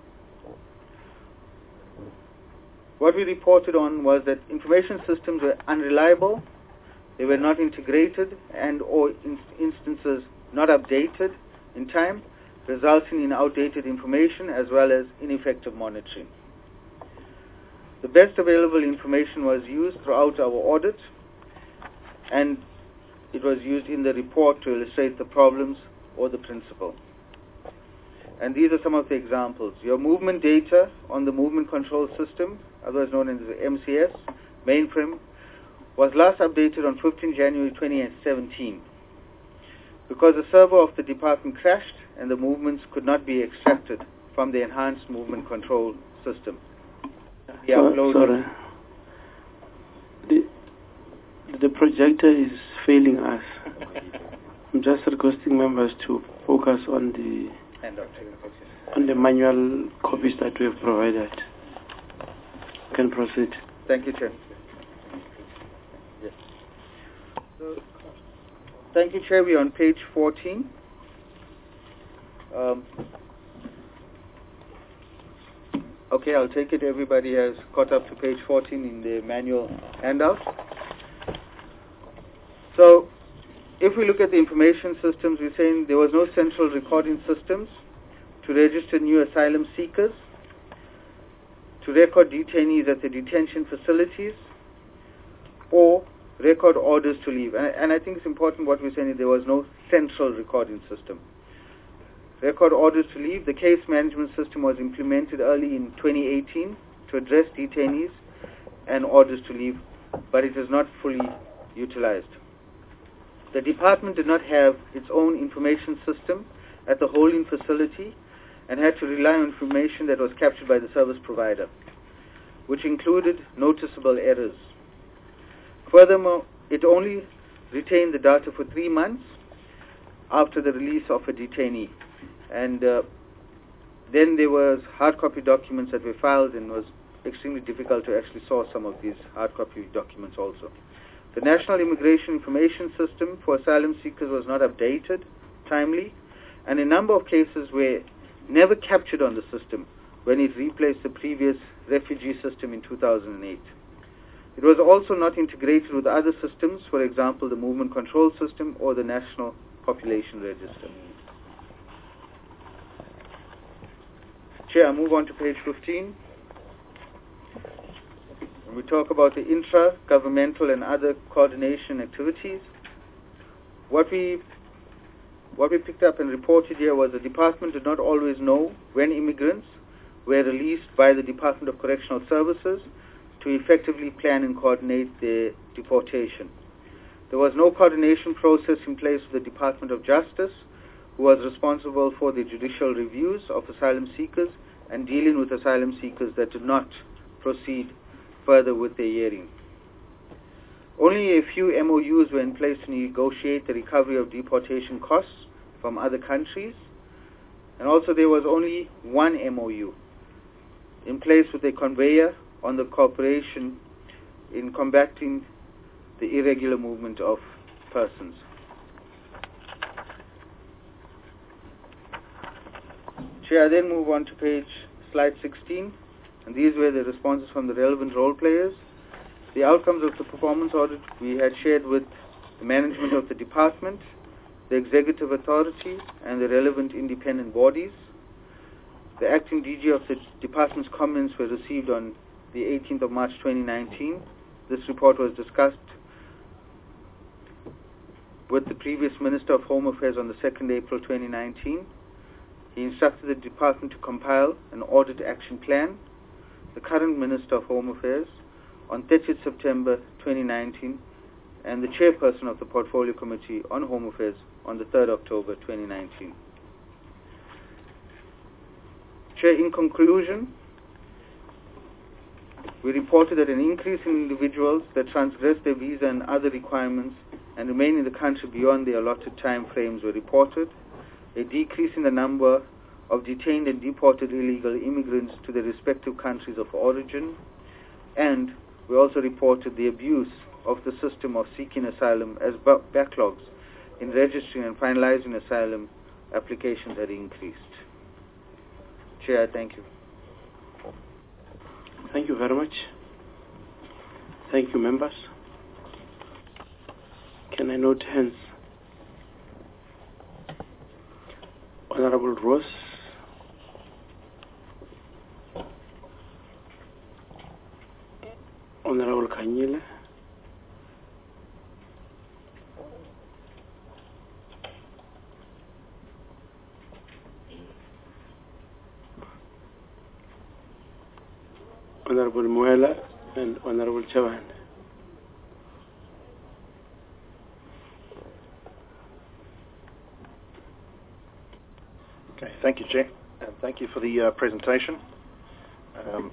what we reported on was that information systems were unreliable, they were not integrated, and or in instances not updated in time, resulting in outdated information as well as ineffective monitoring. The best available information was used throughout our audit, and it was used in the report to illustrate the problems or the principle. And these are some of the examples. Your movement data on the movement control system, otherwise known as the M C S mainframe, was last updated on fifteenth January twenty seventeen. Because the server of the department crashed and the movements could not be extracted from the enhanced movement control system. The So, sorry. The, the projector is failing us. I'm just requesting members to focus on the on the manual copies that we have provided. You can proceed. Thank you, Chair. Yes. So, thank you, Chair. We're on page fourteen. Um, okay, I'll take it everybody has caught up to page fourteen in the manual handout. So, if we look at the information systems, we're saying there was no central recording systems to register new asylum seekers, to record detainees at the detention facilities, or record orders to leave. And, and I think it's important what we're saying is there was no central recording system. Record orders to leave, the case management system was implemented early in twenty eighteen to address detainees and orders to leave, but it is not fully utilized. The department did not have its own information system at the holding facility and had to rely on information that was captured by the service provider, which included noticeable errors. Furthermore, it only retained the data for three months after the release of a detainee. And uh, then there was hard copy documents that were filed, and it was extremely difficult to actually source some of these hard copy documents also. The National Immigration Information System for asylum seekers was not updated timely, and a number of cases were never captured on the system when it replaced the previous refugee system in two thousand eight. It was also not integrated with other systems, for example, the Movement Control System or the National Population Register. Chair, I move on to page fifteen. When we talk about the intra-governmental and other coordination activities, what we what we picked up and reported here was the department did not always know when immigrants were released by the Department of Correctional Services to effectively plan and coordinate their deportation. There was no coordination process in place with the Department of Justice, who was responsible for the judicial reviews of asylum seekers and dealing with asylum seekers that did not proceed further with their hearing. Only a few M O Us were in place to negotiate the recovery of deportation costs from other countries, and also there was only one M O U in place with a conveyor on the cooperation in combating the irregular movement of persons. Chair, I then move on to page slide sixteen, and these were the responses from the relevant role players. The outcomes of the performance audit we had shared with the management of the department, the executive authority, and the relevant independent bodies. The acting D G of the department's comments were received on the eighteenth of March twenty nineteen. This report was discussed with the previous Minister of Home Affairs on the second of April twenty nineteen. He instructed the department to compile an audit action plan. The current Minister of Home Affairs on thirtieth of September twenty nineteen, and the chairperson of the Portfolio Committee on Home Affairs on the third of October twenty nineteen. Chair, in conclusion, we reported that an increase in individuals that transgress their visa and other requirements and remain in the country beyond the allotted time frames were reported, a decrease in the number of detained and deported illegal immigrants to their respective countries of origin, and we also reported the abuse of the system of seeking asylum as backlogs in registering and finalizing asylum applications had increased. Chair, thank you. Thank you very much. Thank you, members. Can I note hands? Honorable Ross. Honorable Kanyile. Honorable Muela and Honorable Chavan. Okay, thank you, Chair, and thank you for the uh, presentation. Um,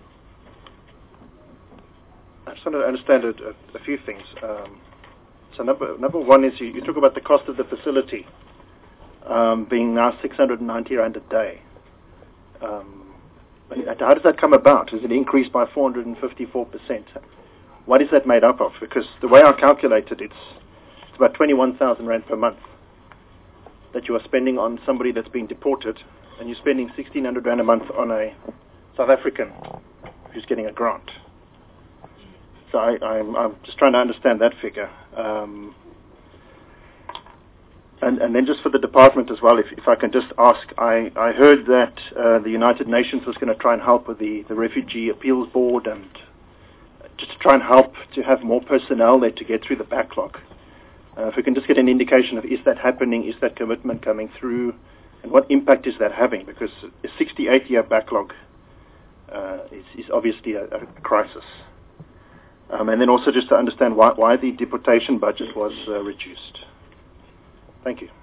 I just want to understand a, a, a few things. Um, so number, number one is you, you talk about the cost of the facility um, being now six hundred ninety rand a day. Um, how does that come about? Is it increased by four hundred fifty-four percent? What is that made up of? Because the way I calculated it, it's about twenty-one thousand rand per month that you are spending on somebody that's been deported, and you're spending sixteen hundred rand a month on a South African who's getting a grant. So I, I'm, I'm just trying to understand that figure. Um, and, and then just for the department as well, if, if I can just ask, I, I heard that uh, the United Nations was going to try and help with the, the Refugee Appeals Board and just to try and help to have more personnel there to get through the backlog. Uh, if we can just get an indication of is that happening, is that commitment coming through, and what impact is that having? Because a sixty-eight year backlog uh, is, is obviously a, a crisis. Um, and then also just to understand why, why the deportation budget was uh, reduced. Thank you.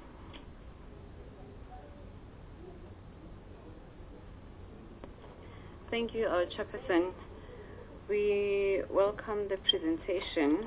Thank you, uh, Chairperson. We welcome the presentation.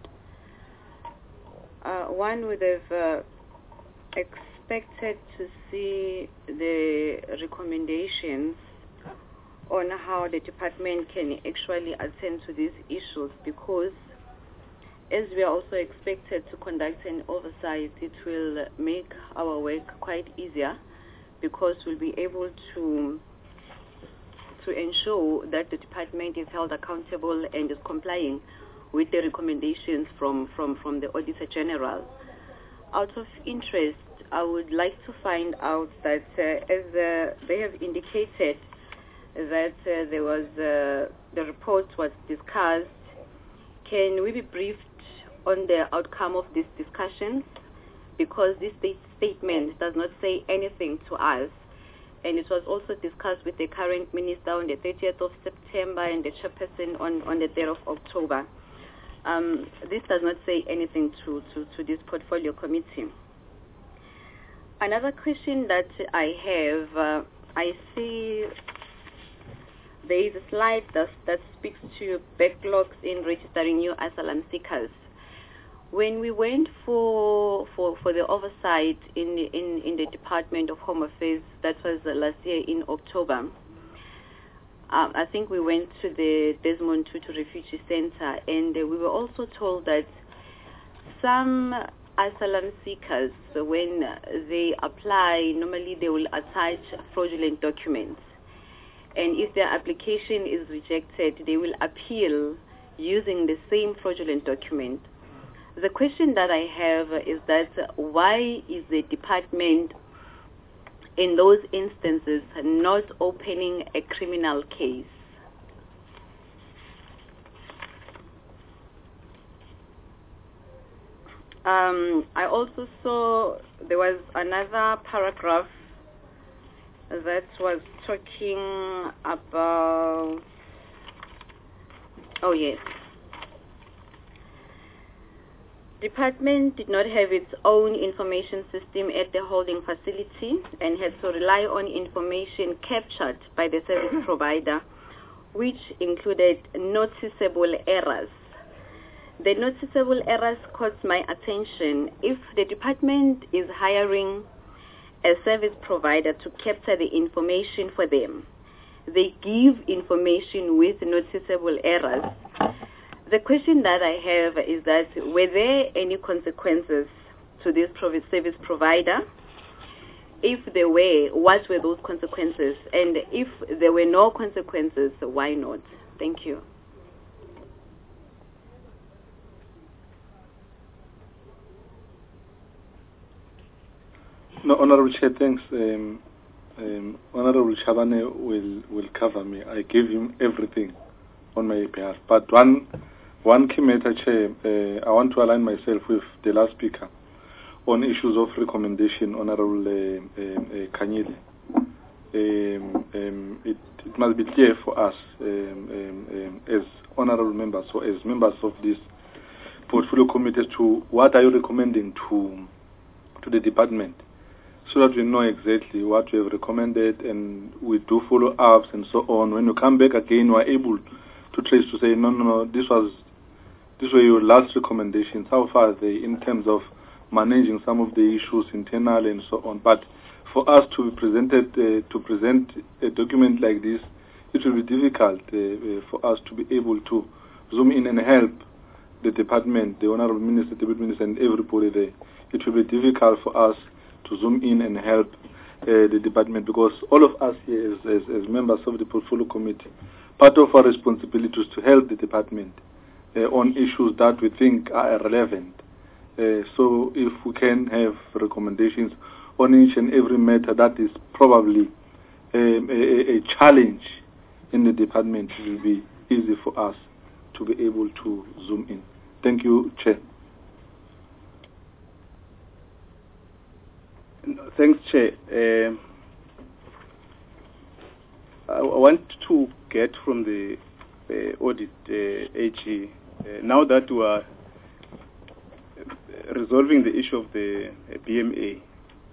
Uh, one would have uh, expected to see the recommendations on how the department can actually attend to these issues, because as we are also expected to conduct an oversight, it will make our work quite easier, because we'll be able to to ensure that the department is held accountable and is complying with the recommendations from, from, from the Auditor General. Out of interest, I would like to find out that uh, as uh, they have indicated that uh, there was uh, the report was discussed, can we be briefed on the outcome of these discussions? Because this state statement does not say anything to us, and it was also discussed with the current minister on the thirtieth of September and the chairperson on, on the third of October. Um, this does not say anything to, to, to this portfolio committee. Another question that I have, uh, I see there is a slide that, that speaks to backlogs in registering new asylum seekers. When we went for for, for the oversight in the, in, in the Department of Home Affairs, that was uh, last year in October, um, I think we went to the Desmond Tutu Refugee Center, and uh, we were also told that some asylum seekers, when they apply, normally they will attach fraudulent documents. And if their application is rejected, they will appeal using the same fraudulent document. The question that I have is that why is the department in those instances not opening a criminal case? Um, I also saw there was another paragraph that was talking about, oh yes, department did not have its own information system at the holding facility and had to rely on information captured by the service provider, which included noticeable errors. The noticeable errors caught my attention. If the department is hiring a service provider to capture the information for them, they give information with noticeable errors. The question that I have is that were there any consequences to this service provider? if there were, what were those consequences? And if there were no consequences, why not? Thank you. No, Honorable Chair, thanks. Um, um, Honorable Chabane will will cover me. I give him everything on my behalf. But one one key matter, Chair, uh, I want to align myself with the last speaker on issues of recommendation, Honorable uh, uh, uh, Kanyile. Um, um, it, it must be clear for us um, um, um, as honorable members or as members of this portfolio committee to what are you recommending to to the department, so that we know exactly what we have recommended and we do follow-ups and so on. When you come back again, we are able to trace to say, no, no, no, this was, these were your last recommendations. How far are they in terms of managing some of the issues internally and so on? But for us to be presented, uh, to present a document like this, it will be difficult uh, uh, for us to be able to zoom in and help the department, the Honorable Minister, the Deputy Minister, and everybody there. It will be difficult for us to zoom in and help uh, the department, because all of us here as, as, as members of the portfolio committee, part of our responsibility is to help the department uh, on issues that we think are relevant. Uh, so if we can have recommendations on each and every matter that is probably um, a, a challenge in the department, it will be easy for us to be able to zoom in. Thank you, Chair. Thanks, Chair. Uh, I, I want to get from the uh, audit uh, A G, uh, now that we are resolving the issue of the uh, B M A,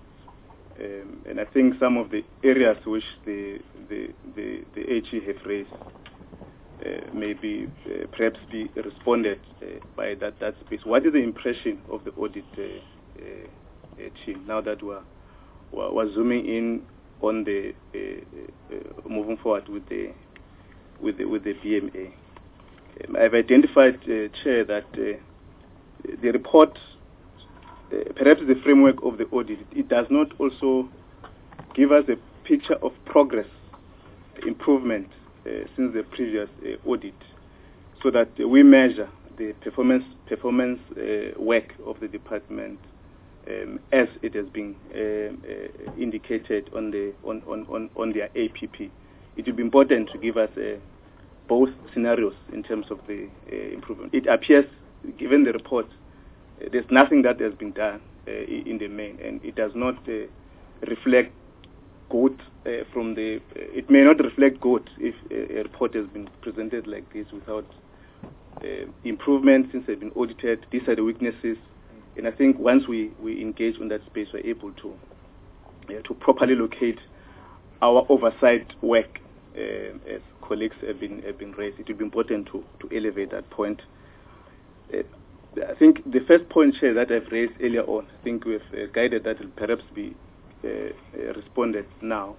um, and I think some of the areas which the the, the, the A G have raised uh, maybe uh, perhaps be responded uh, by that, that space. What is the impression of the audit uh, uh, team now that we're, we're, we're zooming in on the uh, uh, moving forward with the with the with the B M A? Um, I've identified, uh, Chair, that uh, the report, uh, perhaps the framework of the audit, it does not also give us a picture of progress, improvement uh, since the previous uh, audit, so that uh, we measure the performance performance uh, work of the department Um, as it has been uh, uh, indicated on the on, on, on, on their A P P. It will be important to give us uh, both scenarios in terms of the uh, improvement. It appears, given the report, uh, there's nothing that has been done uh, in the main, and it does not uh, reflect good uh, from the. Uh, it may not reflect good if a, a report has been presented like this without uh, improvement since they've been audited. These are the weaknesses. And I think once we, we engage in that space, we're able to uh, to properly locate our oversight work, uh, as colleagues have been have been raised. It will be important to, to elevate that point. Uh, I think the first point, Chair, that I've raised earlier on, I think we've uh, guided that will perhaps be uh, uh, responded now.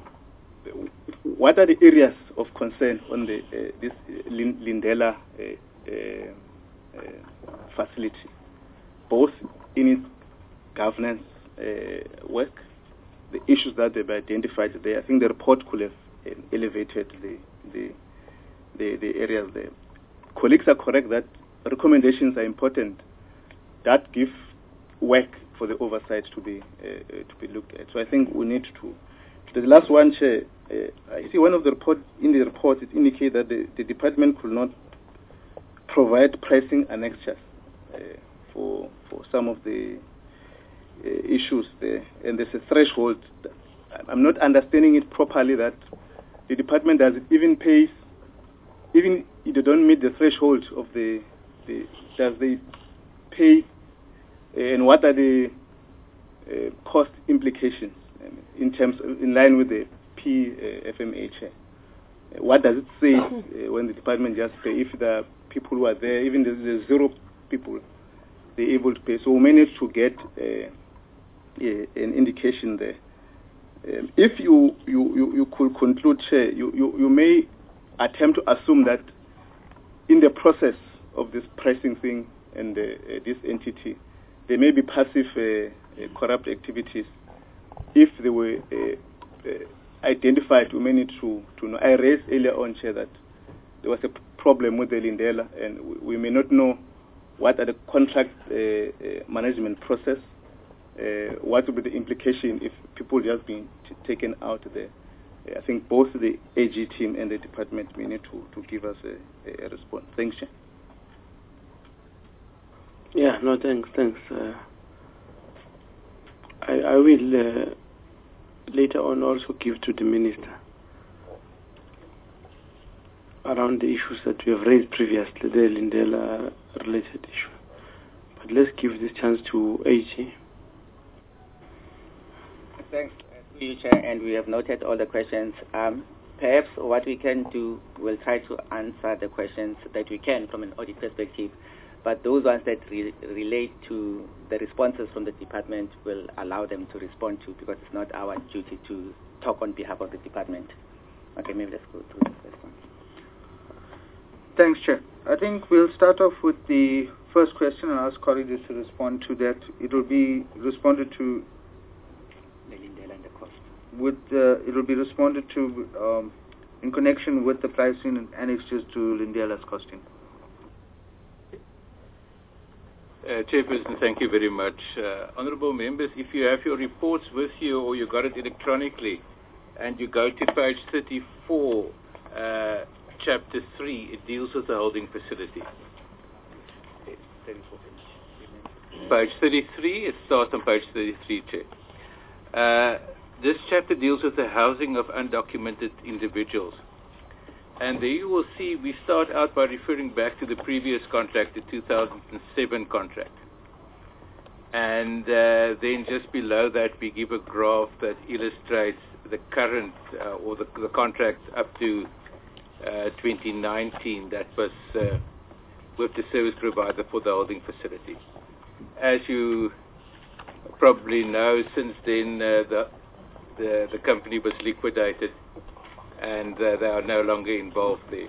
What are the areas of concern on the uh, this Lindela uh, uh, uh, facility, both in its governance uh, work, the issues that they've identified there? I think the report could have uh, elevated the, the the the areas there. Colleagues are correct that recommendations are important that give work for the oversight to be uh, uh, to be looked at. So I think we need to. The last one, Chair, uh, I see one of the report in the report it indicates that the, the department could not provide pricing annexures uh, for for some of the uh, issues there, and there's a threshold. I'm not understanding it properly that the department does it even pays, even if they don't meet the threshold of the, the does they pay, uh, and what are the uh, cost implications in terms of, in line with the P F M A? Uh, what does it say uh, when the department just pay? If the people who are there, even the, the zero people, they're able to pay. So we managed to get uh, yeah, an indication there. Um, if you, you, you, you could conclude, Chair, you, you, you may attempt to assume that in the process of this pricing thing and uh, uh, this entity, there may be passive uh, uh, corrupt activities if they were uh, uh, identified, we may need to, to know. I raised earlier on, Chair, that there was a p- problem with the Lindela, and we, we may not know what are the contract uh, uh, management process, uh, what will be the implication if people just being t- taken out there. Uh, I think both the A G team and the department may need to, to give us a, a response. Thanks, Chair. Yeah, no, thanks, thanks. Uh, I, I will uh, later on also give to the Minister around the issues that we have raised previously, the Lindela related issue. But let's give this chance to A G. Thanks, to you, Chair, and we have noted all the questions. Um, perhaps what we can do, we'll try to answer the questions that we can from an audit perspective, but those ones that re- relate to the responses from the department will allow them to respond to, because it's not our duty to talk on behalf of the department. Okay, maybe let's go through the first one. Thanks, Chair. I think we'll start off with the first question and ask colleagues to respond to that. It will be responded to the Lindela and the cost. With uh, it will be responded to um, in connection with the pricing and annexes to Lindela's costing. Uh, Chairperson, thank you very much. Uh, honourable members, if you have your reports with you or you got it electronically, and you go to page thirty-four, uh, chapter three, it deals with the holding facility. Page thirty-three, it starts on page thirty-three, Chair. Uh, this chapter deals with the housing of undocumented individuals. And there you will see we start out by referring back to the previous contract, the two thousand seven contract. And uh, then just below that we give a graph that illustrates the current uh, or the, the contract up to uh, twenty nineteen that was uh, with the service provider for the holding facility. As you probably know, since then uh, the, the, the company was liquidated, and uh, they are no longer involved there.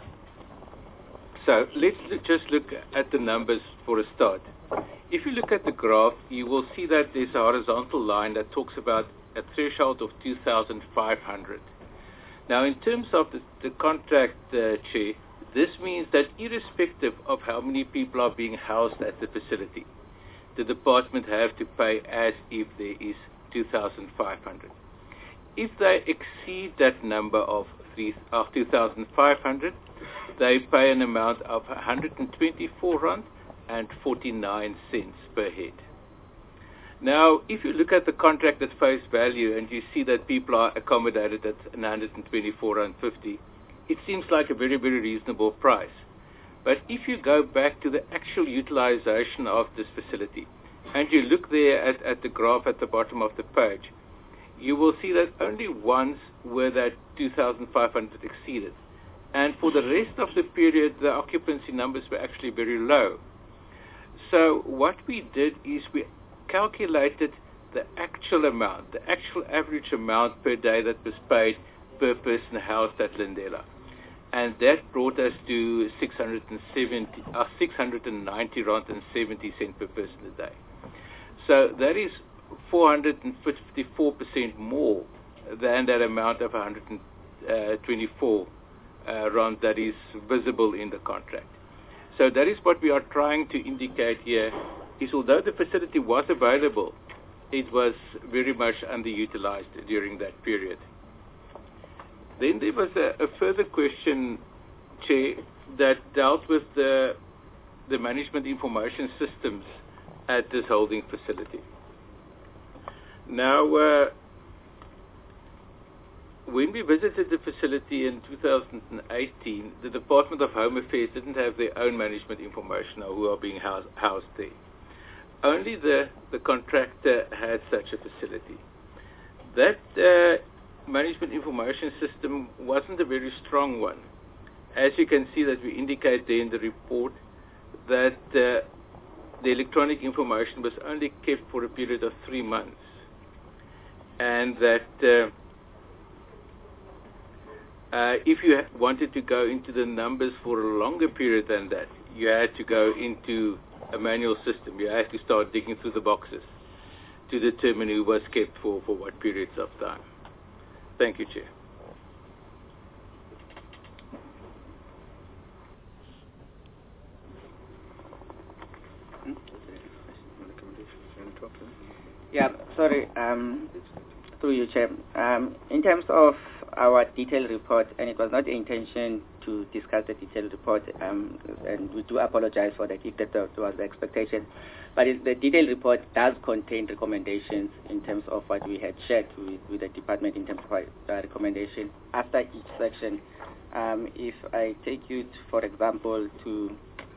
So let's l- just look at the numbers for a start. If you look at the graph, you will see that there's a horizontal line that talks about a threshold of two thousand five hundred. Now, in terms of the, the contract, uh, Chair, this means that irrespective of how many people are being housed at the facility, the department have to pay as if there is two thousand five hundred. If they exceed that number of, three, of two thousand five hundred, they pay an amount of one hundred twenty-four rand and forty-nine cents per head. Now, if you look at the contract at face value and you see that people are accommodated at one hundred twenty-four rand fifty, it seems like a very, very reasonable price. But if you go back to the actual utilization of this facility and you look there at, at the graph at the bottom of the page, you will see that only once were that two thousand five hundred exceeded. And for the rest of the period, the occupancy numbers were actually very low. So what we did is we calculated the actual amount, the actual average amount per day that was paid per person housed at Lindela. And that brought us to six hundred seventy, uh, six hundred ninety rand and seventy cents per person a day. So that is four hundred fifty-four percent more than that amount of one hundred twenty-four uh, rand that is visible in the contract. So that is what we are trying to indicate here, is although the facility was available, it was very much underutilized during that period. Then there was a, a further question, Chair, that dealt with the, the management information systems at this holding facility. Now, uh, when we visited the facility in two thousand eighteen, the Department of Home Affairs didn't have their own management information or who are being housed, housed there. Only the, the contractor had such a facility. That uh, management information system wasn't a very strong one. As you can see that we indicate there in the report that uh, the electronic information was only kept for a period of three months. And that uh, uh, if you wanted to go into the numbers for a longer period than that, you had to go into a manual system. You had to start digging through the boxes. to determine who was kept for, for what periods of time. Thank you, Chair. Yeah, sorry, um, through you, Chair. Um, in terms of our detailed report, and it was not the intention to discuss the detailed report, um, and we do apologize for that if that was the expectation. But it, the detailed report does contain recommendations in terms of what we had shared with, with the department in terms of our recommendation after each section. Um, if I take you, to, for example, to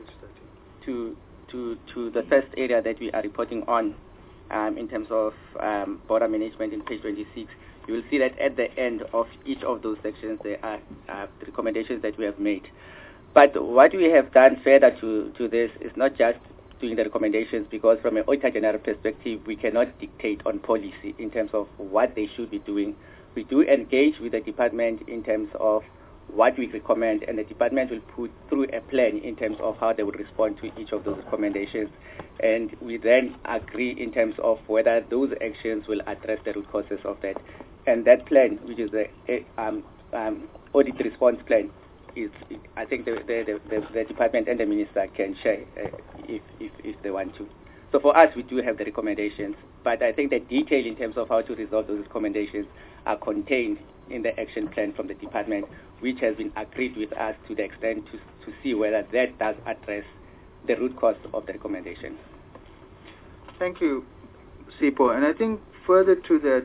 to to to the first area that we are reporting on, um, in terms of um, border management in page twenty-six, you will see that at the end of each of those sections there are uh, the recommendations that we have made. But what we have done further to, to this is not just doing the recommendations, because from an Auditor General perspective, we cannot dictate on policy in terms of what they should be doing. We do engage with the department in terms of what we recommend, and the department will put through a plan in terms of how they will respond to each of those recommendations. And we then agree in terms of whether those actions will address the root causes of that. And that plan, which is the um, um, audit response plan, is, I think the, the, the, the department and the minister can share uh, if, if, if they want to. So for us, we do have the recommendations, but I think the detail in terms of how to resolve those recommendations are contained in the action plan from the department, which has been agreed with us to the extent to, to see whether that does address the root cause of the recommendations. Thank you, Sipho. And I think further to that,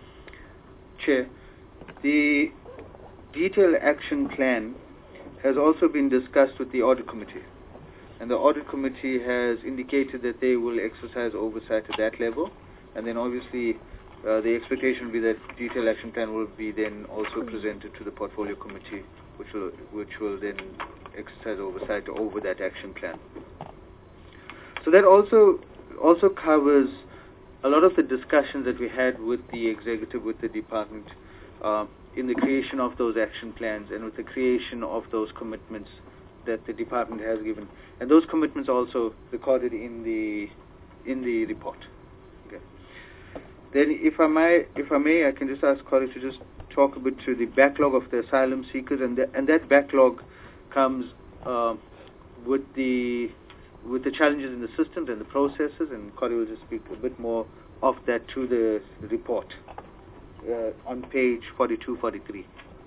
Chair, the detailed action plan has also been discussed with the Audit Committee. And the Audit Committee has indicated that they will exercise oversight at that level. And then obviously uh, the expectation will be that detailed action plan will be then also presented to the Portfolio Committee, which will, which will then exercise oversight over that action plan. So that also also covers a lot of the discussions that we had with the executive, with the department, uh, in the creation of those action plans and with the creation of those commitments that the department has given. And those commitments are also recorded in the in the report. Okay. Then if I may, if I may, I can just ask Corey to just talk a bit to the backlog of the asylum seekers, and the, and that backlog comes uh, with the with the challenges in the systems and the processes, and Corey will just speak a bit more of that to the report uh, on page forty-two, forty-three.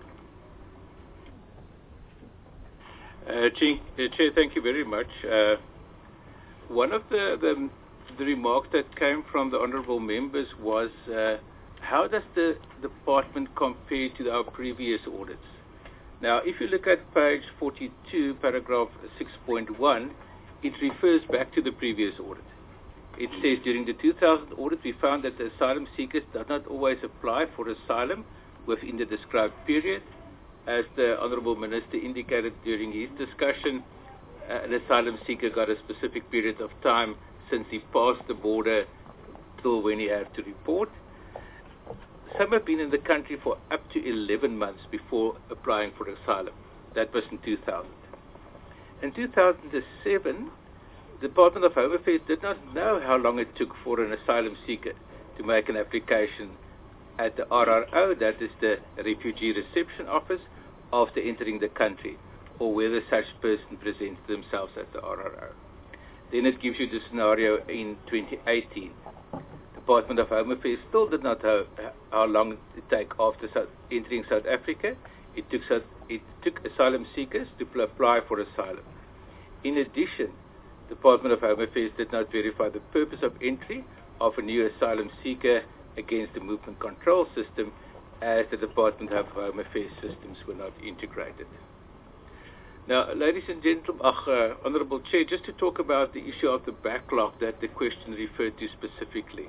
Uh, Chair, thank you very much. Uh, one of the, the, the remarks that came from the honourable members was, uh, how does the department compare to our previous audits? Now, if you look at page forty-two, paragraph six point one, it refers back to the previous audit. It says, during the two thousand audit, we found that the asylum seekers did not always apply for asylum within the described period. As the Honourable Minister indicated during his discussion, uh, an asylum seeker got a specific period of time since he passed the border till when he had to report. Some have been in the country for up to eleven months before applying for asylum. That was in two thousand. In two thousand seven, the Department of Home Affairs did not know how long it took for an asylum seeker to make an application at the R R O, that is the Refugee Reception Office, after entering the country, or whether such person presents themselves at the R R O. Then it gives you the scenario in twenty eighteen. The Department of Home Affairs still did not know how long it take after South, entering South Africa. It took, it took asylum seekers to apply for asylum. In addition, the Department of Home Affairs did not verify the purpose of entry of a new asylum seeker against the movement control system, as the Department of Home Affairs systems were not integrated. Now, ladies and gentlemen, uh, Honourable Chair, just to talk about the issue of the backlog that the question referred to specifically.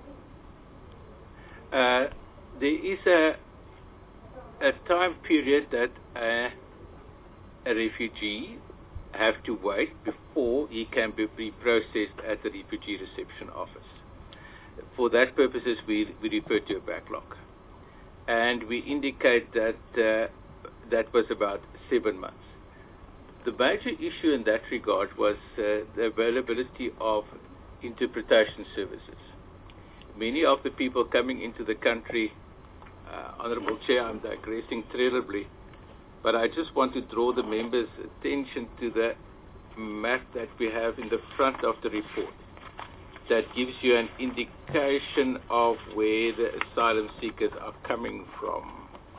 Uh, there is a, a time period that uh, a refugee have to wait before he can be reprocessed at the Refugee Reception Office. For that purposes, we, we refer to a backlog. And we indicate that uh, that was about seven months. The major issue in that regard was uh, the availability of interpretation services. many of the people coming into the country, uh, Honorable Chair, I'm digressing terribly, but I just want to draw the members' attention to the map that we have in the front of the report that gives you an indication of where the asylum seekers are coming from.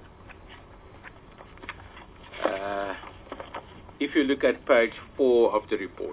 Uh, if you look at page four of the report,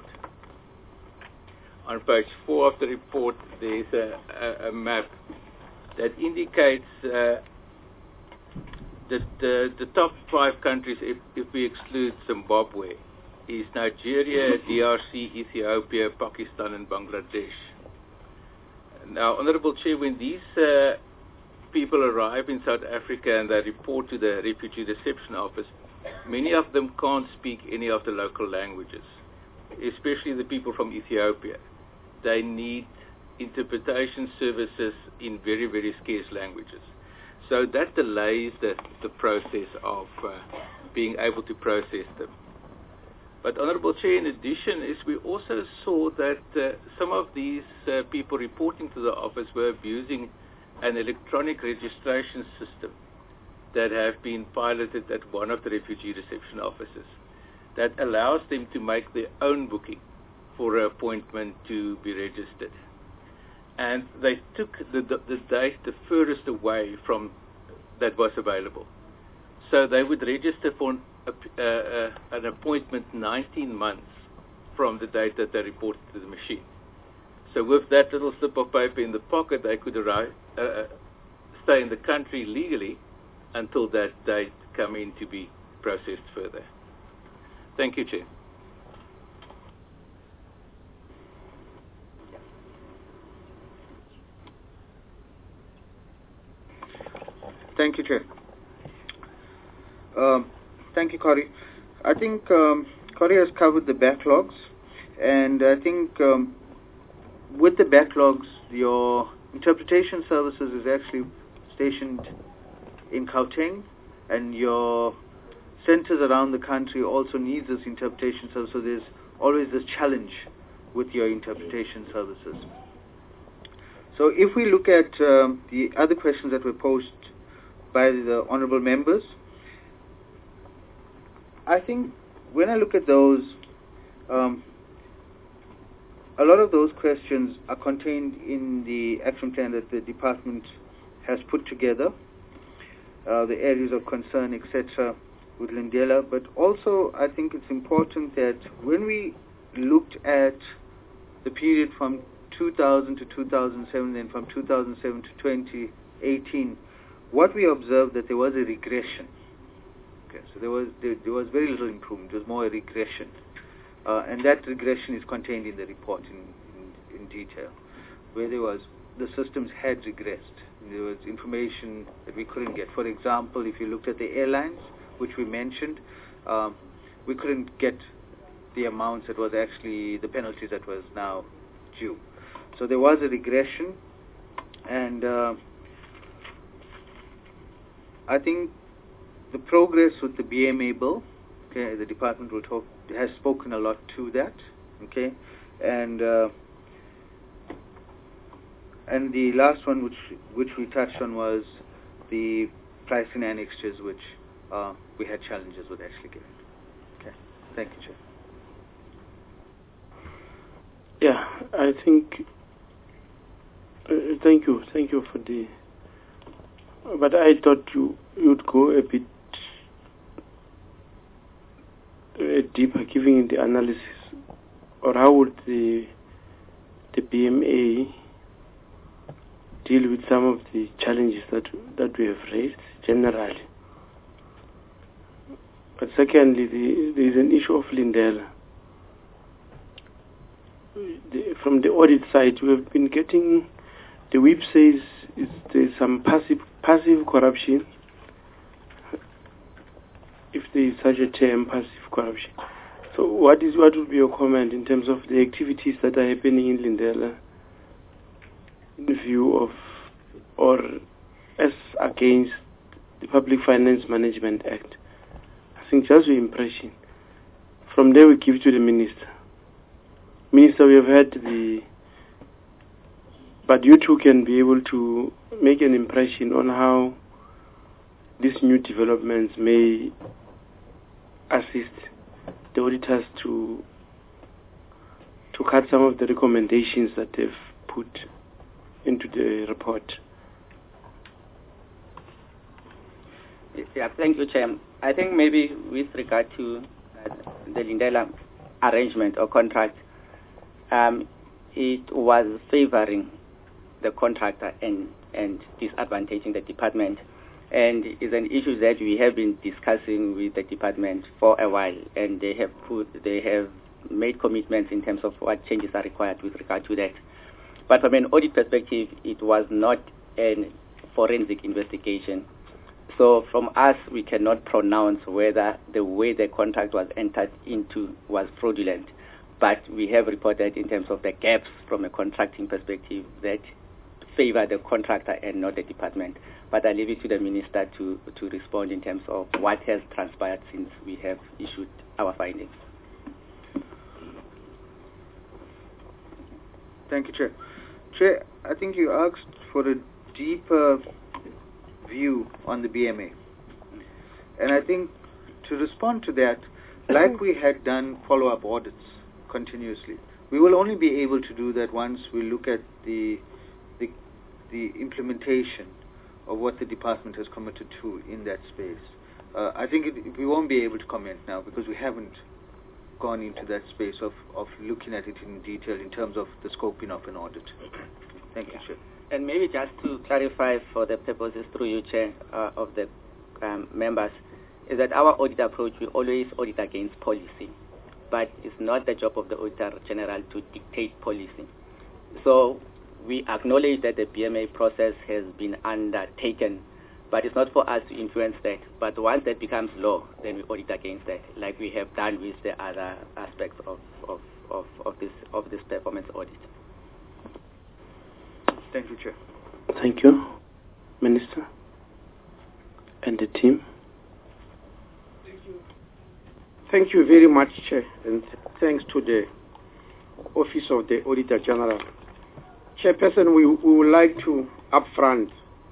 on page four of the report there's a, a, a map that indicates uh, that the, the top five countries, if, if we exclude Zimbabwe, is Nigeria, D R C, Ethiopia, Pakistan and Bangladesh. Now, Honorable Chair, when these uh, people arrive in South Africa and they report to the Refugee Reception Office, many of them can't speak any of the local languages, especially the people from Ethiopia. They need interpretation services in very, very scarce languages. So that delays the, the process of uh, being able to process them. But, Honourable Chair, in addition, is we also saw that uh, some of these uh, people reporting to the office were abusing an electronic registration system that have been piloted at one of the refugee reception offices that allows them to make their own booking for an appointment to be registered. And they took the, the, the date the furthest away from that was available. So they would register for an, uh, uh, an appointment nineteen months from the date that they reported to the machine. So with that little slip of paper in the pocket, they could arrive, uh, stay in the country legally until that date come in to be processed further. Thank you, Chair. Thank you, Chair. Um, thank you, Corey. I think um, Corey has covered the backlogs, and I think um, with the backlogs, your interpretation services is actually stationed in Gauteng, and your centers around the country also need this interpretation service, so there's always this challenge with your interpretation services. So if we look at um, the other questions that were posed by the honourable members, I think when I look at those, um, a lot of those questions are contained in the action plan that the department has put together, uh, the areas of concern, et cetera, with Lindela. But also, I think it's important that when we looked at the period from two thousand to two thousand seven, and from two thousand seven to twenty eighteen, what we observed that there was a regression. Okay, so there was there, there was very little improvement. It was more a regression, uh, and that regression is contained in the report in, in, in detail, where there was the systems had regressed. There was information that we couldn't get. For example, if you looked at the airlines, which we mentioned, um, we couldn't get the amounts that was actually the penalties that was now due. So there was a regression, and uh, I think the progress with the B M A bill, okay, the department will talk, has spoken a lot to that, okay, and uh, and the last one which which we touched on was the pricing annexures, which uh, we had challenges with actually getting. Okay, thank you, Chair. Yeah, I think. Uh, thank you, thank you for the. But I thought you you'd go a bit uh, deeper, giving the analysis, or how would the the B M A deal with some of the challenges that that we have raised generally. But secondly, the, there is an issue of Lindela. The, from the audit side, we have been getting. The whip says is there's some passive passive corruption, if there is such a term, passive corruption. So what is what would be your comment in terms of the activities that are happening in Lindela in view of or as against the Public Finance Management Act? I think just your impression. From there we give to the Minister. Minister, we have had the but you two can be able to make an impression on how these new developments may assist the auditors to to cut some of the recommendations that they've put into the report. Yeah, thank you, Chair. I think maybe with regard to uh, the Lindela arrangement or contract, um, it was favoring the contractor and, and disadvantaging the department. And is an issue that we have been discussing with the department for a while, and they have put, they have made commitments in terms of what changes are required with regard to that. But from an audit perspective, it was not a forensic investigation. So from us, we cannot pronounce whether the way the contract was entered into was fraudulent. But we have reported in terms of the gaps from a contracting perspective that favor the contractor and not the department. But I leave it to the minister to, to respond in terms of what has transpired since we have issued our findings. Thank you, Chair. Chair, I think you asked for a deeper view on the B M A. And I think to respond to that, like we had done follow-up audits continuously, we will only be able to do that once we look at the the, the implementation of what the department has committed to in that space. Uh, I think it, we won't be able to comment now because we haven't gone into that space of, of looking at it in detail in terms of the scoping of an audit. Thank you, Chair. And maybe just to clarify for the purposes through you, Chair, uh, of the um, members, is that our audit approach, we always audit against policy. But it's not the job of the Auditor General to dictate policy. So we acknowledge that the B M A process has been undertaken, but it's not for us to influence that. But once that becomes law, then we audit against that, like we have done with the other aspects of, of, of, of this of this performance audit. Thank you, Chair. Thank you, Minister, and the team. Thank you. Thank you very much, Chair, and thanks to the Office of the Auditor General. Chairperson, we, we would like to upfront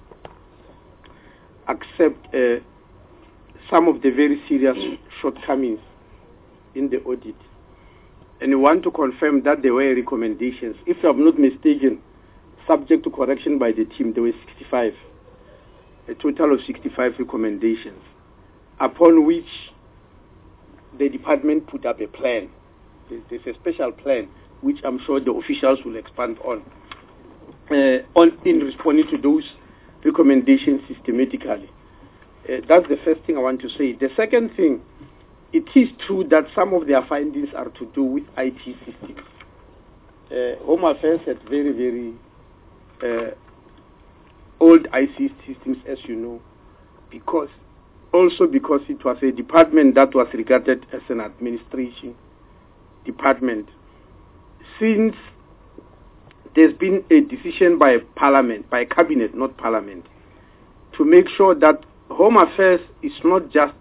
accept uh, some of the very serious shortcomings in the audit. And we want to confirm that there were recommendations. If I'm not mistaken, subject to correction by the team, there were sixty-five, a total of sixty-five recommendations, upon which the department put up a plan. There's a special plan, which I'm sure the officials will expand on, uh, on in responding to those recommendations systematically. Uh, that's the first thing I want to say. The second thing, it is true that some of their findings are to do with I T systems. Uh, Home Affairs had very, very uh, old I C systems, as you know, because also because it was a department that was regarded as an administration department. Since there's been a decision by Parliament, by Cabinet, not Parliament, to make sure that Home Affairs is not just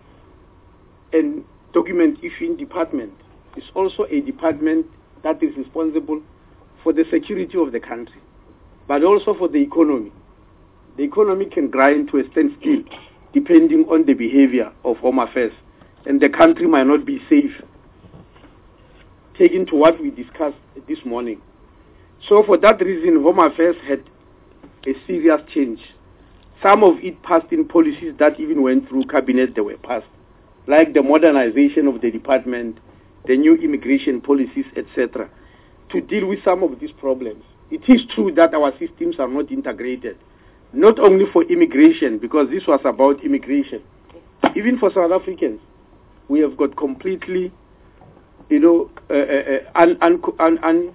a document issuing department, it's also a department that is responsible for the security of the country, but also for the economy. The economy can grind to a standstill depending on the behavior of Home Affairs, and the country might not be safe. Taking to what we discussed this morning. So for that reason, Home Affairs had a serious change. Some of it passed in policies that even went through Cabinet, they were passed, like the modernization of the department, the new immigration policies, et cetera, to deal with some of these problems. It is true that our systems are not integrated, not only for immigration, because this was about immigration. Even for South Africans, we have got completely, you know, uh, uh, un, un, un, un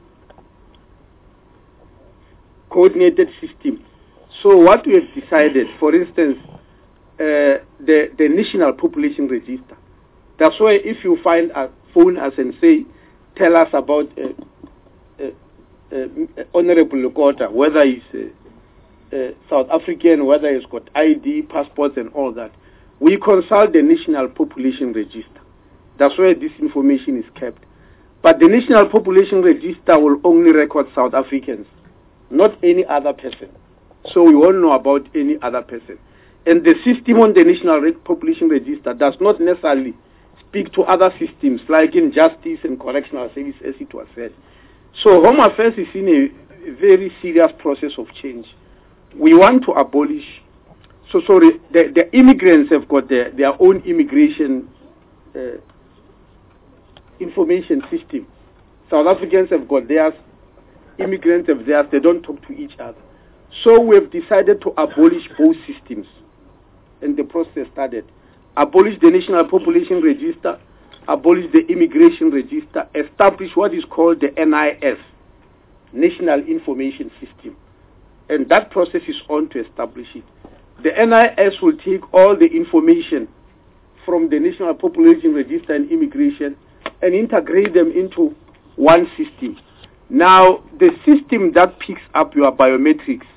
coordinated system. So what we have decided, for instance, uh, the the National Population Register. That's why if you find a phone us and say, tell us about uh, uh, uh, Honorable Lekota, whether he's uh, uh, South African, whether he's got I D, passports, and all that, we consult the National Population Register. That's where this information is kept. But the National Population Register will only record South Africans. not any other person. So we won't know about any other person. And the system on the National Re- Population Register does not necessarily speak to other systems, like in justice and correctional service, as it was said. So Home Affairs is in a very serious process of change. We want to abolish, so sorry, the, the immigrants have got their, their own immigration uh, information system. South Africans have got theirs, immigrants have theirs, they don't talk to each other. So we have decided to abolish both systems. And the process started. Abolish the National Population Register, abolish the Immigration Register, establish what is called the N I S, National Information System. And that process is on to establish it. The N I S will take all the information from the National Population Register and Immigration and integrate them into one system. Now, the system that picks up your biometrics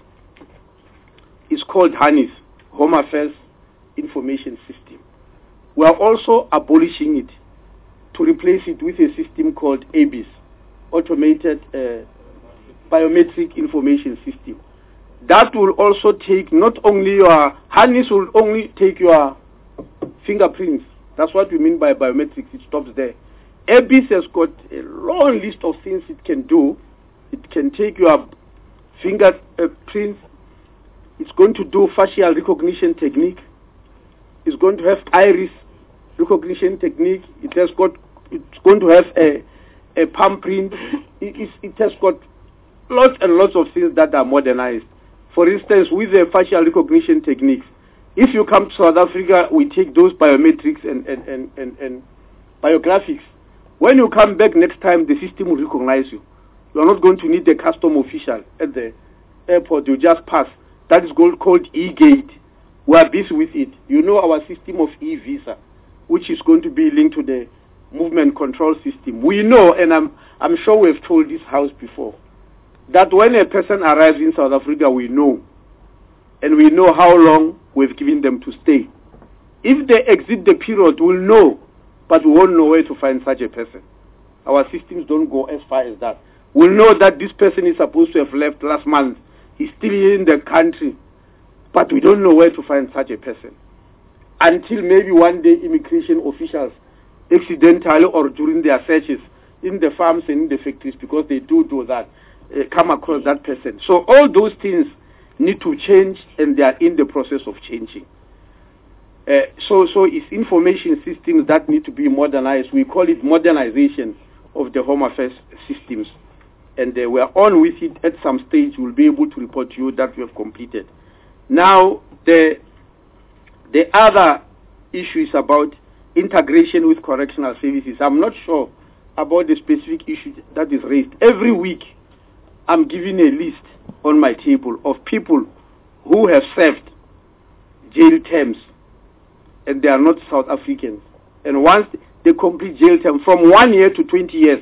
is called HANIS, Home Affairs Information System. We are also abolishing it to replace it with a system called A B I S, Automated uh, Biometric Information System. That will also take not only your, HANIS will only take your fingerprints. That's what we mean by biometrics. It stops there. A B I S has got a long list of things it can do. It can take your fingerprints. It's going to do facial recognition technique. It's going to have iris recognition technique. It has got. It's going to have a a palm print. It, it, it has got lots and lots of things that are modernized. For instance, with the facial recognition techniques, if you come to South Africa, we take those biometrics and and, and, and, and biographics. When you come back next time, the system will recognize you. You are not going to need a custom official at the airport. You just pass. That is called e-gate. We are busy with it. You know our system of e-visa, which is going to be linked to the movement control system. We know, and I'm, I'm sure we've told this house before, that when a person arrives in South Africa, we know. And we know how long we've given them to stay. If they exit the period, we'll know, but we won't know where to find such a person. Our systems don't go as far as that. We'll know that this person is supposed to have left last month. He's still in the country, but we don't know where to find such a person. Until maybe one day immigration officials accidentally or during their searches in the farms and in the factories, because they do do that, uh, come across that person. So all those things need to change, and they are in the process of changing. Uh, so, so it's information systems that need to be modernized. We call it modernization of the Home Affairs systems. And uh, we are on with it. At some stage, we'll be able to report to you that we have completed. Now, the the other issue is about integration with correctional services. I'm not sure about the specific issue that is raised. Every week, I'm giving a list on my table of people who have served jail terms, and they are not South Africans. And once they complete jail term, from one year to twenty years,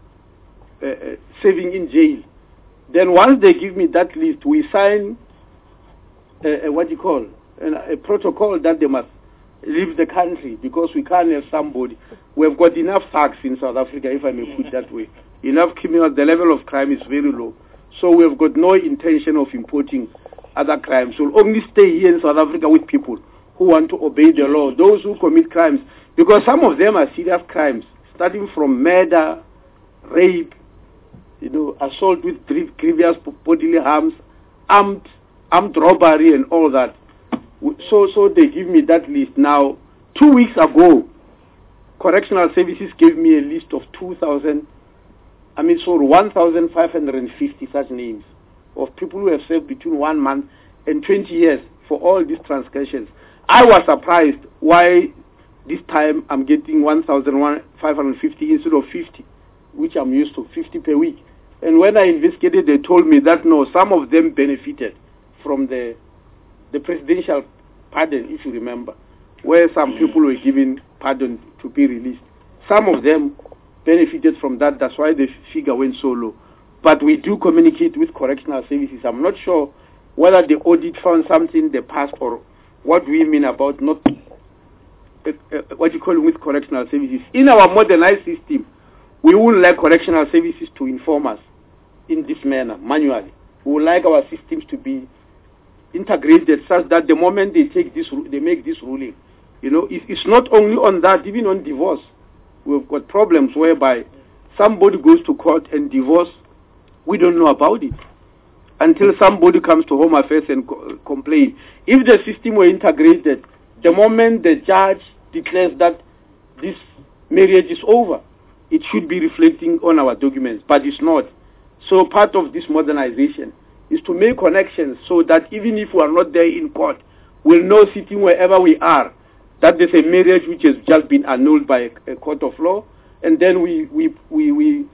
uh, uh, serving in jail, then once they give me that list, we sign uh, uh, what do you call uh, a protocol that they must leave the country, because we can't have somebody. We've got enough thugs in South Africa, if I may put it that way. Enough criminals. The level of crime is very low. So we've got no intention of importing other crimes. We'll only stay here in South Africa with people who want to obey the law, those who commit crimes, because some of them are serious crimes, starting from murder, rape, you know, assault with grievous bodily harms, armed, armed robbery, and all that. So, so they give me that list. Now, two weeks ago, Correctional Services gave me a list of two thousand, I mean, sorry, one thousand five hundred fifty such names of people who have served between one month and twenty years for all these transgressions. I was surprised why this time I'm getting one thousand five hundred fifty instead of fifty, which I'm used to, fifty per week. And when I investigated, they told me that no, some of them benefited from the the presidential pardon, if you remember, where some people were given pardon to be released. Some of them benefited from that. That's why the figure went so low. But we do communicate with correctional services. I'm not sure whether the audit found something in the past or what we mean about not uh, uh, what you call with correctional services. In our modernized system, we wouldn't like correctional services to inform us in this manner, manually. We would like our systems to be integrated such that the moment they take this, they make this ruling, you know, it, it's not only on that, even on divorce. We've got problems whereby somebody goes to court and divorce, we don't know about it until somebody comes to Home Affairs and co- complain. If the system were integrated, the moment the judge declares that this marriage is over, it should be reflecting on our documents, but it's not. So part of this modernization is to make connections so that even if we are not there in court, we'll know sitting wherever we are that there's a marriage which has just been annulled by a, a court of law, and then we we we we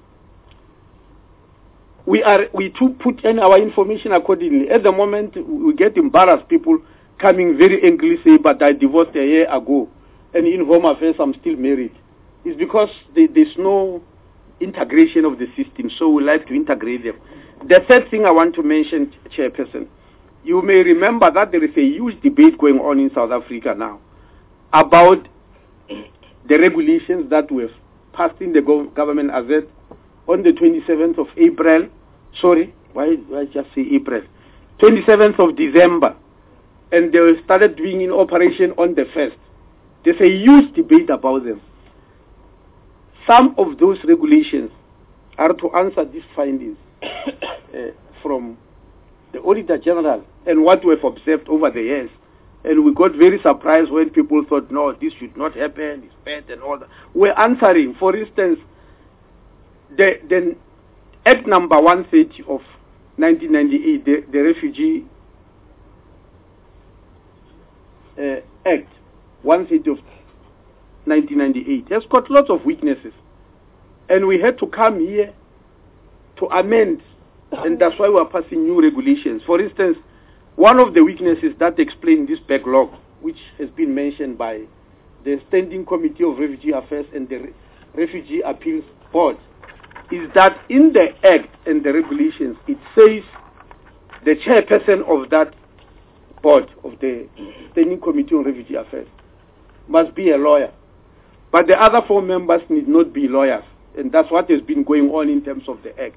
we are we to put in our information accordingly. At the moment, we get embarrassed, people coming very angry, say, "But I divorced a year ago, and in Home Affairs I'm still married." It's because they, there's no integration of the system, so we like to integrate them. The third thing I want to mention, Chairperson, you may remember that there is a huge debate going on in South Africa now about the regulations that were passed in the go- government as it on the twenty-seventh of April, sorry, why, why just say April, twenty-seventh of December, and they started being in operation on the first. There's a huge debate about them. Some of those regulations are to answer these findings uh, from the Auditor General and what we've observed over the years. And we got very surprised when people thought, no, this should not happen, it's bad and all that. We're answering. For instance, the, the Act number one thirty of nineteen ninety-eight, the, the Refugee uh, Act one thirty of nineteen ninety-eight, has got lots of weaknesses. And we had to come here to amend, and that's why we are passing new regulations. For instance, one of the weaknesses that explain this backlog, which has been mentioned by the Standing Committee of Refugee Affairs and the Re- Refugee Appeals Board, is that in the Act and the regulations, it says the chairperson of that board, of the Standing Committee on Refugee Affairs, must be a lawyer. But the other four members need not be lawyers, and that's what has been going on in terms of the Act.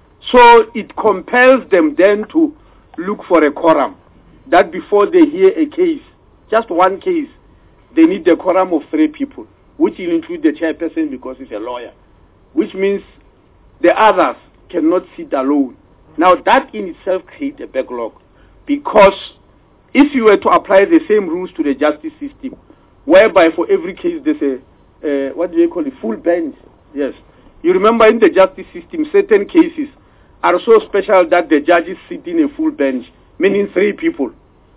So it compels them then to look for a quorum, that before they hear a case, just one case, they need a quorum of three people, which will include the chairperson because he's a lawyer, which means the others cannot sit alone. Now that in itself creates a backlog, because if you were to apply the same rules to the justice system, whereby for every case there's a, uh, what do they call it, full bench, yes. You remember in the justice system, certain cases are so special that the judges sit in a full bench, meaning three people.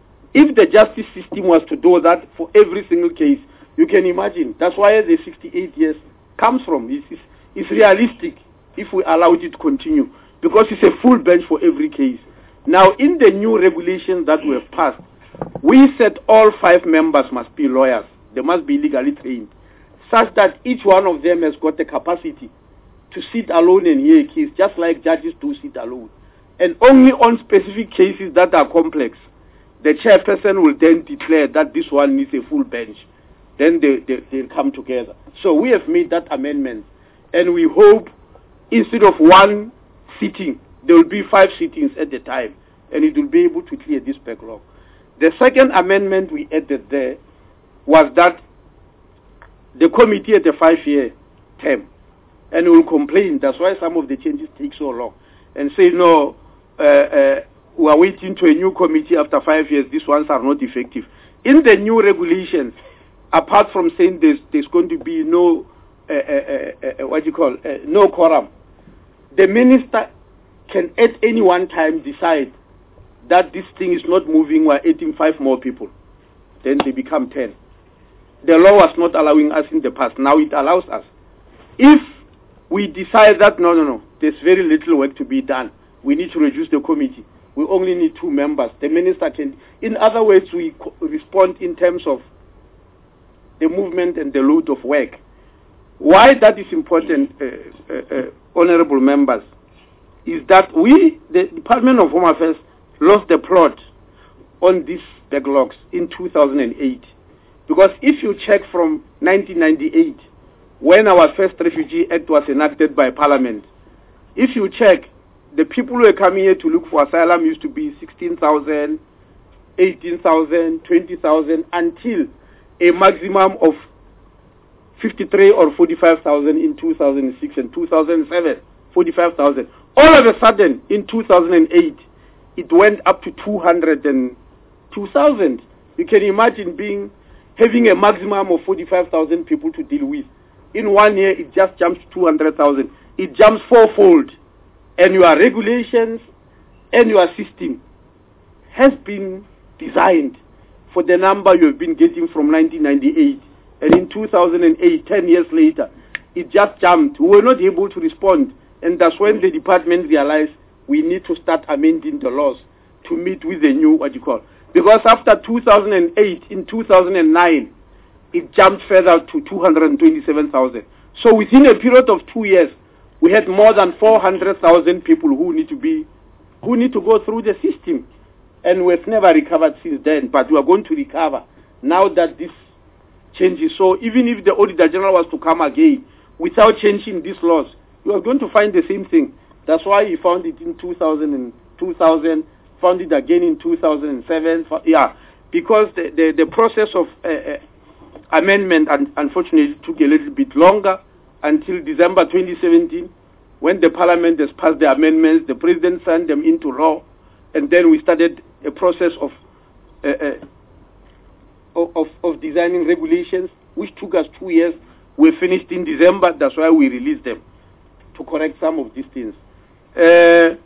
If the justice system was to do that for every single case, you can imagine. That's why the sixty-eight years comes from. It's, it's, it's realistic if we allow it to continue, because it's a full bench for every case. Now, in the new regulations that we have passed, we said all five members must be lawyers. They must be legally trained, such that each one of them has got the capacity to sit alone and hear a case, just like judges do sit alone. And only on specific cases that are complex, the chairperson will then declare that this one needs a full bench. Then they, they, they'll come together. So we have made that amendment, and we hope instead of one sitting, there will be five sittings at the time, and it will be able to clear this backlog. The second amendment we added there was that the committee at a five-year term, and will complain. That's why some of the changes take so long, and say, no, uh, uh, we are waiting to a new committee after five years. These ones are not effective. In the new regulations, apart from saying there's, there's going to be no, uh, uh, uh, what do you call, uh, no quorum, the minister can at any one time decide that this thing is not moving, we're adding five more people. Then they become ten. The law was not allowing us in the past. Now it allows us. If we decide that, no, no, no, there's very little work to be done, we need to reduce the committee, we only need two members, the minister can, in other words, we co- respond in terms of the movement and the load of work. Why that is important, uh, uh, uh, honorable members, is that we, the Department of Home Affairs, lost the plot on these backlogs in two thousand eight. Because if you check from nineteen ninety-eight, when our first Refugee Act was enacted by Parliament, if you check, the people who were coming here to look for asylum used to be sixteen thousand, eighteen thousand, twenty thousand, until a maximum of fifty-three or forty-five thousand in two thousand six and two thousand seven, forty-five thousand. All of a sudden, in two thousand eight, it went up to two hundred two thousand. You can imagine being having a maximum of forty-five thousand people to deal with. In one year, it just jumps to two hundred thousand. It jumps fourfold. And your regulations and your system has been designed for the number you've been getting from nineteen ninety-eight. And in two thousand eight, ten years later, it just jumped. We were not able to respond. And that's when the department realized we need to start amending the laws to meet with the new, what you call. Because after two thousand eight, in two thousand nine, it jumped further to two hundred twenty-seven thousand. So within a period of two years, we had more than four hundred thousand people who need to be, who need to go through the system. And we've never recovered since then, but we are going to recover now that this changes. So even if the Auditor General was to come again, without changing these laws, you are going to find the same thing. That's why he found it in two thousand, and two thousand, found it again in two thousand seven. Yeah, because the, the, the process of uh, uh, amendment un unfortunately took a little bit longer until December twenty seventeen, when the Parliament has passed the amendments, the President signed them into law, and then we started a process of uh, uh, of, of designing regulations, which took us two years. We finished in December. That's why we released them to correct some of these things. Uh,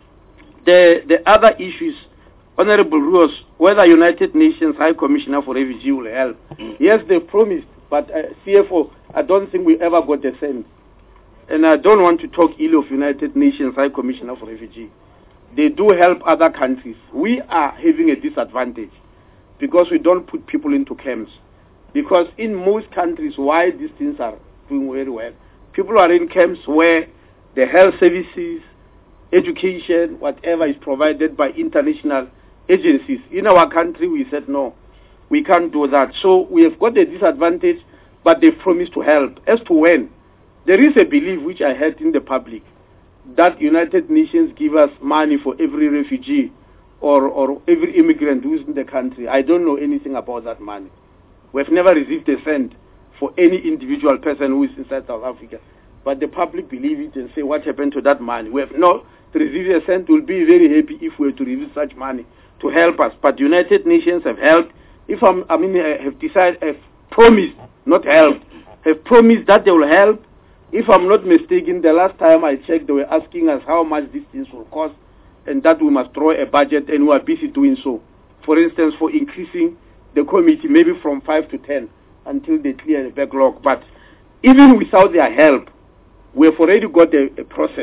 the the other issues, Honorable Ruos, whether United Nations High Commissioner for Refugees will help. Yes, they promised, but uh, C F O, I don't think we ever got a cent. And I don't want to talk ill of United Nations High Commissioner for Refugees. They do help other countries. We are having a disadvantage because we don't put people into camps. Because in most countries, why these things are doing very well, people are in camps where the health services, education, whatever is provided by international agencies. In our country, we said, no, we can't do that. So we have got a disadvantage, but they've promised to help. As to when, there is a belief which I heard in the public that United Nations give us money for every refugee or, or every immigrant who is in the country. I don't know anything about that money. We've never received a cent for any individual person who is inside South Africa. But the public believe it and say, what happened to that money? We have not received a cent. We'll be very happy if we were to receive such money to help us. But United Nations have helped. If I'm, I mean, have decided, have promised, not helped, have promised that they will help. If I'm not mistaken, the last time I checked, they were asking us how much these things will cost and that we must draw a budget, and we are busy doing so. For instance, for increasing the committee maybe from five to ten until they clear the backlog. But even without their help, we have already got a, a process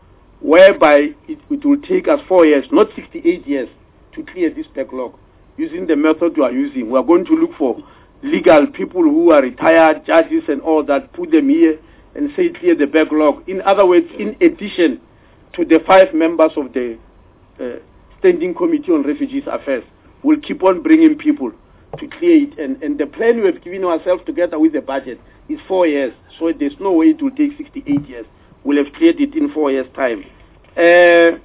whereby it, it will take us four years, not sixty-eight years, to clear this backlog. Using the method we are using, we are going to look for legal people who are retired, judges and all that, put them here and say clear the backlog. In other words, in addition to the five members of the uh, Standing Committee on Refugees Affairs, we'll keep on bringing people to clear it. And, and the plan we have given ourselves together with the budget is four years. So there's no way it will take sixty-eight years. We'll have cleared it in four years' time. Uh,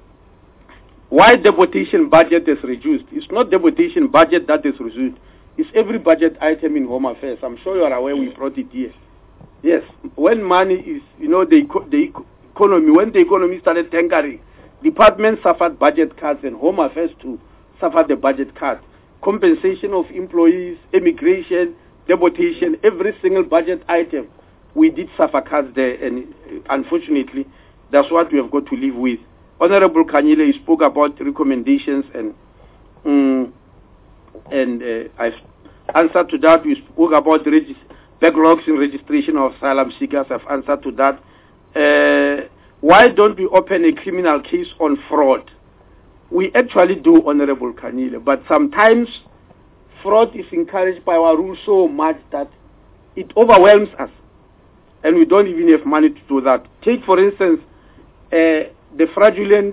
why deportation budget is reduced? It's not deportation budget that is reduced. It's every budget item in Home Affairs. I'm sure you are aware we brought it here. Yes, when money is, you know, the, the economy, when the economy started tankering, departments suffered budget cuts and Home Affairs too suffered the budget cut. Compensation of employees, immigration, deportation, every single budget item, we did suffer cuts there, and unfortunately, that's what we have got to live with. Honorable Kanyile, you spoke about recommendations, and um, and uh, I've answered to that. We spoke about the regis backlogs in registration of asylum seekers. I've answered to that. Uh, why don't we open a criminal case on fraud? We actually do, Honorable Kanyile, but sometimes fraud is encouraged by our rules so much that it overwhelms us, and we don't even have money to do that. Take, for instance, uh, the fraudulent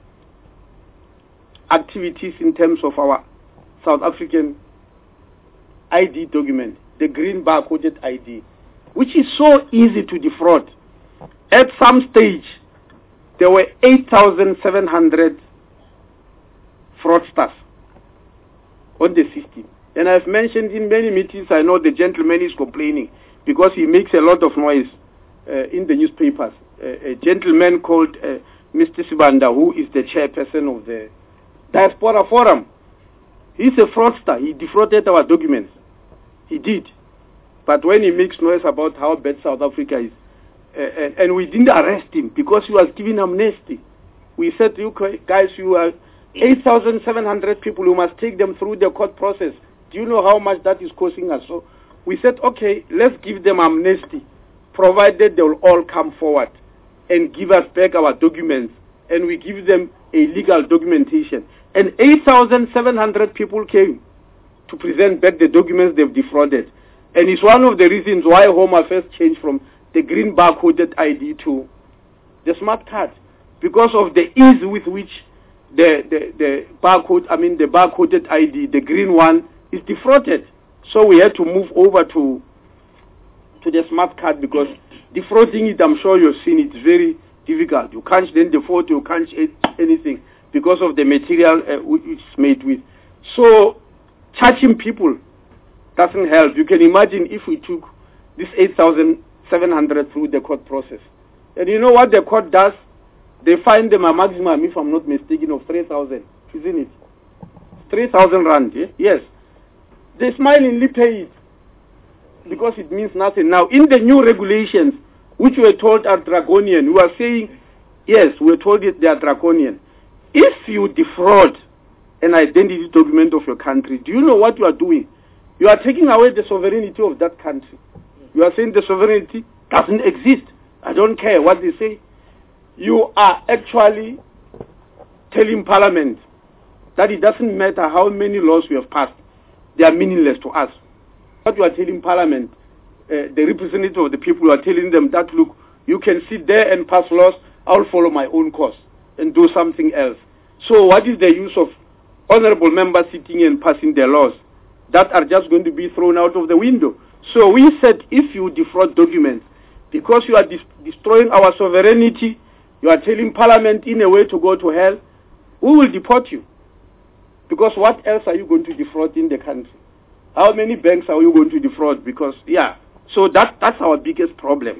activities in terms of our South African I D document, the green barcoded I D, which is so easy to defraud. At some stage, there were eight thousand seven hundred fraudsters on the system. And I've mentioned in many meetings, I know the gentleman is complaining because he makes a lot of noise uh, in the newspapers. Uh, a gentleman called uh, Mister Sibanda, who is the chairperson of the Diaspora Forum. He's a fraudster. He defrauded our documents. He did. But when he makes noise about how bad South Africa is, uh, and, and we didn't arrest him because he was given amnesty. We said to you guys, you are eight thousand seven hundred people, you must take them through the court process. Do you know how much that is costing us? So we said, okay, let's give them amnesty, provided they will all come forward and give us back our documents, and we give them a legal documentation. And eight thousand seven hundred people came to present back the documents they've defrauded. And it's one of the reasons why Home Affairs changed from the green barcoded I D to the smart card, because of the ease with which the, the, the barcode, I mean the barcoded I D, the green one, is defrauded. So we had to move over to to the smart card, because defrauding it, I'm sure you've seen, it's very difficult. You can't then the photo, you can't change anything because of the material uh, which it's made with. So charging people doesn't help. You can imagine if we took this eight thousand seven hundred through the court process. And you know what the court does? They find them a maximum, if I'm not mistaken, of three thousand, isn't it? three thousand rand, yeah? Yes. They smilingly pay it because it means nothing. Now, in the new regulations, which we were told are draconian, we are saying, yes, we were told it they are draconian. If you defraud an identity document of your country, do you know what you are doing? You are taking away the sovereignty of that country. You are saying the sovereignty doesn't exist. I don't care what they say. You are actually telling Parliament that it doesn't matter how many laws we have passed, they are meaningless to us. What you are telling Parliament, uh, the representative of the people, you are telling them that, look, you can sit there and pass laws, I'll follow my own course and do something else. So what is the use of honorable members sitting and passing their laws that are just going to be thrown out of the window? So we said, if you defraud documents, because you are dis- destroying our sovereignty, you are telling Parliament in a way to go to hell, we will deport you. Because what else are you going to defraud in the country? How many banks are you going to defraud? Because, yeah, so that, that's our biggest problem.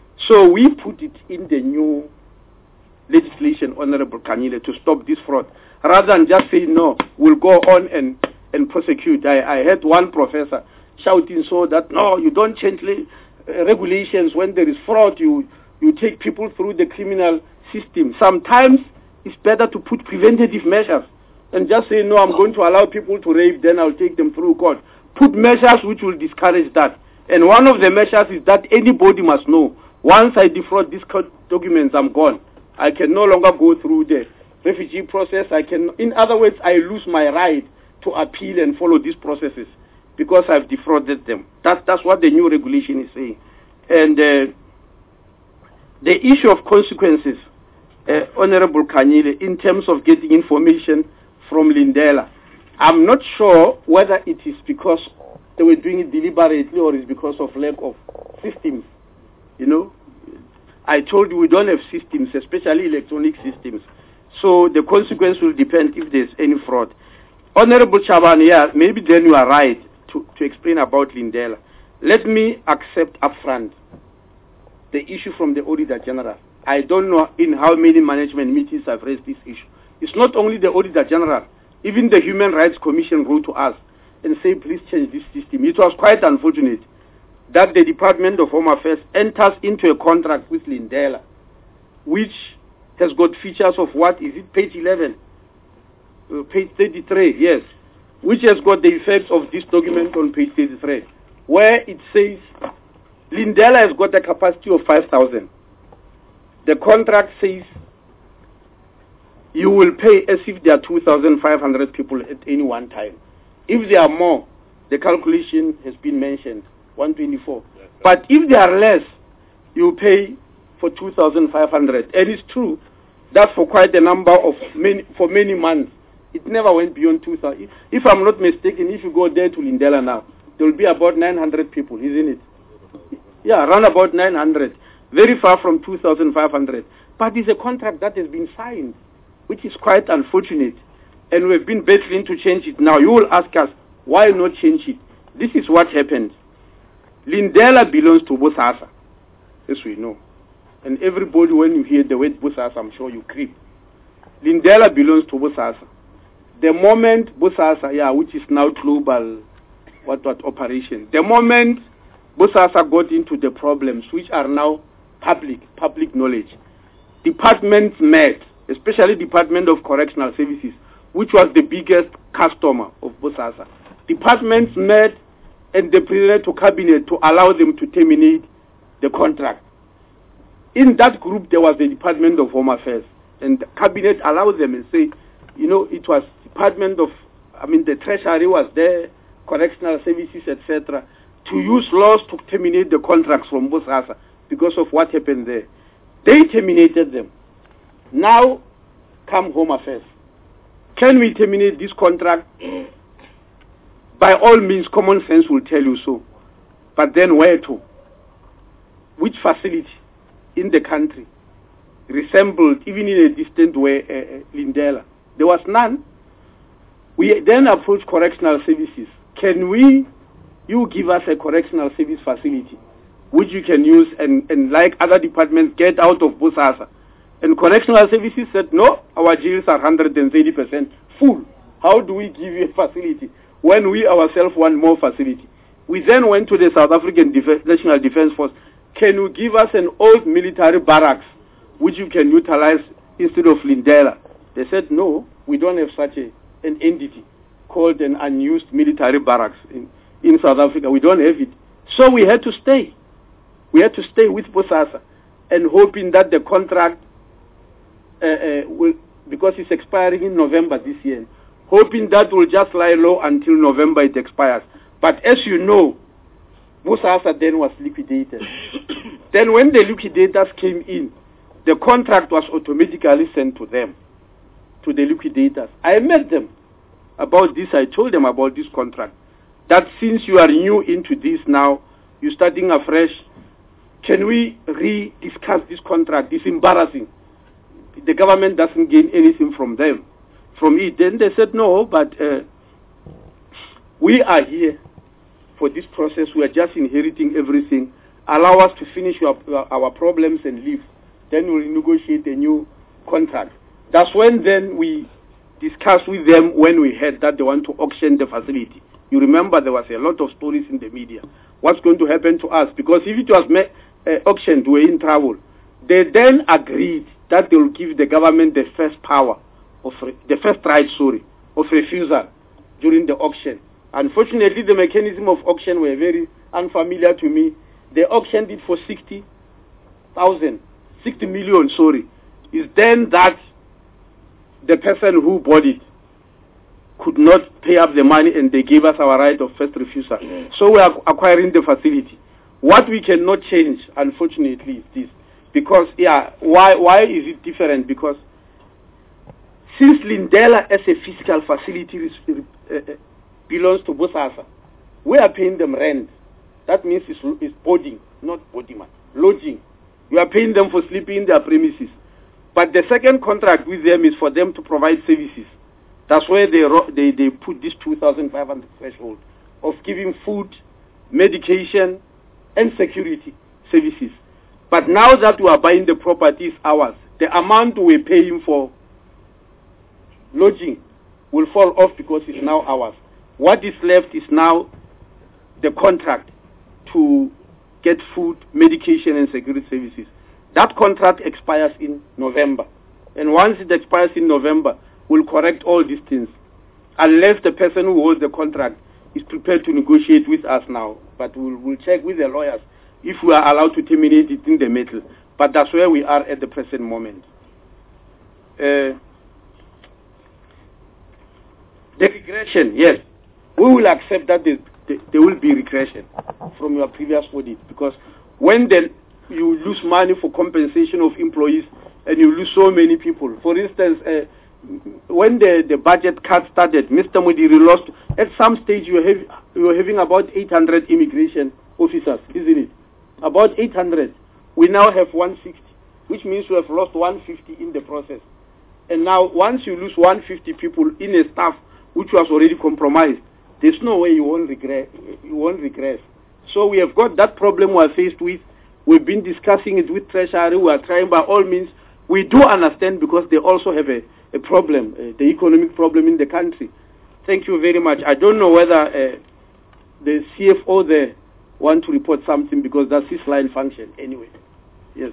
So we put it in the new legislation, Honorable Kanyile, to stop this fraud. Rather than just say, no, we'll go on and, and prosecute. I, I heard one professor shouting so that, no, you don't change uh, regulations when there is fraud. You, you take people through the criminal system. Sometimes it's better to put preventative measures and just say, no, I'm going to allow people to rape, then I'll take them through court. Put measures which will discourage that. And one of the measures is that anybody must know, once I defraud these documents, I'm gone. I can no longer go through the refugee process. I can, in other words, I lose my right to appeal and follow these processes because I've defrauded them. That's, that's what the new regulation is saying. And uh, the issue of consequences, uh, Honorable Kanyile, in terms of getting information from Lindela, I'm not sure whether it is because they were doing it deliberately or it's because of lack of systems. You know, I told you we don't have systems, especially electronic systems. So the consequence will depend if there's any fraud. Honorable Chaban, yeah, maybe then you are right to, to explain about Lindela. Let me accept upfront the issue from the Auditor General. I don't know in how many management meetings I've raised this issue. It's not only the Auditor General, even the Human Rights Commission wrote to us and say, please change this system. It was quite unfortunate that the Department of Home Affairs enters into a contract with Lindela, which has got features of what? Is it page eleven? Uh, page thirty-three, yes. Which has got the effects of this document on page thirty-three, where it says Lindela has got a capacity of five thousand. The contract says you will pay as if there are two thousand five hundred people at any one time. If there are more, the calculation has been mentioned, one twenty-four. Yes, but if there are less, you pay for two thousand five hundred. And it's true that for quite a number of many, for many months, it never went beyond two thousand. If I'm not mistaken, if you go there to Lindela now, there will be about nine hundred people, isn't it? Yeah, around about nine hundred. Very far from two thousand five hundred. But it's a contract that has been signed, which is quite unfortunate. And we've been battling to change it. Now you will ask us, why not change it? This is what happened. Lindela belongs to Bosasa, as we know. And everybody, when you hear the word Bosasa, I'm sure you creep. Lindela belongs to Bosasa. The moment Bosasa, yeah, which is now global, what what operation, the moment Bosasa got into the problems, which are now public, public knowledge, departments met, especially Department of Correctional Services, which was the biggest customer of Bosasa. Departments met and the president to cabinet to allow them to terminate the contract. In that group, there was the Department of Home Affairs, and the cabinet allowed them and say, you know, it was Department of, I mean, the Treasury was there, Correctional Services, et cetera, to use laws to terminate the contracts from Bosasa because of what happened there. They terminated them. Now, come Home Affairs. Can we terminate this contract? By all means, common sense will tell you so. But then where to? Which facility in the country resembled, even in a distant way, uh, Lindela? There was none. We then approached Correctional Services. Can we, you give us a correctional service facility which you can use and, and like other departments, get out of Bosasa? And Correctional Services said, no, our jails are one hundred thirty percent full. How do we give you a facility when we ourselves want more facility? We then went to the South African Def- National Defence Force. Can you give us an old military barracks which you can utilize instead of Lindela? They said, no, we don't have such a, an entity called an unused military barracks in, in South Africa. We don't have it. So we had to stay. We had to stay with Bosasa and hoping that the contract Uh, uh, will, because it's expiring in November this year, hoping that will just lie low until November it expires. But as you know, Bosasa then was liquidated. Then when the liquidators came in, the contract was automatically sent to them, to the liquidators. I met them about this. I told them about this contract, that since you are new into this now, you're starting afresh, can we re-discuss this contract? It's embarrassing. The government doesn't gain anything from them, from it. Then they said, no, but uh, we are here for this process. We are just inheriting everything. Allow us to finish our, our problems and leave. Then we'll negotiate a new contract. That's when then we discussed with them when we heard that they want to auction the facility. You remember there was a lot of stories in the media. What's going to happen to us? Because if it was ma- uh, auctioned, we're in trouble. They then agreed that they will give the government the first power, of re- the first right, sorry, of refusal during the auction. Unfortunately, the mechanism of auction were very unfamiliar to me. They auctioned it for sixty thousand, sixty million, sorry. It's then that the person who bought it could not pay up the money and they gave us our right of first refusal. Mm. So we are acquiring the facility. What we cannot change, unfortunately, is this. Because, yeah, why why is it different? Because since Lindela as a physical facility is, uh, uh, belongs to Bosasa, we are paying them rent. That means it's, it's boarding, not boarding, lodging. We are paying them for sleeping in their premises. But the second contract with them is for them to provide services. That's where they they, they put this two thousand five hundred threshold of giving food, medication, and security services. But now that we are buying the properties ours, the amount we're paying for lodging will fall off because it's now ours. What is left is now the contract to get food, medication, and security services. That contract expires in November. And once it expires in November, we'll correct all these things. Unless the person who holds the contract is prepared to negotiate with us now. But we'll, we'll check with the lawyers if we are allowed to terminate it in the middle. But that's where we are at the present moment. Uh, the regression, yes. We will accept that there, there will be regression from your previous audit, because when the, you lose money for compensation of employees and you lose so many people. For instance, uh, when the, the budget cut started, Mister Modiri lost, at some stage you were, have, you were having about eight hundred immigration officers, isn't it? About eight hundred. We now have one hundred sixty. which means we have lost one hundred fifty in the process. And now, once you lose one hundred fifty people in a staff which was already compromised, there's no way you won't regret. You won't regress. So we have got that problem we are faced with. We've been discussing it with Treasury. We are trying by all means. We do understand because they also have a, a problem, uh, the economic problem in the country. Thank you very much. I don't know whether uh, the C F O there want to report something because that's his line function anyway. Yes.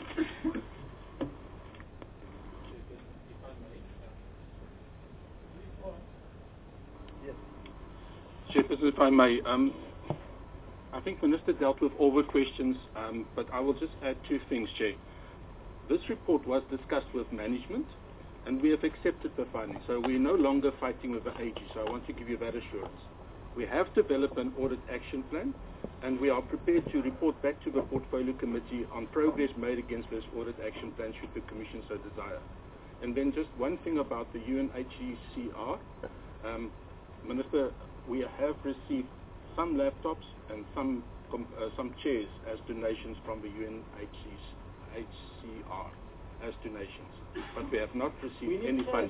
Chairperson, if I may, um, I think Minister dealt with all the questions, um, but I will just add two things, Chair. This report was discussed with management, and we have accepted the findings. So we're no longer fighting with the A G, so I want to give you that assurance. We have developed an audit action plan, and we are prepared to report back to the Portfolio Committee on progress made against this audit action plan should the Commission so desire. And then just one thing about the U N H C R. Um, Minister, we have received some laptops and some uh, some chairs as donations from the U N H C R as donations, but we have not received any funding.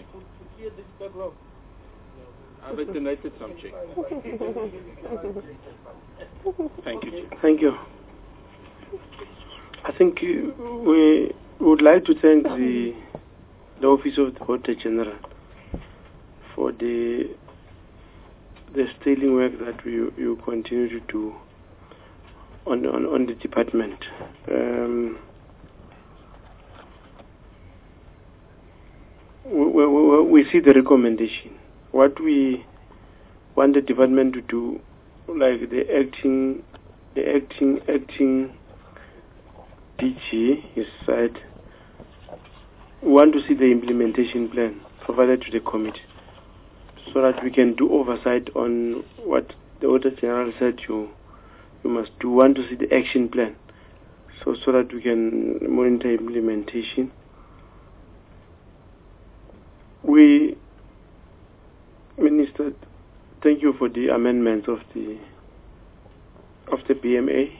I have donated some chairs. Thank you, Chair. Thank you. I think uh, we would like to thank the the Office of the Auditor General for the the sterling work that we, you continue to do on on, on the department. Um, we, we, we see the recommendation. What we want the department to do, like the acting, the acting, acting D G, he said, we want to see the implementation plan provided to the committee, so that we can do oversight on what the Auditor General said you you must do. Want to see the action plan, so so that we can monitor implementation. We, Minister, thank you for the amendments of the of the B M A.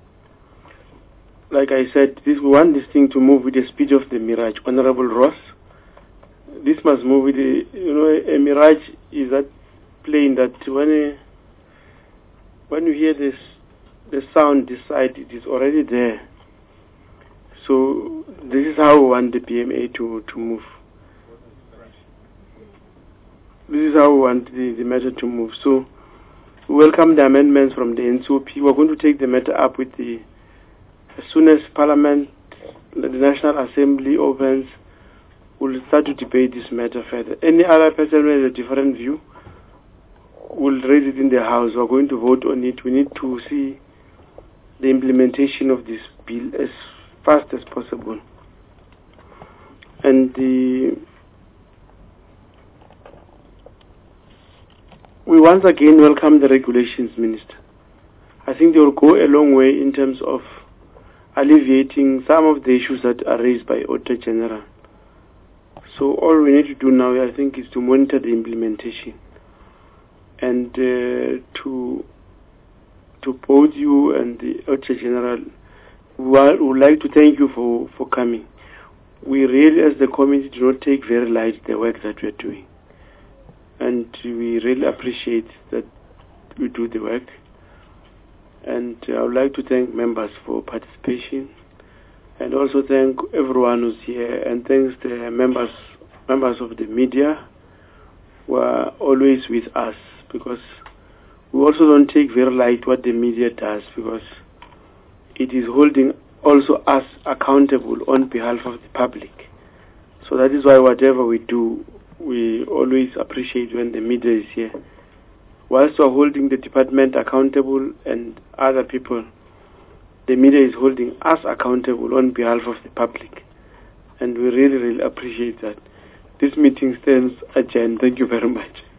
Like I said, this we want this thing to move with the speed of the Mirage. Honorable Ross, this must move with the, you know, a Mirage is that plane that when a, when you hear this, the sound this side, it is already there. So this is how we want the B M A to, to move. This is how we want the, the matter to move. So we welcome the amendments from the N C O P. We're going to take the matter up with the, as soon as Parliament, the National Assembly opens, we'll start to debate this matter further. Any other person who has a different view will raise it in the House. We're going to vote on it. We need to see the implementation of this bill as fast as possible. And the, we once again welcome the regulations, Minister. I think they will go a long way in terms of alleviating some of the issues that are raised by Auditor General. So all we need to do now, I think, is to monitor the implementation, and uh, to to both you and the Auditor General, we would like to thank you for, for coming. We really, as the committee, do not take very light the work that we are doing, and we really appreciate that we do the work. And I would like to thank members for participation, and also thank everyone who's here, and thanks the members members of the media who are always with us, because we also don't take very light what the media does, because it is holding also us accountable on behalf of the public. So that is why whatever we do, we always appreciate when the media is here. Whilst we are holding the department accountable and other people, the media is holding us accountable on behalf of the public. And we really, really appreciate that. This meeting stands adjourned. Thank you very much.